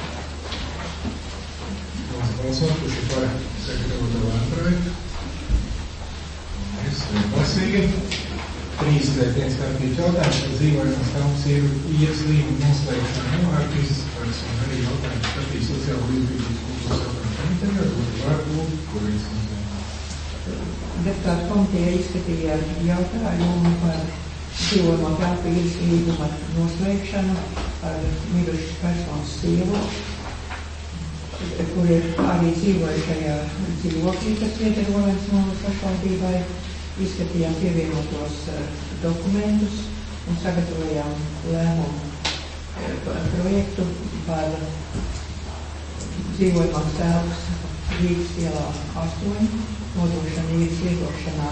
Lūdzu balsot, kurš ir par sagatavoto lēmumu projektu. Es vienbalsīgi. 3 dienas kārtības jautājums par dzīvošanas telpas īres līgumu noslēgšanu ar fiziskās un arī jautājums skatīt sociālo izglītības kultūras jautājumu komitejā, dotu vārdu Korviņas kundzei. Deputātu komiteja izskatīja jautājumu par dzīvojamo telpu īres līguma noslēgšanu ar mirušas personas sievu, kur ir arī dzīvojušajā dzīvoklī, kas pieder Olēnas novada pašvaldībai. Izskatījām pievienotos dokumentus un sagatavojām lēmumu projektu par dzīvojamās telpas Rīgas ielā 8, nodošanu īres lietošanā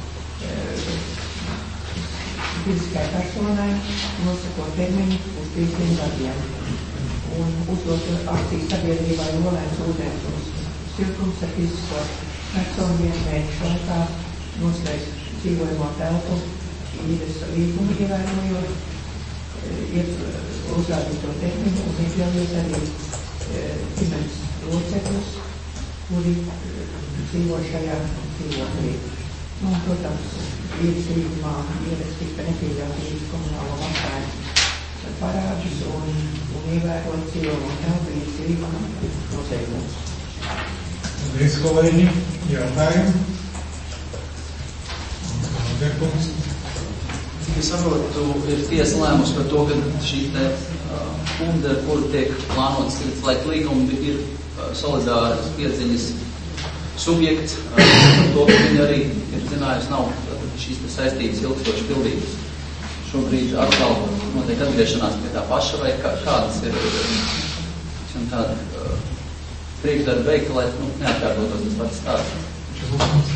fiziskai personai, nosakot termiņu uz 3 gadiem. Un uzdot akciju sabiedrībai Olēnas ūdens un siltums ar fizisko personu 1 mēnešu laikā noslēgt dzīvojamo telpu īres līgumu ievērojot, uzrādīto termiņu un iekļaujot arī ģimenes locekļus, kuri dzīvo šajā dzīvoklī. Protams, īres līgumā ierakstīt, ka nepieļaut īres komunālo maksājumu parādus un ievērot dzīvojamo telpu īres līguma noteikumus. Paldies, kolēģi. Jautājumi? Punkts. ja saprotu, ir tiesa lēmums par to, ka šī te funda, ar kuru tiek plānotas slēgt līgumi, ir solidāras piedziņas subjekts, to, ka viņi arī ir zinājusi, nav šīs te saistības ilgstoši pildītas. Šobrīd atkal notiek atgriešanās pie tā paša, vai kādas ir tāda priekšdarba veikta, lai neatkārtotos tas pats stāsts.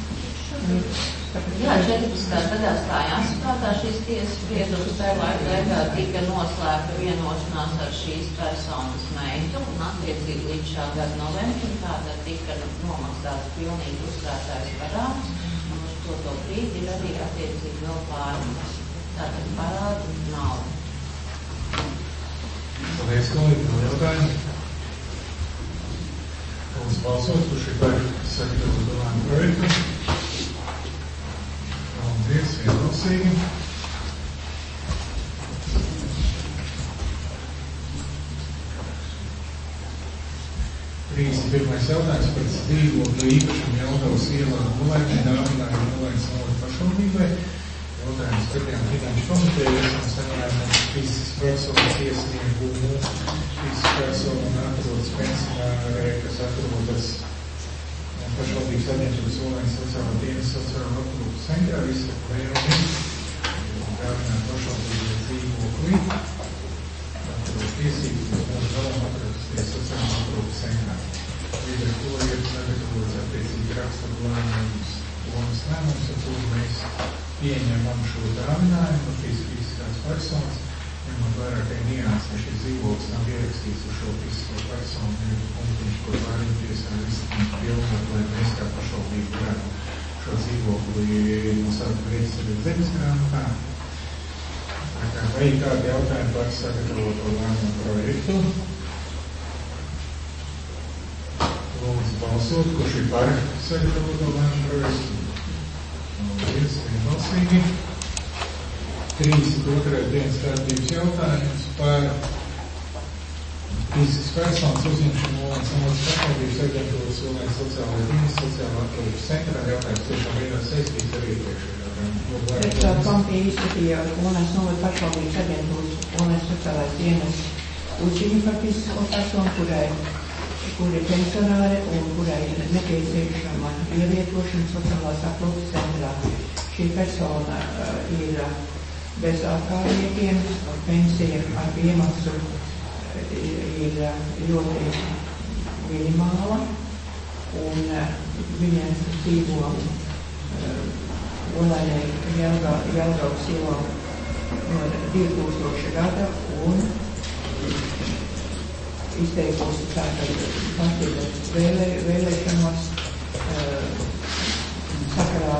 Jā, 14. gadā stājās spēkā šīs tiesas spriedums, tajā laikā tika noslēgta vienošanās ar šīs personas meitu, un attiecīgi līdz šā gada novembrim tātad tika nomaksāts pilnīgi uzkrātais parāds, un uz to brīdi ir arī attiecīgi vēl pārņemas. Tātad parādu naudu. Paldies, kolēģi, no jautājumu. Lūdzu balsot, kurš ir par sagatavotu lēmumu projektu. Paldies, vienbalsīgi. Pirmais jautājums par dzīvokļu īpašumu Jelgavas ielā Nolainē, dāvinājumu Nolainas novada pašvaldībai. Jautājums skatījām Finanšu komiteju, esam saņēmuši fiziskas personas iesniegumu, fiziskas persona atrodas pensionārē, kas atrodas pašvaldības aģentūras Nolainas sociālā dienas sociālā aprūpas centrā, izsaka vēlmi, dāvināt pašvaldībai dzīvokli, atrodas tiesības, un mūsu galam atrodas sociālā aprūpas centrā. Līdz ar to ir sagatavots attiecīgi raksturu lēmums, domas lēmums, ar kuru mēs pieņemam šo dāvinājumu fiziskās personas, ņemot vērā, ka nianses šis dzīvoklis nav ierakstīts uz šo fizisko personu, ir punktiņš, ko pārņemties ar izsniegt pilnot, lai mēs kā pašvaldību varētu šo dzīvokli nosaukt reģistrēt zemes grāmatā. Vai kādi jautājumi par sagatavoto lēmumu projektu? Lūdzu balsot, kurš ir par sagatavoto lēmumu projektu. Paldies, vienbalsīgi. 32. dienas kārtības jautājums par fiziskas personas uzņemšanu Nolainas novadas pašvaldības aģentūras Nolainas sociālā dienas sociālā aprūpas centrā. Jautājums tiešām veidā saistīts ar iepriekšējo jautājumu. Priekšā komiteja izskatīja Nolainas novadas pašvaldības aģentūras Nolainas sociālās dienas uzņēmumu par fizisko personu, kur ir pensionāri un kurai ir nepieciešama ievietošana sociālās aprūpas centrā. Šī persona ir bez ārkārtiem, pensija ar piemaksu ir ļoti minimāla, un viņiem dzīvo Olainē Jelgavas ielā no 2000. gada, un izteikusi tātad partijas vēlēšanos sakarā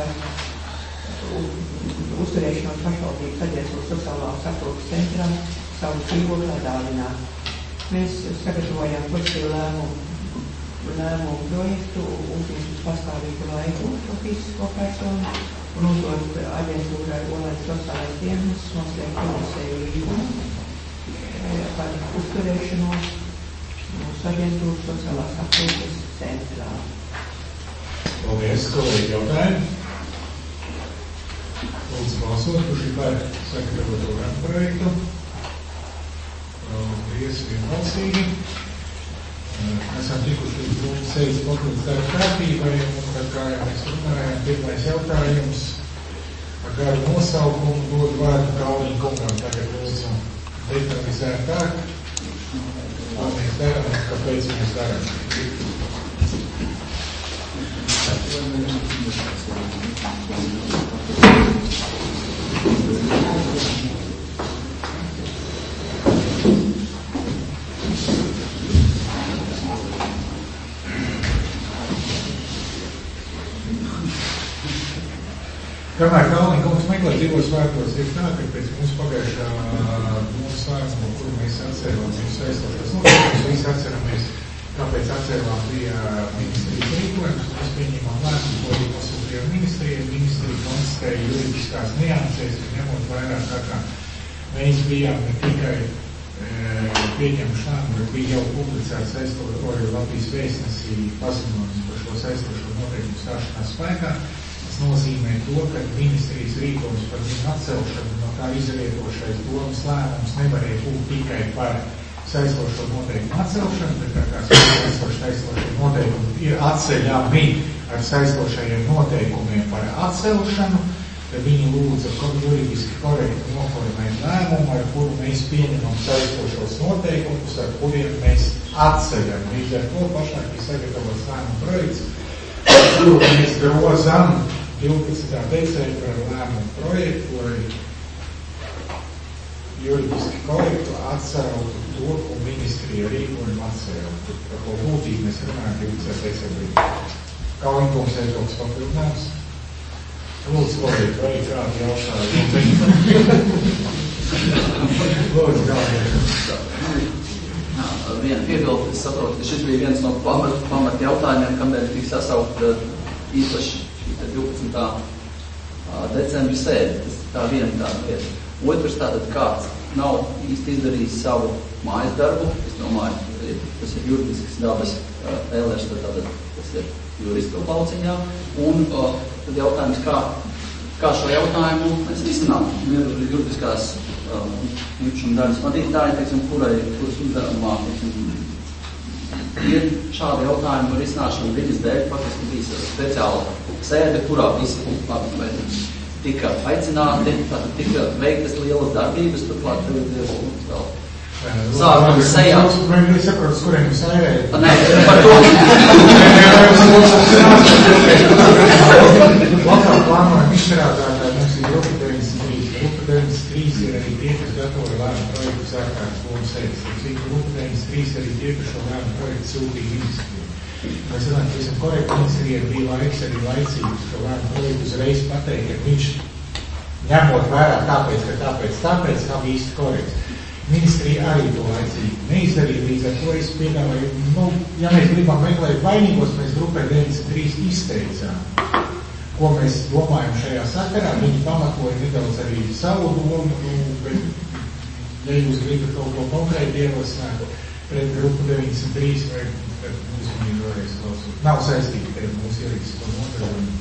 uzturēšanos pašvaldības aģentūras sociālās aprūpas centrā savu dzīvokli dāvināt. Mēs sagatavojām pozitīvu lēmumu projektu, uzņemt pastāvīgu laiku šo fizisko personu un uzdot aģentūrai Olainas sociālās dienas noslēgt komisēju līgumu par uzturēšanos mūsu aģentūras sociālās aprūpes centrā. Paldies, kolēģi, jautājumi. Lūdzu balsot, kurš ir par sagatavoto lēmumu projektu. Paldies, vienbalsīgi. Esam tikuši līdz mūsu sēdes papildus darba kārtībai, un tad, kā jau mēs runājām, pirmais jautājums ar garu nosaukumu dod vārdu Kalniņa kungam. Tagad lūdzu detalizētāk, ko mēs darām un kāpēc mēs darām. Kamēr Kalniņa kungs meklē divos vārtos, ir tā, ka pēc mūsu pagājušā mūsu svētuma, kuru mēs atcerām, mēs aizstošos notiekumus, visi atceramies, kāpēc atcerām bija ministrijas rīkojums, mēs pieņemām lēmumu, ko arī pasūtījām ministrija konstatēja juridiskās niansēs, ņemot vairāk tā kā mēs bijām ne tikai pieņemuši lēmumu, bet bija jau publicēts aizstošo Latvijas vēstnesī paziņojums par šo aizstošo noteikumu stāšanās spēkā. nozīmē to, ka ministrijas rīkojums par viņu atcelšanu no tā izrietošais domas lēmums nevarēja būt tikai par saistošo noteikumu atcelšanu, bet tā kā saistošie noteikumi ir atceļami ar saistošajiem noteikumiem par atcelšanu, tad viņi lūdza juridiski korekti noformēt lēmumu, ar kuru mēs pieņemam saistošos noteikumus, ar kuriem mēs atceļam. Līdz ar to pašāk ir sagatavots lēmumu projekts, kuru mēs grozam 12. decembrā lēmumu projektu, lai juridiski korektu atceltu to, ko ministrija rīkojumu atceltu. Par ko būtīgi mēs runājam 12. decembrī. Kauņkungs Ežoks papildinājums. Lūdzu, kolēģi, vai ir kādi jautājumi? Lūdzu, galvien. Viena piebilde, es saprotu, ka šis bija viens no pamat jautājumiem, kamēr tika sasaukt īpaši 12. decembra sēde. Tas tā viena tāda lieta. Otrs tātad kāds nav īsti izdarījis savu mājas darbu. Es domāju, tas ir juridisks dabas ēlērs, tātad tas ir juridisko lauciņā. Un tad jautājums, kā šo jautājumu mēs risinām. Juridiskās īpašuma daļas vadītāji, teiksim, kuras uzdevumā, teiksim, ir šādi jautājumi risināšana viņas dēļ, faktiski bija speciāla sēde, kurā visi tika aicināti, tātad tika veiktas lielas darbības, turklāt tev ir vēl sākam sejāt. Vai saprotu, uz kuriem jūs airējat? Nē, par to. Lokāli plānojam izstrādātāji, mums ir grupa 93. Grupa 93 ir arī tie, kas gatavoja lēmumu projektu sākās lomu sēdes. Grupa 93 arī tie, kas šo lēmumu projektu sūtīja ministriju. Mēs runājam, ka esam korekti, ministrijai bija laiks arī laicīgi šo lēmumu projektu uzreiz pateikt, ka viņš ņemot vērā tāpēc nav īsti korekts. Ministrija arī to laicīgi neizdarīja, līdz ar to es piedāvāju, ja mēs gribam meklēt vainīgos, mēs grupai 93 izteicām, ko mēs domājam šajā sakarā. Viņi pamatoja nedaudz arī savu domu, bet, ja jūs gribat kaut ko konkrēti ierosināt pret grupu 93, vai tad mums viņi vēlreiz klausot. Nav saistīti ar mūsu juridisko nodaļu.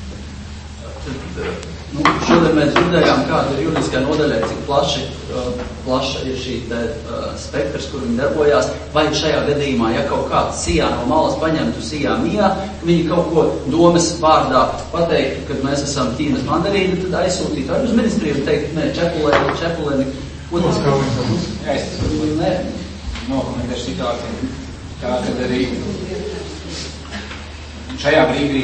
Šodien mēs dzirdējām, kāda ir juridiskā nodaļā, cik plaša ir šī spektrs, kur viņi darbojās, vai šajā gadījumā, ja kaut kāds sijā no malas paņemtu sijā mijā, ka viņi kaut ko domas vārdā pateiktu, kad mēs esam Ķīnas mandarīni, tad aizsūtītu arī uz ministriju un teikt, nē, čepulēni. Jā, es nokomentēšu situāciju. Tā, kad arī šajā brīdī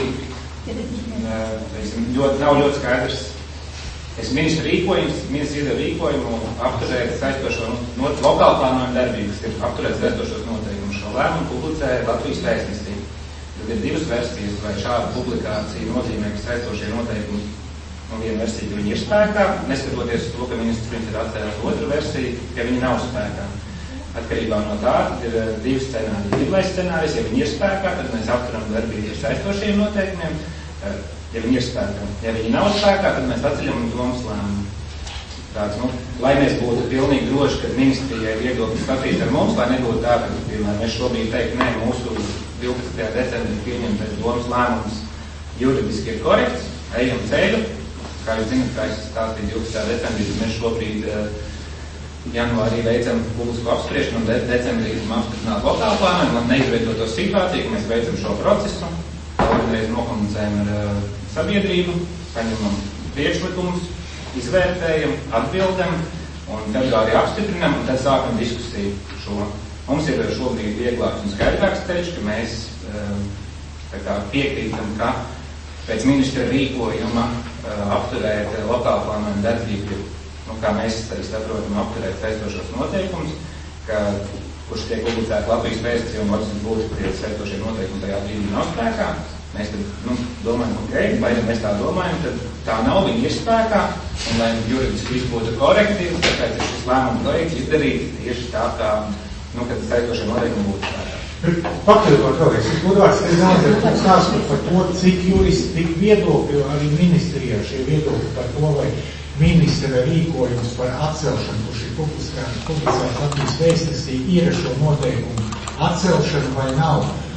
nav ļoti skaidrs. Ministra iedeva rīkojumu apturēt saistošo lokālu plānojumu darbību, kas ir apturēt saistošos noteikumus. Šo lēmumu publicēja Latvijas vēstnesī. Tad ir divas versijas, vai šāda publikācija nozīmē, ka saistošie noteikumi, viena versija, ka viņi ir spēkā, neskatoties uz to, ka ministrs ir atcēlis otru versiju, ka viņi nav spēkā. Atkarībā no tā ir divi scenāriji. Pirmais scenārijs, ja viņi ir spēkā, tad mēs apturam darbību ar saistošiem noteikumiem. Ja viņi ir spēkā. Ja viņi nav spēkā, tad mēs atceļam domas lēmumu. Tāds, lai mēs būtu pilnīgi droši, ka ministrijai ir viedokļi skatīt ar mums, lai nebūtu tā, ka, piemēram, mēs šobrīd teikt, nē, mūsu 12. decembrī pieņemtais domas lēmums juridiski ir korekts, ejam ceļu. Kā jūs zināt, kā es stāstīju 12. decembrī, mēs šobrīd janvārī veicam publisku apspriešanu un decembrī apstiprināt lokālu plānojumu, lai neizveidot to situāciju, ka mēs veicam šo procesu. Reiz nokomunicējam ar sabiedrību, saņemam priekšlikumus, izvērtējam, atbildam un februārī apstiprinam un tad sākam diskusiju šo. Mums ir šobrīd vieglāks un skaidrāks ceļš, ka mēs piekrītam, ka pēc ministra rīkojuma apturēt lokālu plānojumu darbību, kā mēs arī saprotam, apturēt saistošos noteikumus, kurš tiek publicēti Latvijas vēstnesī un Latvijas būtu, kur ir saistošie noteikumi tajā brīdī nav spēkā. Mēs tad domājam, vai ja mēs tā domājam, tad tā nav, viņi ir spēkā, un lai juridiski viss būtu korekti, tāpēc ir šis lēmuma projekts izdarīt tieši tā, kā, kad saistošie noteikumi būtu spēkā. Papildot vēlreiz, es godvārds, es daudz stāstu par to, cik juristi, cik viedokļi arī ministrijā šie viedokļi par to, vai ministra rīkojums par atcelšanu, kurš ir publicēts Latvijas vēstnesī, ir šo noteikumu atcelšanu vai nav.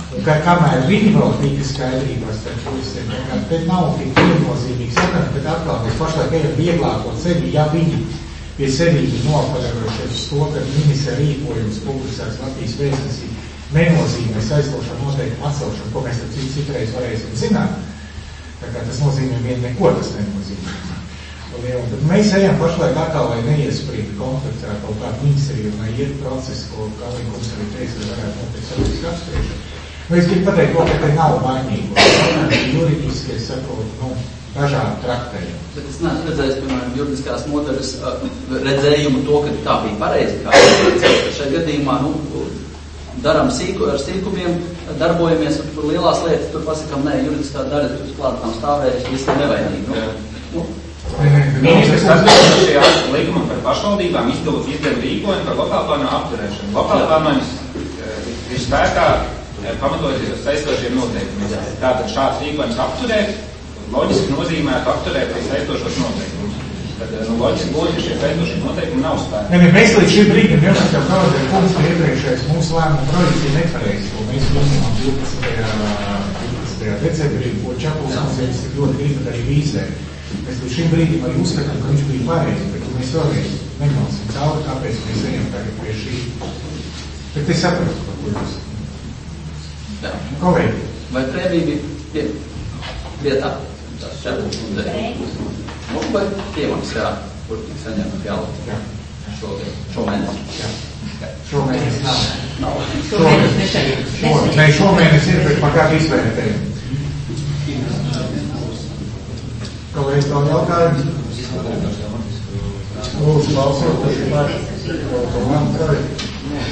Kamēr viņi vēl tika skaidrībās, te nav tik viennozīmīgs jautājums, bet atkal mēs pašlaik ejam vieglāko ceļu, ja viņi pie sevīgi nopaļarošies uz to, ka ministra rīkojums publicēts Latvijas vēstnesī nenozīmē saistošanu noteikumu atcelšanu, ko mēs tad citreiz varēsim zināt. Tā kā tas nozīmē vien neko, tas nenozīmē. Bet mēs ejam pašlaik atkal, lai neiesprītu konfliktā kaut kādu ministriju, lai iet procesu, ko Kalīnkums arī teica, lai varētu notikt sabiedriski apspriešanu. Es gribu pateikt, ka te nav vainīgo. Juridiski, es saprotu, dažādi traktējumi. Bet es neesmu redzējis, piemēram, juridiskās nodaļas redzējumu to, ka tā bija pareizi, kā šajā gadījumā, daram ar sīkumiem, darbojamies, un tur lielās lietas, tur pasakam, nē, juridiskā daļa, tur klāt nav stāvējuši, viss ir nevainīgi. Ministrs atbildēja šajā likumā par pašvaldībām izdeva rīkojumu par lokālplānu apturēšanu. Lokālplānojums ir spēkā pamatojoties uz saistošiem noteikumiem. Tātad šāds rīkojums apturēt, loģiski nozīmētu apturēt saistošos noteikumus. Tad loģiski būtu, ka šie saistošie noteikumi nav spēkā. Mēs līdz šim brīdim jāsaka, ka punkts iepriekšējais mūsu lēmumu projekts ir nepareizs, ko mēs pieņemam 12. decembrī, ko Čapuls mums tik ļoti gribat arī vīzē. Mēs līdz šim brīdim arī uzskatām, ka viņš bija pareizi, bet mēs vēlreiz nemalsim cauri, kāpēc mēs ejam tagad pie šī. Bet es saprotu, par ko jūs. Kolēģi. Vai prēmija bija vietā? Tas Čapuls un vai piemaks, kur tik saņemt jālu šomēnes? Jā. Šomēnes nav. Nav. Šomēnes ir, bet pagādu izvērtējumu. Kolēģis vēl jautājumu? Lūdzu, balsot, kurš ir par manu projektu.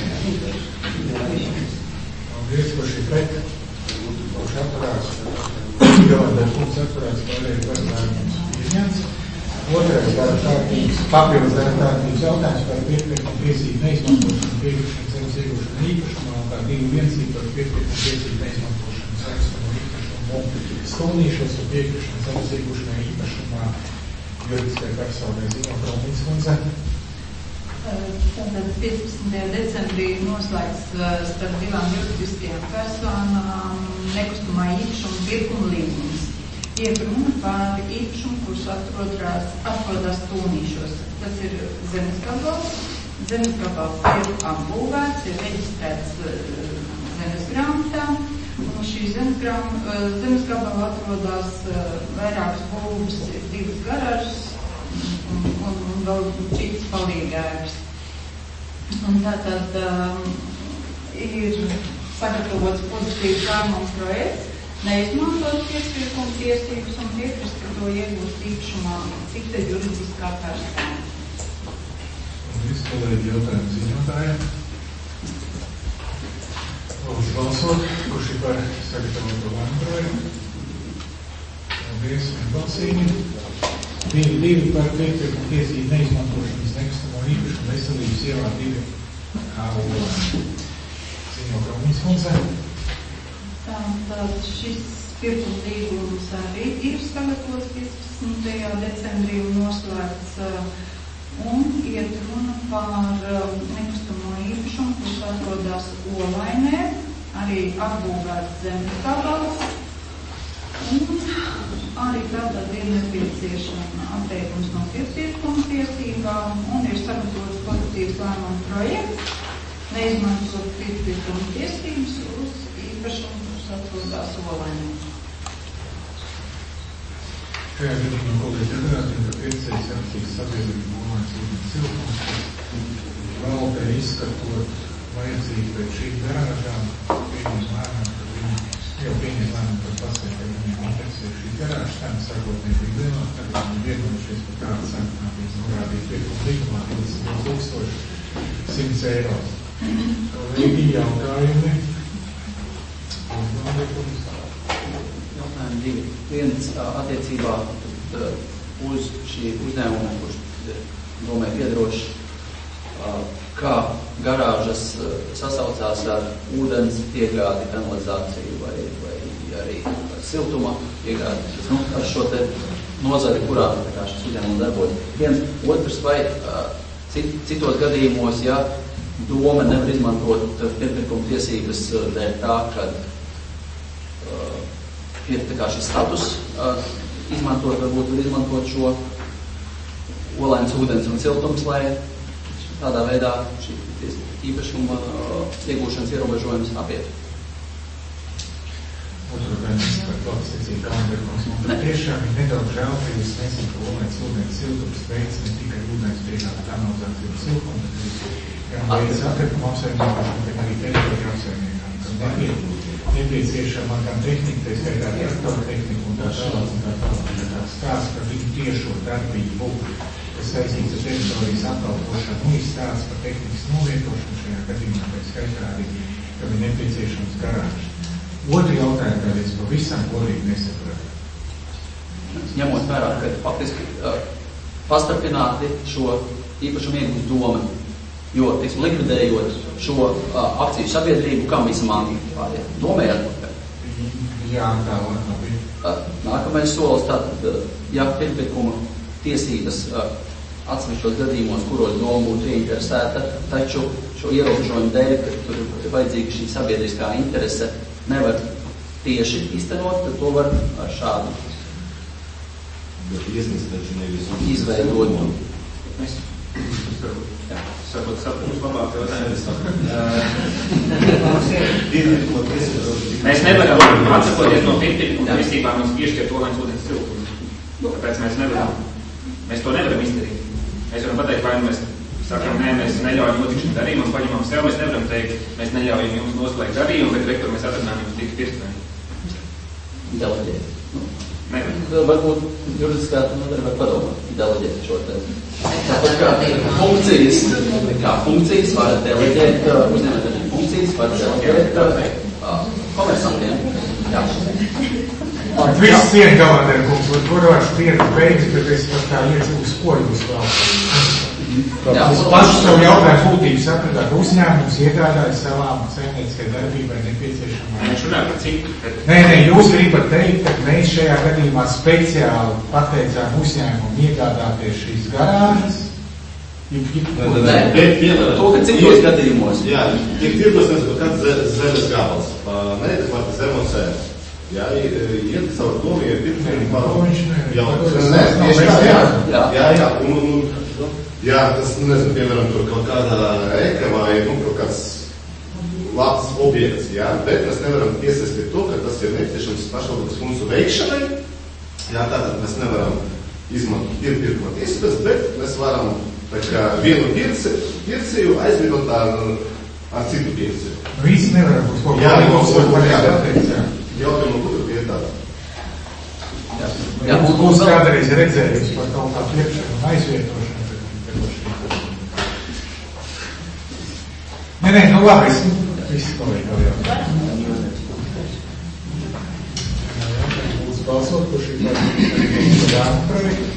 Paldies, kurš ir pret, kurš atturās. Galvenais punkts atturās, pārējais par lēmums izņemts. Otrais darba kārtības, papildus darba kārtības jautājums par piekrišanu tiesību neizmantošanu, piekrišanu zemes iegūšanu īpašumā, kā 2.1 par piekrišanu tiesību neizmantošanu saistamo īpašumu skolnīšos un piekrišanu zemes iegūšanai īpašumā juridiskai personai Ziņokrāmīnas kundze. Tātad 15. decembrī noslēgts starp divām juridiskajām personām nekustamā īpašuma pirkuma līgums. Ir runa par īpašumu, kurš atrodas Tūnīšos. Tas ir zemes gabals. Zemes gabals ir apbūvēts, ir reģistrēts zemes grāmatā. Un šī zemes gabala atrodas vairākas būvas, 2 garažas un vēl cits palīgājums. Un tātad ir sagatavots pozitīvs lēmums projekts, neizmantot piespirkuma tiesības un piekrist, ka to iegūst īpašumā cita juridiskā persona. Paldies, kolēģi, jautājumu ziņotājiem. Lūdzu balsot, kurš ir par sagatavoto lēmumu projektu. Paldies, vienbalsīgi. 2 par piespirkuma tiesību neizmantošanas nekustamo īpašumu veselības ielā 2 Ziņokrāmīnas kundze. Tātad šis pirkuma līgums arī ir sagatavots 15. decembrī un noslēgts, un iet runa par nekustamo īpašumu, kurš atrodas Olainē, arī apbūvēts zemes gabals, un arī tātad ir nepieciešama atteikums no piespirkuma tiesībām, un ir sagatavots pozitīvs lēmuma projekts, neizmantot piespirkuma tiesības uz īpašumu, kurš atrodas Olainē. Šajā gadījumā kolēģi atgādina, ka pircējs attīstīs sabiedrību domāts ūdens siltums, valdē izskatot vajadzību pēc šīm garāžām, pieņem lēmumu, ka viņi jau pieņem lēmumu par pasēju, ka viņiem interesē šī garāža, tam sākotnēji bija lielāk, tagad viņi vienojušies par kādu sākotnēs norādīt pirkuma līgumā 22.100 eiro. Kolēģi jautājumi. Jautājumi 2. Viens attiecībā uz šī uzņēmuma, kurš domē piedrošs, kā garāžas sasaucās ar ūdens piegādi, kanalizāciju vai arī siltuma piegādi. Ar šo te nozari, kurā šis uzņēmums darbojas. Otrs, vai citos gadījumos, ja doma nevar izmantot pirkuma tiesības dēļ tā, ka tā kā šis status izmantot, varbūt var izmantot šo olains ūdens un siltums, lai tādā veidā šī īpašuma iegūšanas ierobežojums apietu. Otrs par valststicību Kalnberkungs. Man tiešām ir nedaudz žēl, ka jūs nesit, ka olains ūdens siltums veids ne tikai ūdens piegāda kanalizāciju un siltumu, bet jūs veids atkritumu apsaimniekošanu, bet arī teritoriju apsaimniekošanu, kam nepieciešama gan tehnika, tā skaitā traktoru tehnika un tā tālāk un tā tālāk. Tāds stāsts par viņu tiešo darbību, kas saistīts ar teritorijas apkalpošanu, un stāsts par tehnikas novietošanu šajā gadījumā, tā skaitā arī, ka ir nepieciešams garāžs. Otru jautājumu kādreiz pavisam godīgi nesapratu. Ņemot vērā, ka faktiski pastarpināti šo īpašumu iegūst doma, jo, teiksim, likvidējot šo akciju sabiedrību, kam visa mantība pāriet? Domē atpakaļ. Jā, tālāk nav bija. Nākamais solis tātad, ja pirmpiekuma tiesības atsevišķos gadījumos, kuros doma būtu ieinteresēta, taču šo ierobežojumu dēļ, ka tur ir vajadzīga šī sabiedriskā interese, nevar tieši iztenot, tad to var ar šādu izveidot. Varbūt saprast labāk jautājumu. Mēs nevaram atsakoties no pirmpiekuma tiesībām mums piešķirt olains ūdens siltumu. Tāpēc mēs to nevaram izdarīt. Mēs varam pateikt, vai mēs sakam, nē, mēs neļaujam notikšanu darījumu un paņemam sev, mēs nevaram teikt, mēs neļaujam jums noslēgt darījumu, bet rektor mēs atradām jums tik pirksteni. Deleģēt. Nevar. Varbūt juridiskā nodaļa var padomāt, deleģēt šo te. Funkcijas var deleģēt, uzņēmēt funkcijas var deleģēt komersantiem. Jā. Viss cien Kalnberkungs, kur var spiet beigas, bet es par tā iedzu uz ko jūs vēl. Es pašu savu jautājumu būtību sapratu, ka uzņēmums iegādājas savām saimnieciskai darbībai nepieciešamā. Viņš runā par citu. Nē, jūs gribat teikt, ka mēs šajā gadījumā speciāli pateicām uzņēmumu iegādāties šīs garāžas? Nē, to, ka citos gadījumos. Jā, tiek tirgos, nezinu, kāds zemes gabals. Neadekvāti zem un sēnes. Jā, iet savu domu, ir pirksteni Jā, tas, nezinu, piemēram, tur kaut kādā eka vai, kaut kāds labs objekts, jā, bet mēs nevaram iesaistīt to, ka tas ir nepieciešams pašvaldības funkciju veikšanai. Jā, tātad mēs nevaram izmantot pirkuma tiesības, bet mēs varam tā kā vienu pircēju aizvietot ar citu pircēju. Visi nevaram uz ko pateikt. Jautājumu būtu pie tāda. Jā, būs kādreiz redzējums par kaut kā pirkšanu un aizvietošanu. Nē, nu labi, es visu kolēģi vēl jautājumu. Būs balsot, kurš ir par dārmu projektu.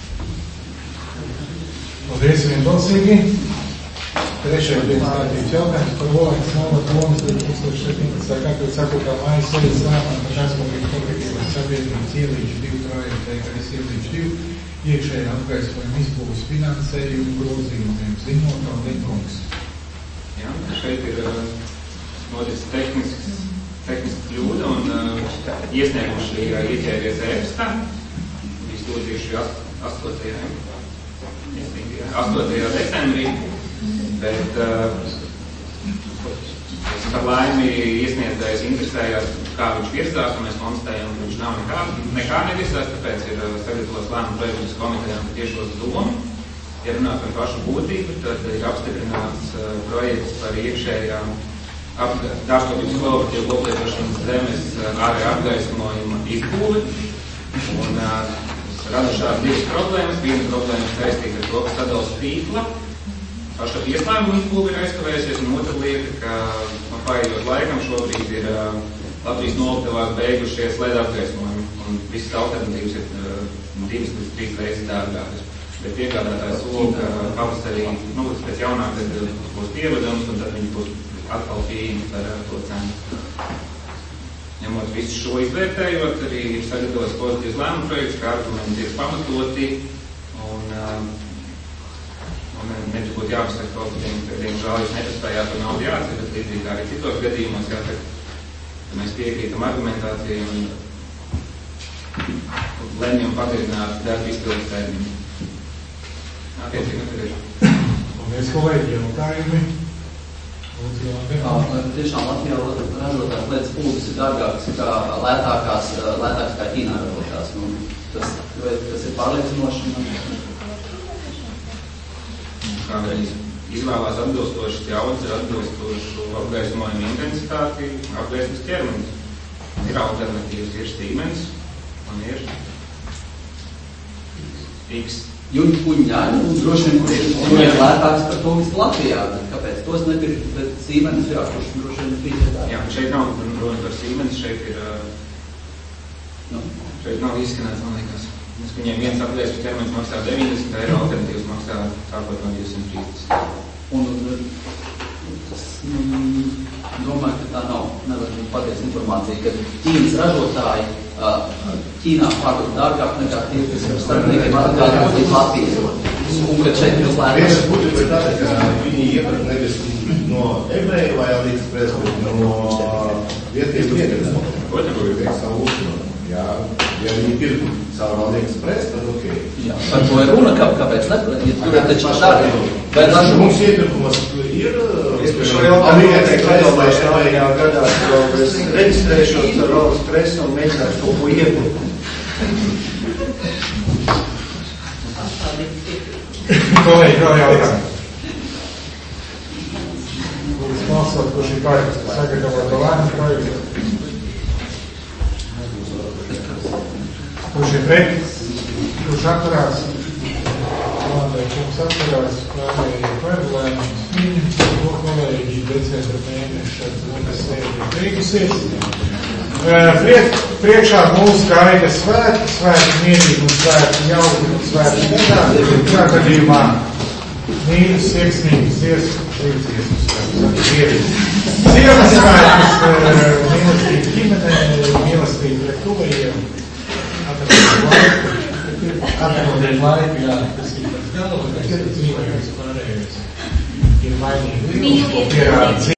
Paldies vienbalsīgi. Trešais dienas kārtības jautājums par Olainas novada domas 2017. gada 4. māja sēdes lēmumu par Kazmulīgu kooperatīvās sabiedrības Ielīču 2 projektu EKS Ielīču 2 iekšējā apgaismojuma izbūves finansējumu grozījumiem ziņot un likums. Jā, šeit ir noticis tehniska kļūda un iesnieguši ieķēries e-pastā. Izlūdzījuši 8. decembrī, bet par laimi iesniedzējs interesējās, kā viņš virzās, un mēs konstatējam, ka viņš nav nekā nevirzās, tāpēc ir sagatavots lēmumu projektus komitejām tiešos domu. Ja runā par pašu būtību, tad ir apstiprināts projekts par iekšējām dārzkopības kooperatīvu loplietošanas zemes ārējā apgaismojuma izbūvi. Un radušās divas problēmas. Viena problēma saistīta ar to, ka sadalas tīkla paša pieslēguma izbūve ir aizkavējusies, un otra lieta, ka paiet laikam šobrīd ir Latvijas noliktavās beigušies LED apgaismojumi, un visas alternatīvas ir 2 līdz 3 reizes dārgākas. Bet iegādātājs sola, ka pavasarī, pēc jaunāk, tad būs pievedums, un tad viņi būs atkal pieejami par to cenu. Ņemot visu šo izvērtējot, arī ir sagatavots pozitīvs lēmumu projekts, kā argumenti ir pamatoti, un nebūtu jāpasaka kaut kādiem, diemžēl jūs nepaspējāt par naudu jāatcer, bet līdzīgi arī citos gadījumos jāsaka, mēs piekrītam argumentācijai un lemjam pagarināt darba izpildes termiņu. Attiecīgi nepieciešams. Paldies, kolēģi, jautājumi. Tiešām Latvijā ražotās lietas pūles ir dārgākas kā lētākas kā Ķīnā ražotās. Tas ir pārliecinoši. Kādēļ izvēlās atbilstošas jaudas ar atbilstošu apgaismojumu intensitāti, apgaismas ķermenis. Ir alternatīvas, ir Siemens un ir X. Jūtas kuņģāņi, un droši vien, kurš ir lētāks par to visu Latvijā. Kāpēc tos nepirkt, bet Siemens, jā, kurš droši vien pīķētāk. Jā, šeit nav runa par Siemens, šeit nav izskanēts, man liekas. Viņiem viens apgaismas ķermenis maksā 90 eiro, alternatīvas maksā sākot no 230. Un tas, domāju, ka tā nav patiesa informācija, ka Ķīnas ražotāji Ķīnā pārdod dārgāk nekā tie, kas ar starpniekiem atgādāt līdz Latvijas. Un kad šeit jūs lētāk. Vienas būtībā ir tāda, ka viņi ieprat nevis no ebreju vai AliExpress, bet no vietiem iegādāt. Ko te būtu teikt savu uzmanību? Jā, ja viņi pirku savu AliExpress, tad ok. Jā, par to ir runa, kāpēc ne? Ja tur taču dārgi. Mums iepirkumas ir Šo jautājumu noteikti aizdomājuši nākamajā gadā, jo es reģistrēšos ar AliExpress un mēģināšu kaut ko iepirkt. Kolēģi, vēl jautājumu. Lūdzu, balsot, kurš ir par sagatavoto lēmumu projektu. Kurš ir pret, kurš atturās, kurš atturās, pārējie par lēmumus. To kolēģi decembra mēneša beigusies. Priekšā mūsu gaida svētki mierīgi un svētki jauki un svētki nedādi. Kā gadījumā mīļas, sieksmīgas, līdzies uz Ziemassvētkus, mīlestīgi ģimene, mīlestīgi pret tuvajiem. Atrodēt laiku, jā, tas ir pēc galva, bet ir dzīvojums pārējais. Ir mainīgi, ko pierāda